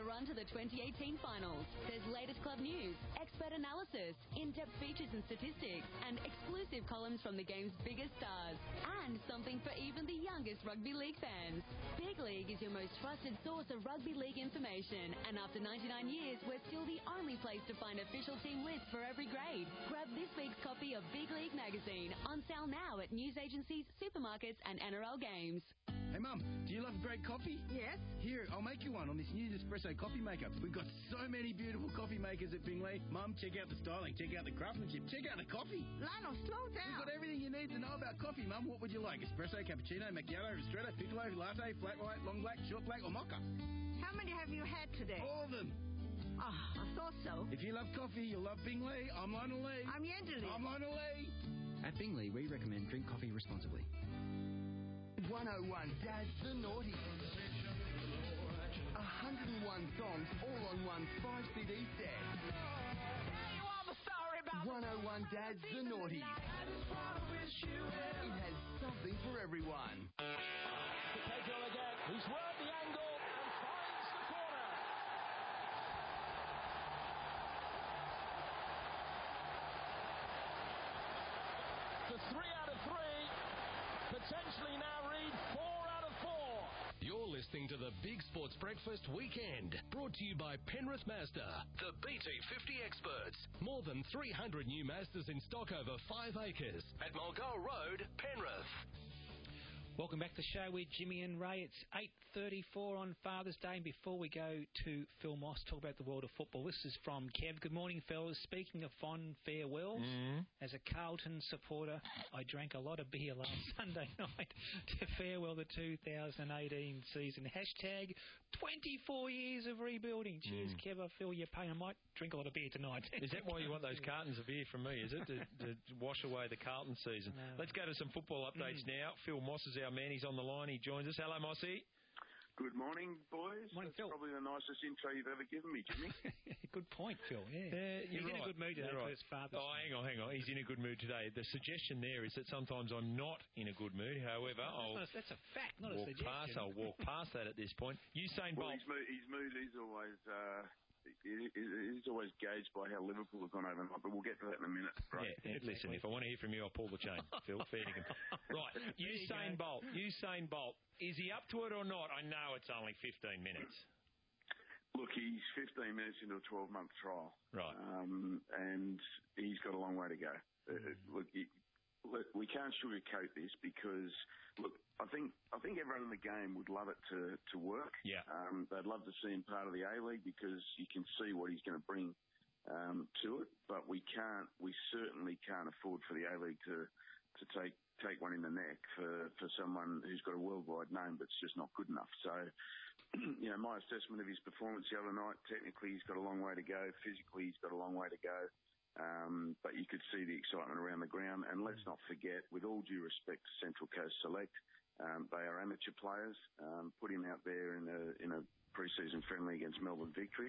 FIFA twenty eighteen finals. There's latest club news, expert analysis, in-depth features and statistics, and exclusive columns from the game's biggest stars. And something for even the youngest rugby league fans. Big League is your most trusted source of rugby league information. And after ninety-nine years, we're still the only place to find official team lists for every grade. Grab this week's copy of Big League magazine, on sale now at news agencies, supermarkets, and N R L games. Hey, Mum, do you love great coffee? Yes. Here, I'll make you one on this new Nespresso coffee maker. We've got so many beautiful coffee makers at Bingley. Mum, check out the styling, check out the craftsmanship, check out the coffee. Lionel, slow down. We've got everything you need to know about coffee, Mum. What would you like? Espresso, cappuccino, macchiato, ristretto, piccolo, latte, flat white, long black, short black, or mocha? How many have you had today? All of them. Ah, oh, I thought so. If you love coffee, you'll love Bingley. I'm Lionel Lee. I'm Yandeli. I'm Lionel Lee. At Bingley, we recommend drink coffee responsibly. one oh one Dad's the Naughty. one hundred and one songs all on one five C D set. You are the story about one oh one Dad's the Naughty. It has something for everyone. Pedro again. He's worked the angle and finds the corner. The three out of three. Potentially now read four out of four. You're listening to the Big Sports Breakfast Weekend, brought to you by Penrith Mazda, the B T fifty experts. More than three hundred new Mazdas in stock over five acres at Mulgoa Road, Penrith. Welcome back to the show with Jimmy and Ray. It's eight thirty-four on Father's Day. And before we go to Phil Moss, talk about the world of football. This is from Kev. Good morning, fellas. Speaking of fond farewells, mm. as a Carlton supporter, I drank a lot of beer last Sunday night to farewell the two thousand eighteen season. Hashtag twenty-four years of rebuilding. Cheers, mm. Kev. I feel your pain. I might drink a lot of beer tonight. Is that why you want those cartons of beer from me, is it? To, to wash away the Carlton season. No. Let's go to some football updates mm. now. Phil Moss is our man. He's on the line. He joins us. Hello, Mossy. Good morning, boys. Morning, That's Phil. Probably the nicest intro you've ever given me, Jimmy. Good point, Phil. Yeah. Uh, He's right. in a good mood today right. for his father's. Oh, hang on, hang on. He's in a good mood today. The suggestion there is that sometimes I'm not in a good mood. However, that's, I'll not, that's a fact, not walk a suggestion. past. I'll walk past that at this point. Usain well, Bolt. His mood, his mood is always. Uh, It is always gauged by how Liverpool have gone overnight, but we'll get to that in a minute. Right? Yeah, yeah, listen, if I want to hear from you, I'll pull the chain. Phil, feeding him. Right, Usain Bolt. Usain Bolt. Is he up to it or not? I know it's only fifteen minutes. Look, he's fifteen minutes into a twelve-month trial. Right. Um, and he's got a long way to go. Mm-hmm. Uh, look, he, look, we can't sugarcoat this because, look, I think I think everyone in the game would love it to, to work. Yeah. Um, they'd love to see him part of the A-League because you can see what he's going to bring um, to it. But we can't, we certainly can't afford for the A-League to, to take take one in the neck for, for someone who's got a worldwide name but's just not good enough. So, you know, my assessment of his performance the other night, technically he's got a long way to go. Physically he's got a long way to go. Um, but you could see the excitement around the ground. And let's not forget, with all due respect to Central Coast Select, um, they are amateur players. Um, put him out there in a, in a pre-season friendly against Melbourne Victory.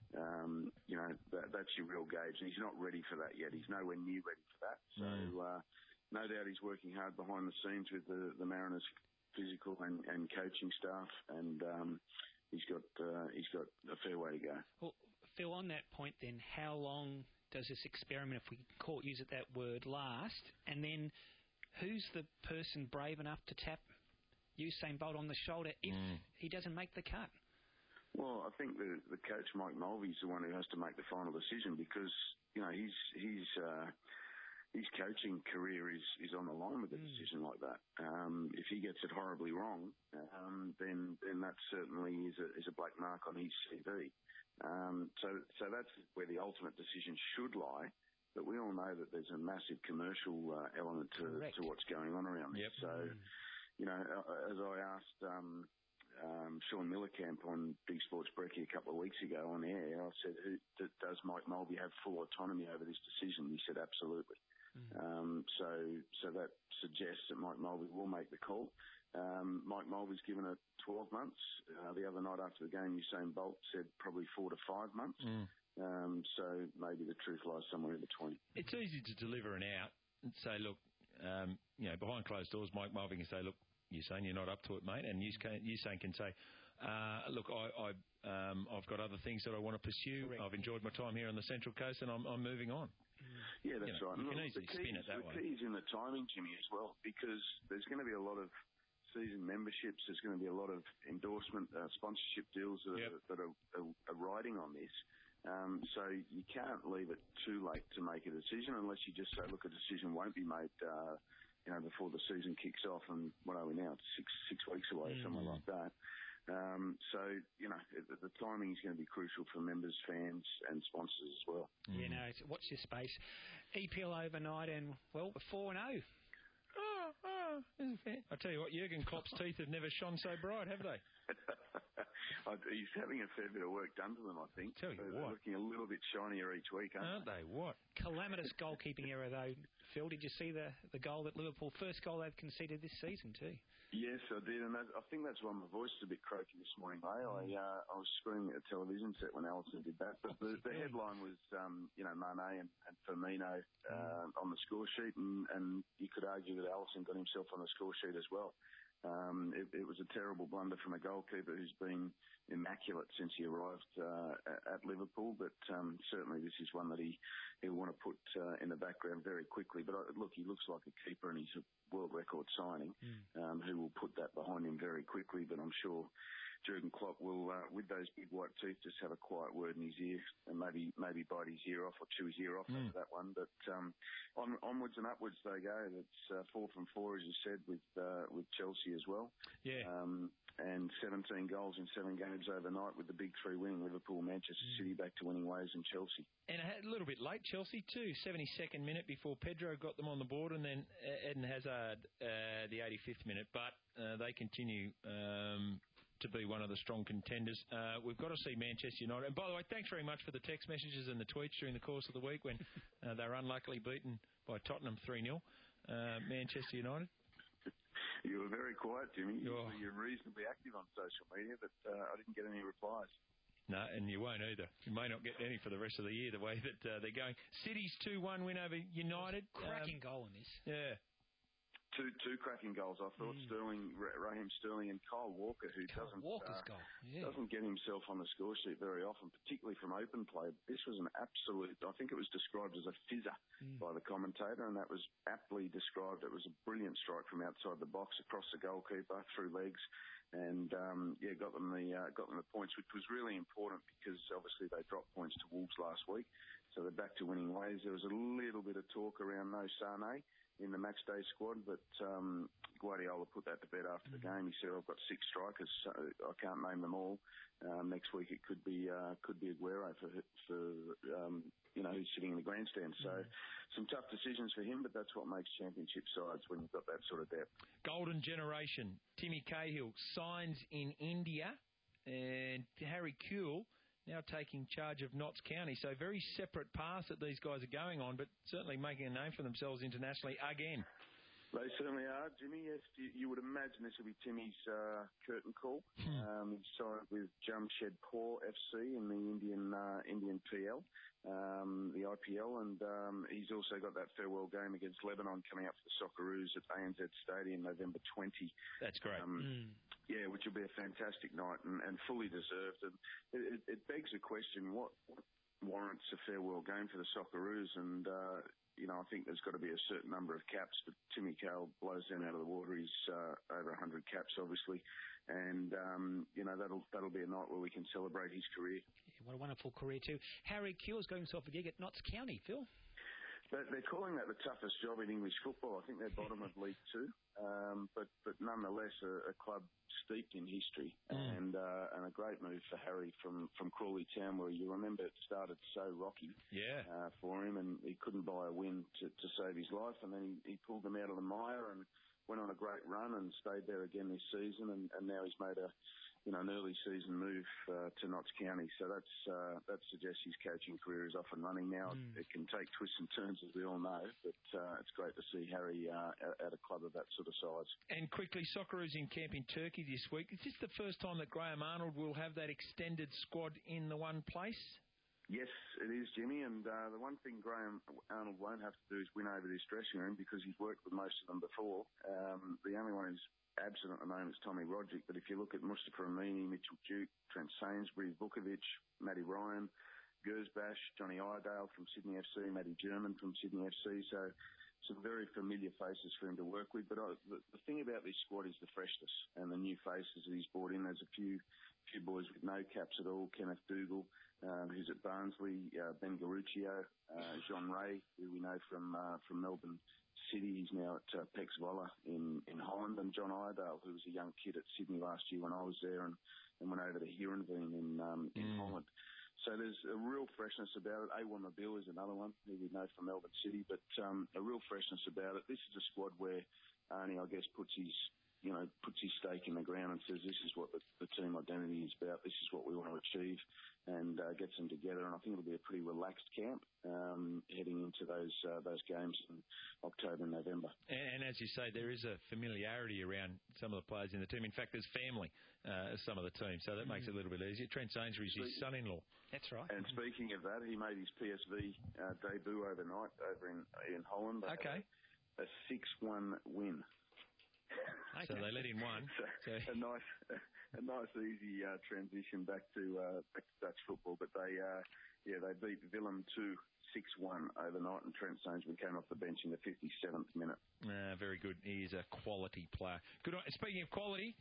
Um, you know, that, that's your real gauge. And he's not ready for that yet. He's nowhere near ready for that. So, uh, no doubt he's working hard behind the scenes with the, the Mariners physical and, and coaching staff. And, um, he's got, uh, he's got a fair way to go. Well, Phil, on that point then, how long does this experiment, if we call it, use it that word, last? And then who's the person brave enough to tap Usain Bolt on the shoulder if mm. he doesn't make the cut? Well, I think the, the coach, Mike Mulvey's the one who has to make the final decision because, you know, he's, he's, uh, his coaching career is, is on the line with a mm. decision like that. Um, if he gets it horribly wrong, um, then then that certainly is a, is a black mark on his C V. Um, so so that's where the ultimate decision should lie. But we all know that there's a massive commercial uh, element to, to what's going on around yep. this. So, mm. you know, as I asked um, um, Sean Millercamp on Big Sports Brekkie a couple of weeks ago on air, I said, Who, does Mike Mulvey have full autonomy over this decision? He said, absolutely. Mm. Um, so, so that suggests that Mike Mulvey will make the call. Um, Mike Mulvey's given it twelve months. Uh, the other night after the game, Usain Bolt said probably four to five months. Mm. Um, so maybe the truth lies somewhere in between. It's easy to deliver an out and say, look, um, you know, behind closed doors, Mike Mulvey can say, look, Usain, you're not up to it, mate. And Usain can say, Uh, look, I, I, um, I've got other things that I want to pursue. Correct. I've enjoyed my time here on the Central Coast, and I'm, I'm moving on. Yeah, that's you know, right. You can Look, easily the key spin is- it that the way. key is in the timing, Jimmy, as well, because there's going to be a lot of season memberships. There's going to be a lot of endorsement, uh, sponsorship deals that, Yep. are, that are, are, are riding on this. Um, so you can't leave it too late to make a decision unless you just say, look, a decision won't be made, uh, you know, before the season kicks off. And what are we now? It's six six weeks away, Mm. something like that. Um, so, you know, the, the timing is going to be crucial for members, fans and sponsors as well. Yeah, no, it's, watch this space. E P L overnight and, well, four and oh. Oh, oh, isn't fair. I tell you what, Jurgen Klopp's teeth have never shone so bright, have they? I- He's having a fair bit of work done to them, I think. Tell you They're what. looking a little bit shinier each week, aren't, Aren't they? What? Calamitous goalkeeping error, though. Phil, did you see the, the goal that Liverpool, first goal they've conceded this season, too? Yes, I did, and that, I think that's why my voice is a bit croaky this morning, mate. I, uh, I was screaming at a television set when Alisson did that, but the, the headline was, um, you know, Mane and, and Firmino uh, on the score sheet, and, and you could argue that Alisson got himself on the score sheet as well. Um, it, it was a terrible blunder from a goalkeeper who's been immaculate since he arrived uh, at, at Liverpool, but um, certainly this is one that he he'll want to put uh, in the background very quickly. But uh, look, he looks like a keeper, and he's a world record signing, Mm. um, who will put that behind him very quickly. But I'm sure Jurgen Klopp will, uh, with those big white teeth, just have a quiet word in his ear and maybe maybe bite his ear off or chew his ear off Mm. over that one. But um, on, onwards and upwards they go. It's uh, four from four, as you said, with uh, with Chelsea as well. Yeah. Um, and seventeen goals in seven games overnight, with the big three winning: Liverpool, Manchester City back to winning ways, and Chelsea. And a little bit late, Chelsea too. seventy-second minute before Pedro got them on the board, and then Eden Hazard uh, the eighty-fifth minute. But uh, they continue um, to be one of the strong contenders. Uh, we've got to see Manchester United. And by the way, thanks very much for the text messages and the tweets during the course of the week when uh, they were unluckily beaten by Tottenham three nil. Uh, Manchester United. You were very quiet, Jimmy. Oh. You're reasonably active on social media, but uh, I didn't get any replies. No, and you won't either. You may not get any for the rest of the year, the way that uh, they're going. City's two one win over United. Cracking Um, goal in this. Yeah. Two two cracking goals. I thought Mm. Sterling, Ra- Raheem Sterling, and Kyle Walker, who Kyle doesn't Walker's uh, goal. Yeah. doesn't get himself on the score sheet very often, particularly from open play. This was an absolute. I think it was described as a fizzer Mm. by the commentator, and that was aptly described. It was a brilliant strike from outside the box across the goalkeeper through legs, and um, yeah, got them the uh, got them the points, which was really important because obviously they dropped points to Wolves last week, so they're back to winning ways. There was a little bit of talk around no Sane in the match day squad, but um, Guardiola put that to bed after the game. He said, "I've got six strikers, so I can't name them all. Um, next week it could be uh, could be Aguero for for um, you know who's sitting in the grandstand." So some tough decisions for him, but that's what makes championship sides when you've got that sort of depth. Golden generation. Timmy Cahill signs in India, and Harry Kewell now taking charge of Notts County. So very separate paths that these guys are going on, but certainly making a name for themselves internationally again. They certainly are, Jimmy. Yes, you, you would imagine this will be Timmy's uh, curtain call. um, he signed with Jamshedpur F C in the Indian uh, Indian P L, um, the I P L, and um, he's also got that farewell game against Lebanon coming up for the Socceroos at A N Z Stadium November twentieth. That's great. Um, Mm. Yeah, which will be a fantastic night and, and fully deserved. And it, it, it begs the question: what, what warrants a farewell game for the Socceroos? And uh, you know, I think there's got to be a certain number of caps. But Timmy Cahill blows them out of the water. He's uh, over one hundred caps, obviously, and um, you know that'll that'll be a night where we can celebrate his career. Yeah, what a wonderful career, too. Harry Kewell's got himself a gig at Notts County, Phil. They're, they're calling that the toughest job in English football. I think they're bottom of League Two, um, but but nonetheless a, a club steeped in history Mm. and uh, and a great move for Harry from, from Crawley Town, where you remember it started so rocky Yeah. uh, for him, and he couldn't buy a win to, to save his life, and then he, he pulled them out of the mire and went on a great run and stayed there again this season, and, and now he's made a you know, an early season move uh, to Notts County. So that's uh, that suggests his coaching career is off and running now. Mm. It can take twists and turns, as we all know, but uh, it's great to see Harry uh, at a club of that sort of size. And quickly, Socceroos in camp in Turkey this week. Is this the first time that Graham Arnold will have that extended squad in the one place? Yes, it is, Jimmy. And uh, the one thing Graham Arnold won't have to do is win over this dressing room because he's worked with most of them before. Um, the only one who's absent at the moment is Tommy Rodgick. But if you look at Mustafa Amini, Mitchell Duke, Trent Sainsbury, Vukovic, Matty Ryan, Gersbash, Johnny Iredale from Sydney F C, Matty German from Sydney F C. So some very familiar faces for him to work with. But I, the, the thing about this squad is the freshness and the new faces that he's brought in. There's a few few boys with no caps at all. Kenneth Dougal, um, who's at Barnsley, uh, Ben Garuccio, uh, Jean Ray, who we know from uh, from Melbourne City. He's now at uh, Pex Volla in, in Holland. And John Iredale, who was a young kid at Sydney last year when I was there and, and went over to Heerenveen in, um, in mm. Holland. So there's a real freshness about it. Awan Mabil is another one who we know from Melbourne City, but um, a real freshness about it. This is a squad where Arnie, I guess, puts his, you know, puts his stake in the ground and says this is what the, the team identity is about. This is what we want to achieve, and uh, gets them together. And I think it'll be a pretty relaxed camp um, heading into those uh, those games in October and November. And, and as you say, there is a familiarity around some of the players in the team. In fact, there's family uh, some of the team, so that mm. makes it a little bit easier. Trent Sainsbury's his son-in-law. That's right. And speaking of that, he made his P S V uh, debut overnight over in in Holland. Okay. A six one win. Okay. So they let him one. So so. A nice, a nice easy uh, transition back to uh, back to Dutch football. But they, uh, yeah, they beat Willem two six one overnight, and Trent Sainsbury came off the bench in the fifty-seventh minute. Uh, very good. He is a quality player. Good. Speaking of quality.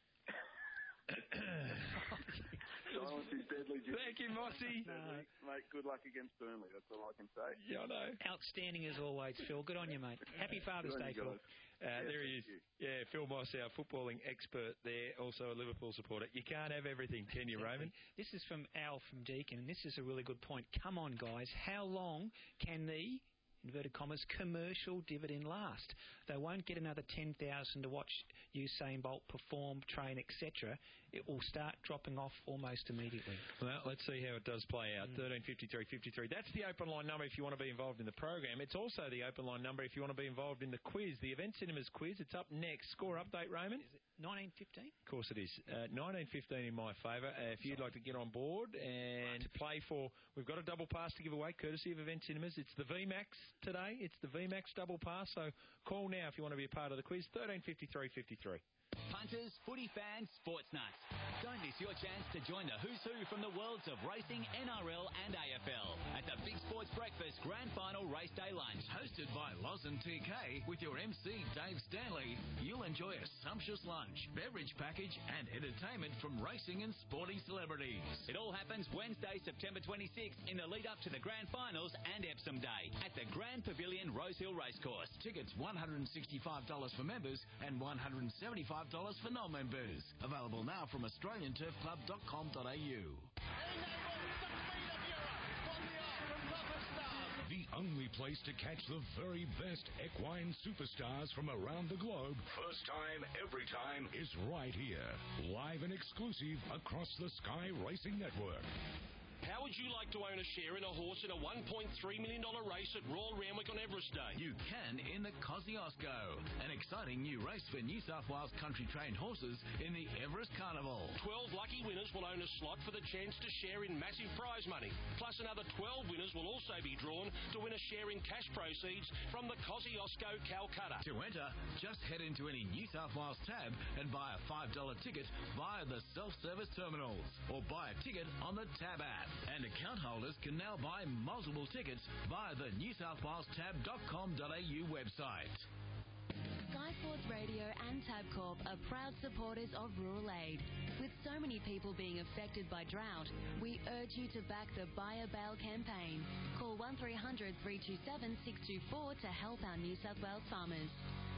Silence is deadly. Jimmy. Thank you, Mossy. No. Mate, good luck against Burnley. That's all I can say. Yeah, I know. Outstanding as always, Phil. Good on you, mate. Happy Father's Day, Phil. Uh, yeah, there he is. You. Yeah, Phil Moss, our footballing expert there, also a Liverpool supporter. You can't have everything, can you, Raymond? This is from Al from Deakin, and this is a really good point. Come on, guys. How long can the, inverted commas, commercial dividend last? They won't get another ten thousand to watch Usain Bolt perform, train, et cetera. It will start dropping off almost immediately. Well, let's see how it does play out. Mm. thirteen fifty-three fifty-three. That's the open line number if you want to be involved in the program. It's also the open line number if you want to be involved in the quiz, the Event Cinemas quiz. It's up next. Score update, Raymond? Is it nineteen fifteen? Of course it is. Uh, nineteen fifteen in my favour. Uh, if you'd like to get on board and right. play for, we've got a double pass to give away, courtesy of Event Cinemas. It's the V MAX today. It's the V MAX double pass. So call now if you want to be a part of the quiz. thirteen fifty-three fifty-three. Punters, footy fans, sports nuts. Don't miss your chance to join the who's who from the worlds of racing, N R L and A F L at the Big Sports Breakfast Grand Final Race Day Lunch. Hosted by Loz and T K with your M C Dave Stanley, you'll enjoy a sumptuous lunch, beverage package and entertainment from racing and sporting celebrities. It all happens Wednesday, September twenty-sixth in the lead up to the Grand Finals and Epsom Day at the Grand Pavilion Rosehill Racecourse. Tickets one hundred sixty-five dollars for members and one hundred seventy-five dollars for non-members. Available now from australian turf club dot com dot a u. The only place to catch the very best equine superstars from around the globe, first time, every time, is right here. Live and exclusive across the Sky Racing Network. How would you like to own a share in a horse in a one point three million dollars race at Royal Randwick on Everest Day? You can in the Kosciuszko, an exciting new race for New South Wales country trained horses in the Everest Carnival. twelve lucky winners will own a slot for the chance to share in massive prize money. Plus another twelve winners will also be drawn to win a share in cash proceeds from the Kosciuszko Calcutta. To enter, just head into any New South Wales tab and buy a five dollar ticket via the self-service terminals, or buy a ticket on the tab app. And account holders can now buy multiple tickets via the new south wales tab dot com dot a u website. Sky Sports Radio and Tabcorp are proud supporters of Rural Aid. With so many people being affected by drought, we urge you to back the Buy a Bale campaign. Call one three hundred three two seven six two four to help our New South Wales farmers.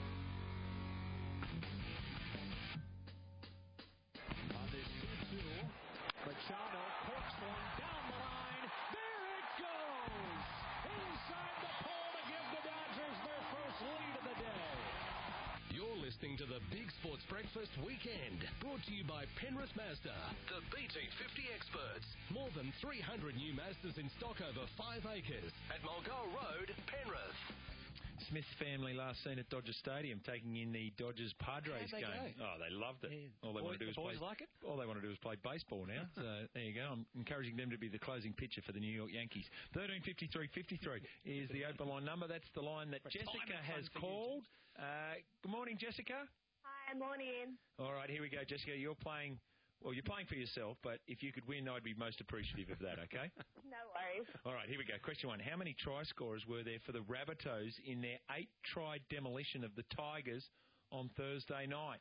On this two two, Machado corks one down the line. There it goes! Inside the pole to give the Dodgers their first lead of the day. You're listening to the Big Sports Breakfast Weekend, brought to you by Penrith Mazda, the B T fifty experts. More than three hundred new Mazdas in stock over five acres at Mulgoa Road, Penrith. Smith family last seen at Dodger Stadium taking in the Dodgers Padres How'd they game. go? Oh, they loved it. Yeah. All they Boy- want to do the is boys play. like it? All they want to do is play baseball now. So there you go. I'm encouraging them to be the closing pitcher for the New York Yankees. Thirteen fifty three fifty three is the open line number. That's the line that Jessica has called. Uh, good morning, Jessica. Hi, morning. All right, here we go, Jessica. You're playing. Well, you're playing for yourself, but if you could win, I'd be most appreciative of that, okay? No worries. All right, here we go. Question one. How many try scorers were there for the Rabbitohs in their eight-try demolition of the Tigers on Thursday night?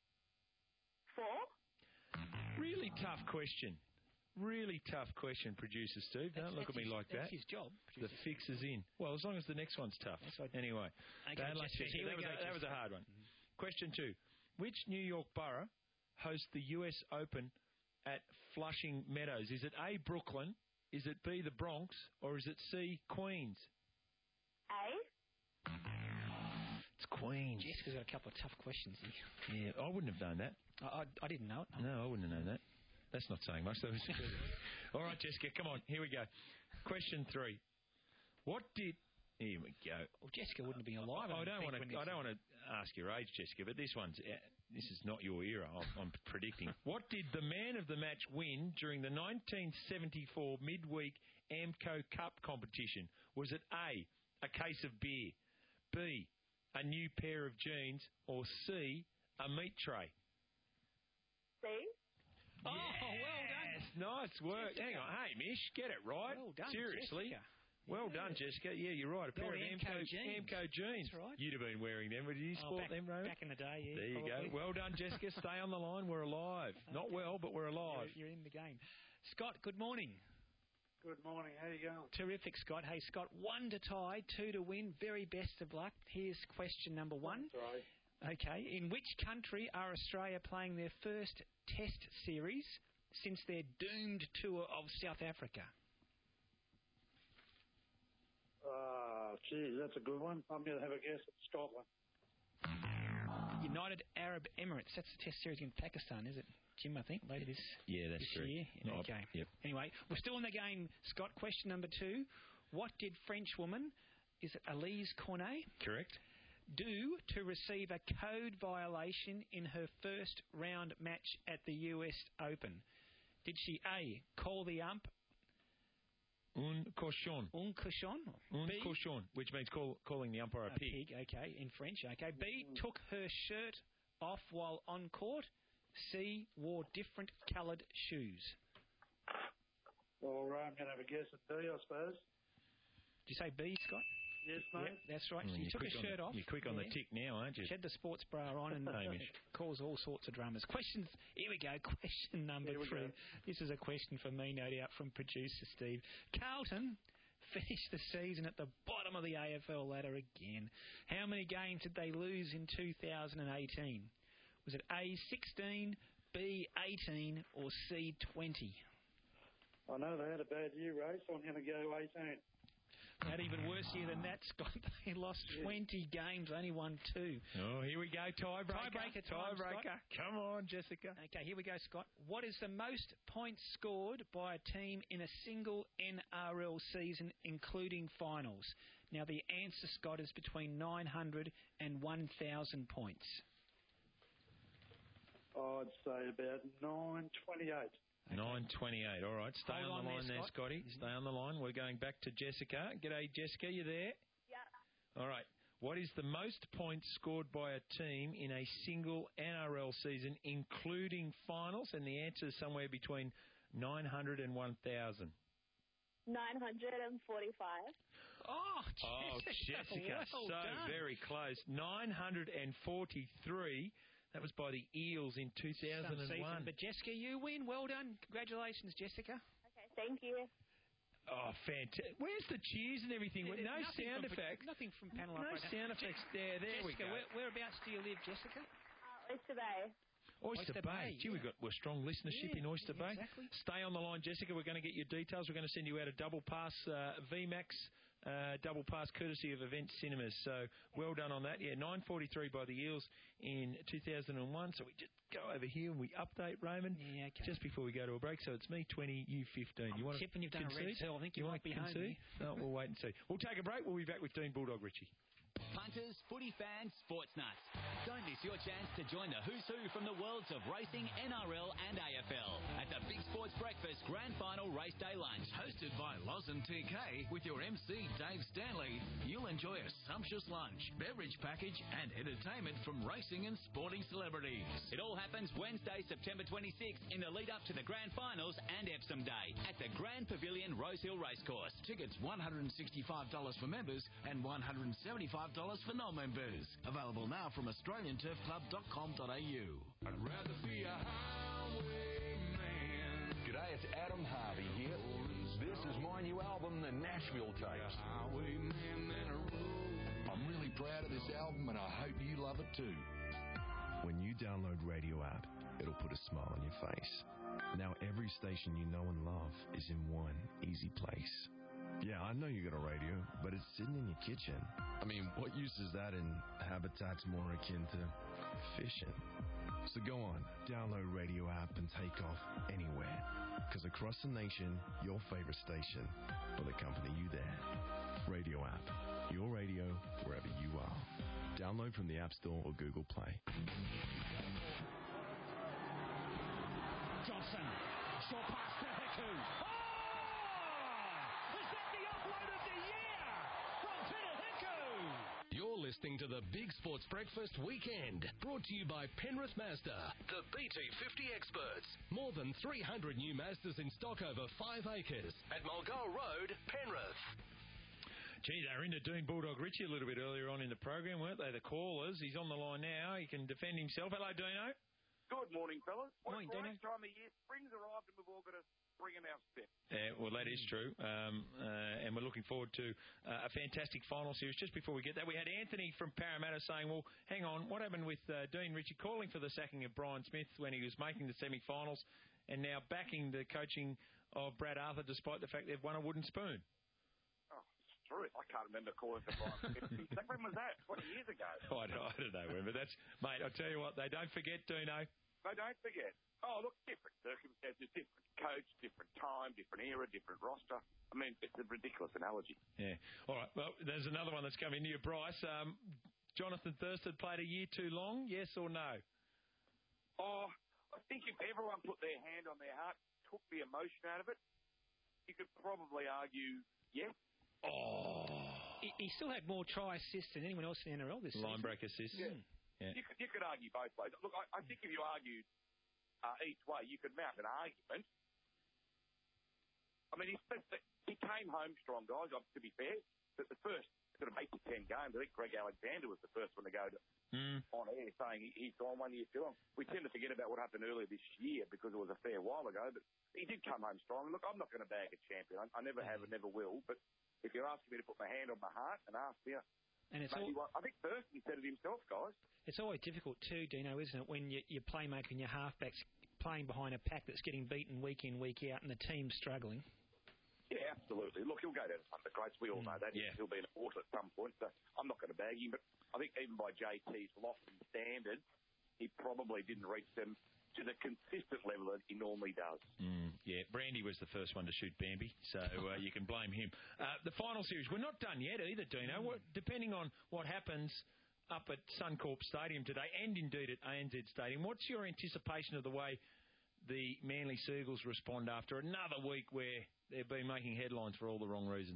Four. Really tough question. Really tough question, producer Steve. Don't That's- look at that's me his- like that's that. his job, The fix is in. Well, as long as the next one's tough. Anyway. Okay, Bad luck, Jessica, Jessica. here That, we was go, a, that was a Jessica. hard one. Question two. Which New York borough hosts the U S Open at Flushing Meadows? Is it A, Brooklyn? Is it B, the Bronx? Or is it C, Queens? A. It's Queens. Jessica's got a couple of tough questions here. Yeah, I wouldn't have known that. I, I, I didn't know it. No, I wouldn't have known that. That's not saying much. That was all right, Jessica, come on. Here we go. Question three. What did... Here we go. Well, Jessica wouldn't have been alive. I I don't think, want when to. this- I don't want to ask your age, Jessica, but this one's. Uh, this is not your era. I'm, I'm predicting. What did the man of the match win during the nineteen seventy-four midweek Amco Cup competition? Was it A, a case of beer, B, a new pair of jeans, or C, a meat tray? C. Oh, well done. Nice work. Jessica. Hang on. Hey, Mish, get it right. Well done, Seriously. Jessica. Well done, Jessica. Yeah, you're right. A The pair old of Amco Amco jeans. Amco jeans. That's right. You'd have been wearing them. Would you Oh, sport back, them, Rowan? back in the day, yeah. There you probably. go. Well done, Jessica. Stay on the line. We're alive. Not well, but we're alive. You're, you're in the game. Scott, good morning. Good morning. How you going? Terrific, Scott. Hey, Scott, one to tie, two to win. Very best of luck. Here's question number one. Sorry. Okay. In which country are Australia playing their first Test series since their doomed tour of South Africa? Oh, geez, that's a good one. I'm going to have a guess at Scotland. United Arab Emirates. That's the Test series in Pakistan, is it, Jim? I think later this. Yeah, that's this correct. year. No, okay. Yep. Anyway, we're still in the game, Scott. Question number two: what did French woman, is it Elise Cornet, Correct. do to receive a code violation in her first round match at the U S Open? Did she A, call the ump Un cochon. un cochon? Un B, cochon, which means call, calling the umpire a, a pig, okay, in French, okay. B, took her shirt off while on court. C, wore different coloured shoes. All right, I'm going to have a guess at B, I suppose. Did you say B, Scott? Yes, mate. Yep, that's right. Mm, She you're took her quick on shirt the- off. You're quick on the Yeah. tick now, aren't you? She had the sports bra on and Hamish. cause all sorts of dramas. Questions. Here we go. Question number Here we three. go. This is a question for me, no doubt, from producer Steve. Carlton finished the season at the bottom of the A F L ladder again. How many games did they lose in two thousand eighteen? Was it A, sixteen, B, eighteen, or C, twenty? I know they had a bad year race. I'm going to go eighteen. That even worse year than that, Scott. They lost twenty games, only won two. Oh, here we go. Tiebreaker. Tiebreaker time, Tiebreaker. Scott. Come on, Jessica. Okay, here we go, Scott. What is the most points scored by a team in a single N R L season, including finals? Now, the answer, Scott, is between nine hundred and one thousand points. I'd say about nine twenty-eight. nine twenty-eight. All right. Stay Hold on the on line there, there, Scott. Scotty. Stay on the line. We're going back to Jessica. G'day, Jessica. You there? Yeah. All right. What is the most points scored by a team in a single N R L season, including finals? And the answer is somewhere between nine hundred and one thousand. nine hundred forty-five. Oh, Oh, Jessica, well so done. very close. nine hundred forty-three. That was by the Eels in two thousand Some season. one. But Jessica, you win. Well done. Congratulations, Jessica. Okay, thank you. Oh, fantastic. Where's the cheers and everything? There's no nothing sound from, effects. Nothing from panel No operator. sound effects there. There we Jessica, go. Where, whereabouts do you live, Jessica? Uh, Oyster Bay. Oyster, Oyster Bay. Bay, Gee, yeah. we've got we're strong listenership Yeah, in Oyster Bay. exactly. Stay on the line, Jessica. We're going to get your details. We're going to send you out a double pass uh, V MAX uh, double pass courtesy of Event Cinemas. So well done on that. Yeah, nine forty-three by the Eels in two thousand one. So we just go over here and we update Raymond Yeah, okay. just before we go to a break. So it's me twenty, you fifteen. You want to tipping you've done a red concede? cell. I think you you might want to be home concede? No, we'll wait and see. We'll take a break. We'll be back with Dean Bulldog Richie. Punters, footy fans, sports nuts. Don't miss your chance to join the who's who from the worlds of racing, N R L and A F L at the Big Sports Breakfast Grand Final Race Day Lunch. Hosted by Loz and T K with your M C Dave Stanley, you'll enjoy a sumptuous lunch, beverage package and entertainment from racing and sporting celebrities. It all happens Wednesday, September twenty-sixth in the lead up to the Grand Finals and Epsom Day at the Grand Pavilion Rosehill Racecourse. Tickets one hundred sixty-five dollars for members and one hundred seventy-five dollars for non-members. Available now from australian turf club dot com dot a u. I'd rather be a highwayman. G'day, it's Adam Harvey here. This is my new album, The Nashville Tapes. I'm really proud of this album and I hope you love it too. When you download Radio App, it'll put a smile on your face. Now every station you know and love is in one easy place. Yeah, I know you got a radio, but it's sitting in your kitchen. I mean, what use is that in habitats more akin to fishing? So go on, download Radio App and take off anywhere. Because across the nation, your favorite station will accompany you there. Radio App, your radio wherever you are. Download from the App Store or Google Play. Johnson, short pass to Hiku. Oh! Is that the upload of the year from Peter Hiku? You're listening to the Big Sports Breakfast Weekend, brought to you by Penrith Mazda, the B T fifty experts. More than three hundred new Mazdas in stock over five acres at Mulgoa Road, Penrith. Gee, they were into Dean Bulldog Richie a little bit earlier on in the program, weren't they? The callers. He's on the line now. He can defend himself. Hello, Dino. Good morning, fellas. Morning, What a Dino. great time of year. Spring's arrived and we've all got to bring them our step. Yeah, well, that is true. Um, uh, and we're looking forward to uh, a fantastic final series. Just before we get that, we had Anthony from Parramatta saying, well, hang on, what happened with uh, Dean Ritchie calling for the sacking of Brian Smith when he was making the semi-finals and now backing the coaching of Brad Arthur despite the fact they've won a wooden spoon? Oh, it's true. I can't remember calling for Brian Smith. When was that? twenty years ago. I don't, I don't know when, but that's, mate, I'll tell you what, they don't forget, Dino. They don't forget. Oh, look, different circumstances, different coach, different time, different era, different roster. I mean, it's a ridiculous analogy. Yeah. All right. Well, there's another one that's coming near Bryce. Um, Jonathan Thurston played a year too long, yes or no? Oh, I think if everyone put their hand on their heart, took the emotion out of it, you could probably argue yes. Oh. He, he still had more try assists than anyone else in the N R L this season. Line break assists. Yeah. Yeah. You could, you could argue both ways. Look, I, I think if you argued uh, each way, you could mount an argument. I mean, he, he came home strong, guys, to be fair. But the first sort of eight to ten games, I think Greg Alexander was the first one to go to, mm. on air saying he, he's gone one year too long. We tend to forget about what happened earlier this year because it was a fair while ago, but he did come home strong. Look, I'm not going to bag a champion. I, I never have and never will, but if you're asking me to put my hand on my heart and ask me, and it's maybe all, one, I think Thurston said it himself, guys. It's always difficult too, Dino, isn't it, when you, your playmaker and your halfback's playing behind a pack that's getting beaten week in, week out, and the team's struggling. Yeah, absolutely. Look, he'll go down to some of the greats. We all know that. Yeah. He'll be in the water at some point, so I'm not going to bag him. But I think even by J T's lofty standard, he probably didn't reach them to the consistent level that he normally does. Mm, yeah, Brandy was the first one to shoot Bambi, so uh, you can blame him. Uh, the final series, we're not done yet either, Dino. What, depending on what happens up at Suncorp Stadium today, and indeed at A N Z Stadium, what's your anticipation of the way the Manly Seagulls respond after another week where they've been making headlines for all the wrong reasons?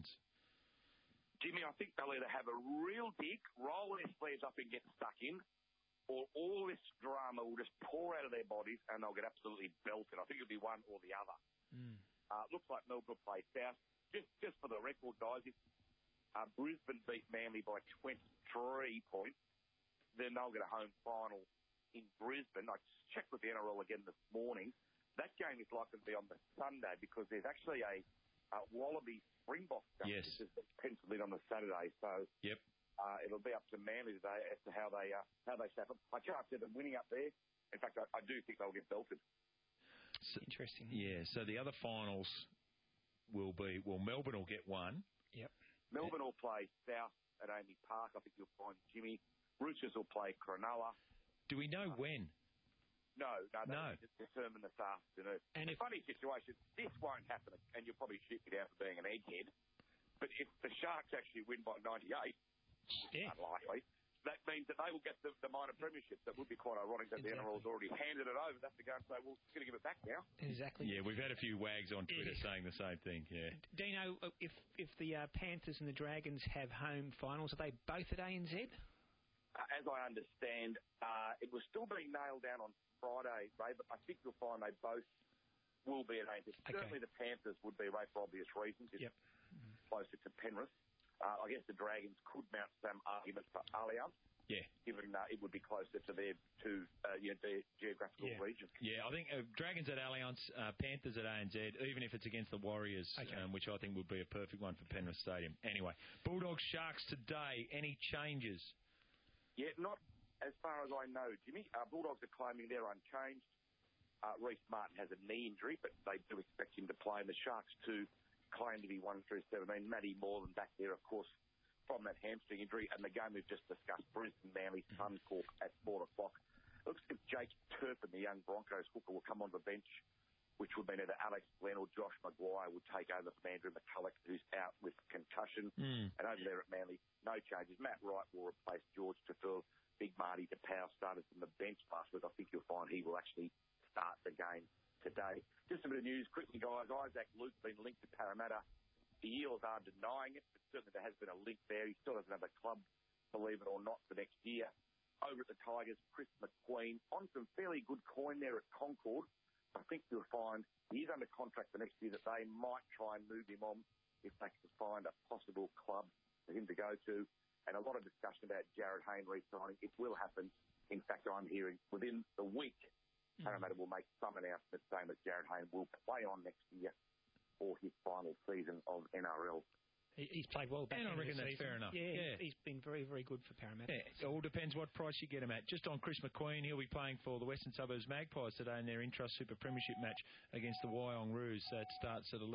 Jimmy, I think they'll either have a real dig, roll their sleeves up and get stuck in, or all this drama will just pour out of their bodies and they'll get absolutely belted. I think it'll be one or the other. Mm. Uh, looks like Melbourne play South. Just just for the record, guys, if uh, Brisbane beat Manly by twenty-three points, then they'll get a home final in Brisbane. I checked with the N R L again this morning. That game is likely to be on the Sunday because there's actually a uh, Wallaby Springbok game. Yes. Which is penciled in on the Saturday. So yep. uh, it'll be up to Manly today as to how they uh, how they stack up. I can't see them winning up there. In fact, I, I do think they'll get belted. So, Interesting. Yeah, so the other finals will be, well, Melbourne will get one. Yep. Melbourne will play South at Amy Park. I think you'll find Jimmy. Roosters will play Cronulla. Do we know when? No, no, No. that's determined this afternoon. And it's a funny situation. This won't happen, and you'll probably shoot me down for being an egghead. But if the Sharks actually win by ninety-eight, Yeah. Unlikely. That means that they will get the, the minor premiership. That would be quite ironic that Exactly. the N R L's already handed it over. They have to go and say, well, we're going to give it back now. Exactly. Yeah, we've had a few wags on Twitter Yeah. saying the same thing, yeah. Dino, uh, if if the uh, Panthers and the Dragons have home finals, are they both at A N Z? Uh, as I understand, uh, it was still being nailed down on Friday, Ray, but I think you'll find they both will be at A N Z. Okay. Certainly the Panthers would be, Ray, for obvious reasons. It's Yep. closer to Penrith. Uh, I guess the Dragons could mount some arguments for Allianz. Yeah. Given uh, it would be closer to their two, uh, you know, their geographical Yeah. region. Yeah, I think uh, Dragons at Allianz, uh, Panthers at A N Z, even if it's against the Warriors, Okay. um, which I think would be a perfect one for Penrith Stadium. Anyway, Bulldogs Sharks today, any changes? Yeah, not as far as I know, Jimmy. Uh, Bulldogs are claiming they're unchanged. Uh, Reece Martin has a knee injury, but they do expect him to play. And the Sharks, too, claim to be one through seventeen. Matty Moreland back there, of course, from that hamstring injury. And the game we've just discussed, Brisbane Manly Suncorp at four o'clock. It looks like Jake Turpin, the young Broncos hooker, will come on the bench, which would mean either Alex Glenn or Josh Maguire would take over from Andrew McCulloch, who's out with concussion. Mm. And over there at Manly, no changes. Matt Wright will replace George Tafil. Big Marty DePau started from the bench last week. I think you'll find he will actually start the game today. Just a bit of news quickly, guys. Isaac Luke's been linked to Parramatta. The Eels are denying it, but certainly there has been a link there. He still doesn't have a club, believe it or not, for next year. Over at the Tigers, Chris McQueen on some fairly good coin there at Concord. I think you'll find he's under contract for next year that they might try and move him on if they can find a possible club for him to go to. And a lot of discussion about Jared Hayne re-signing. It will happen. In fact, I'm hearing within the week, mm. Parramatta will make some announcement saying that Jared Hayne will play on next year for his final season of N R L. He, he's played well back And I in the reckon that's season. fair enough. Yeah, Yeah. he's been very, very good for Parramatta. Yeah, it all depends what price you get him at. Just on Chris McQueen, he'll be playing for the Western Suburbs Magpies today in their Intrust Super Premiership match against the Wyong Roos. That starts at eleven.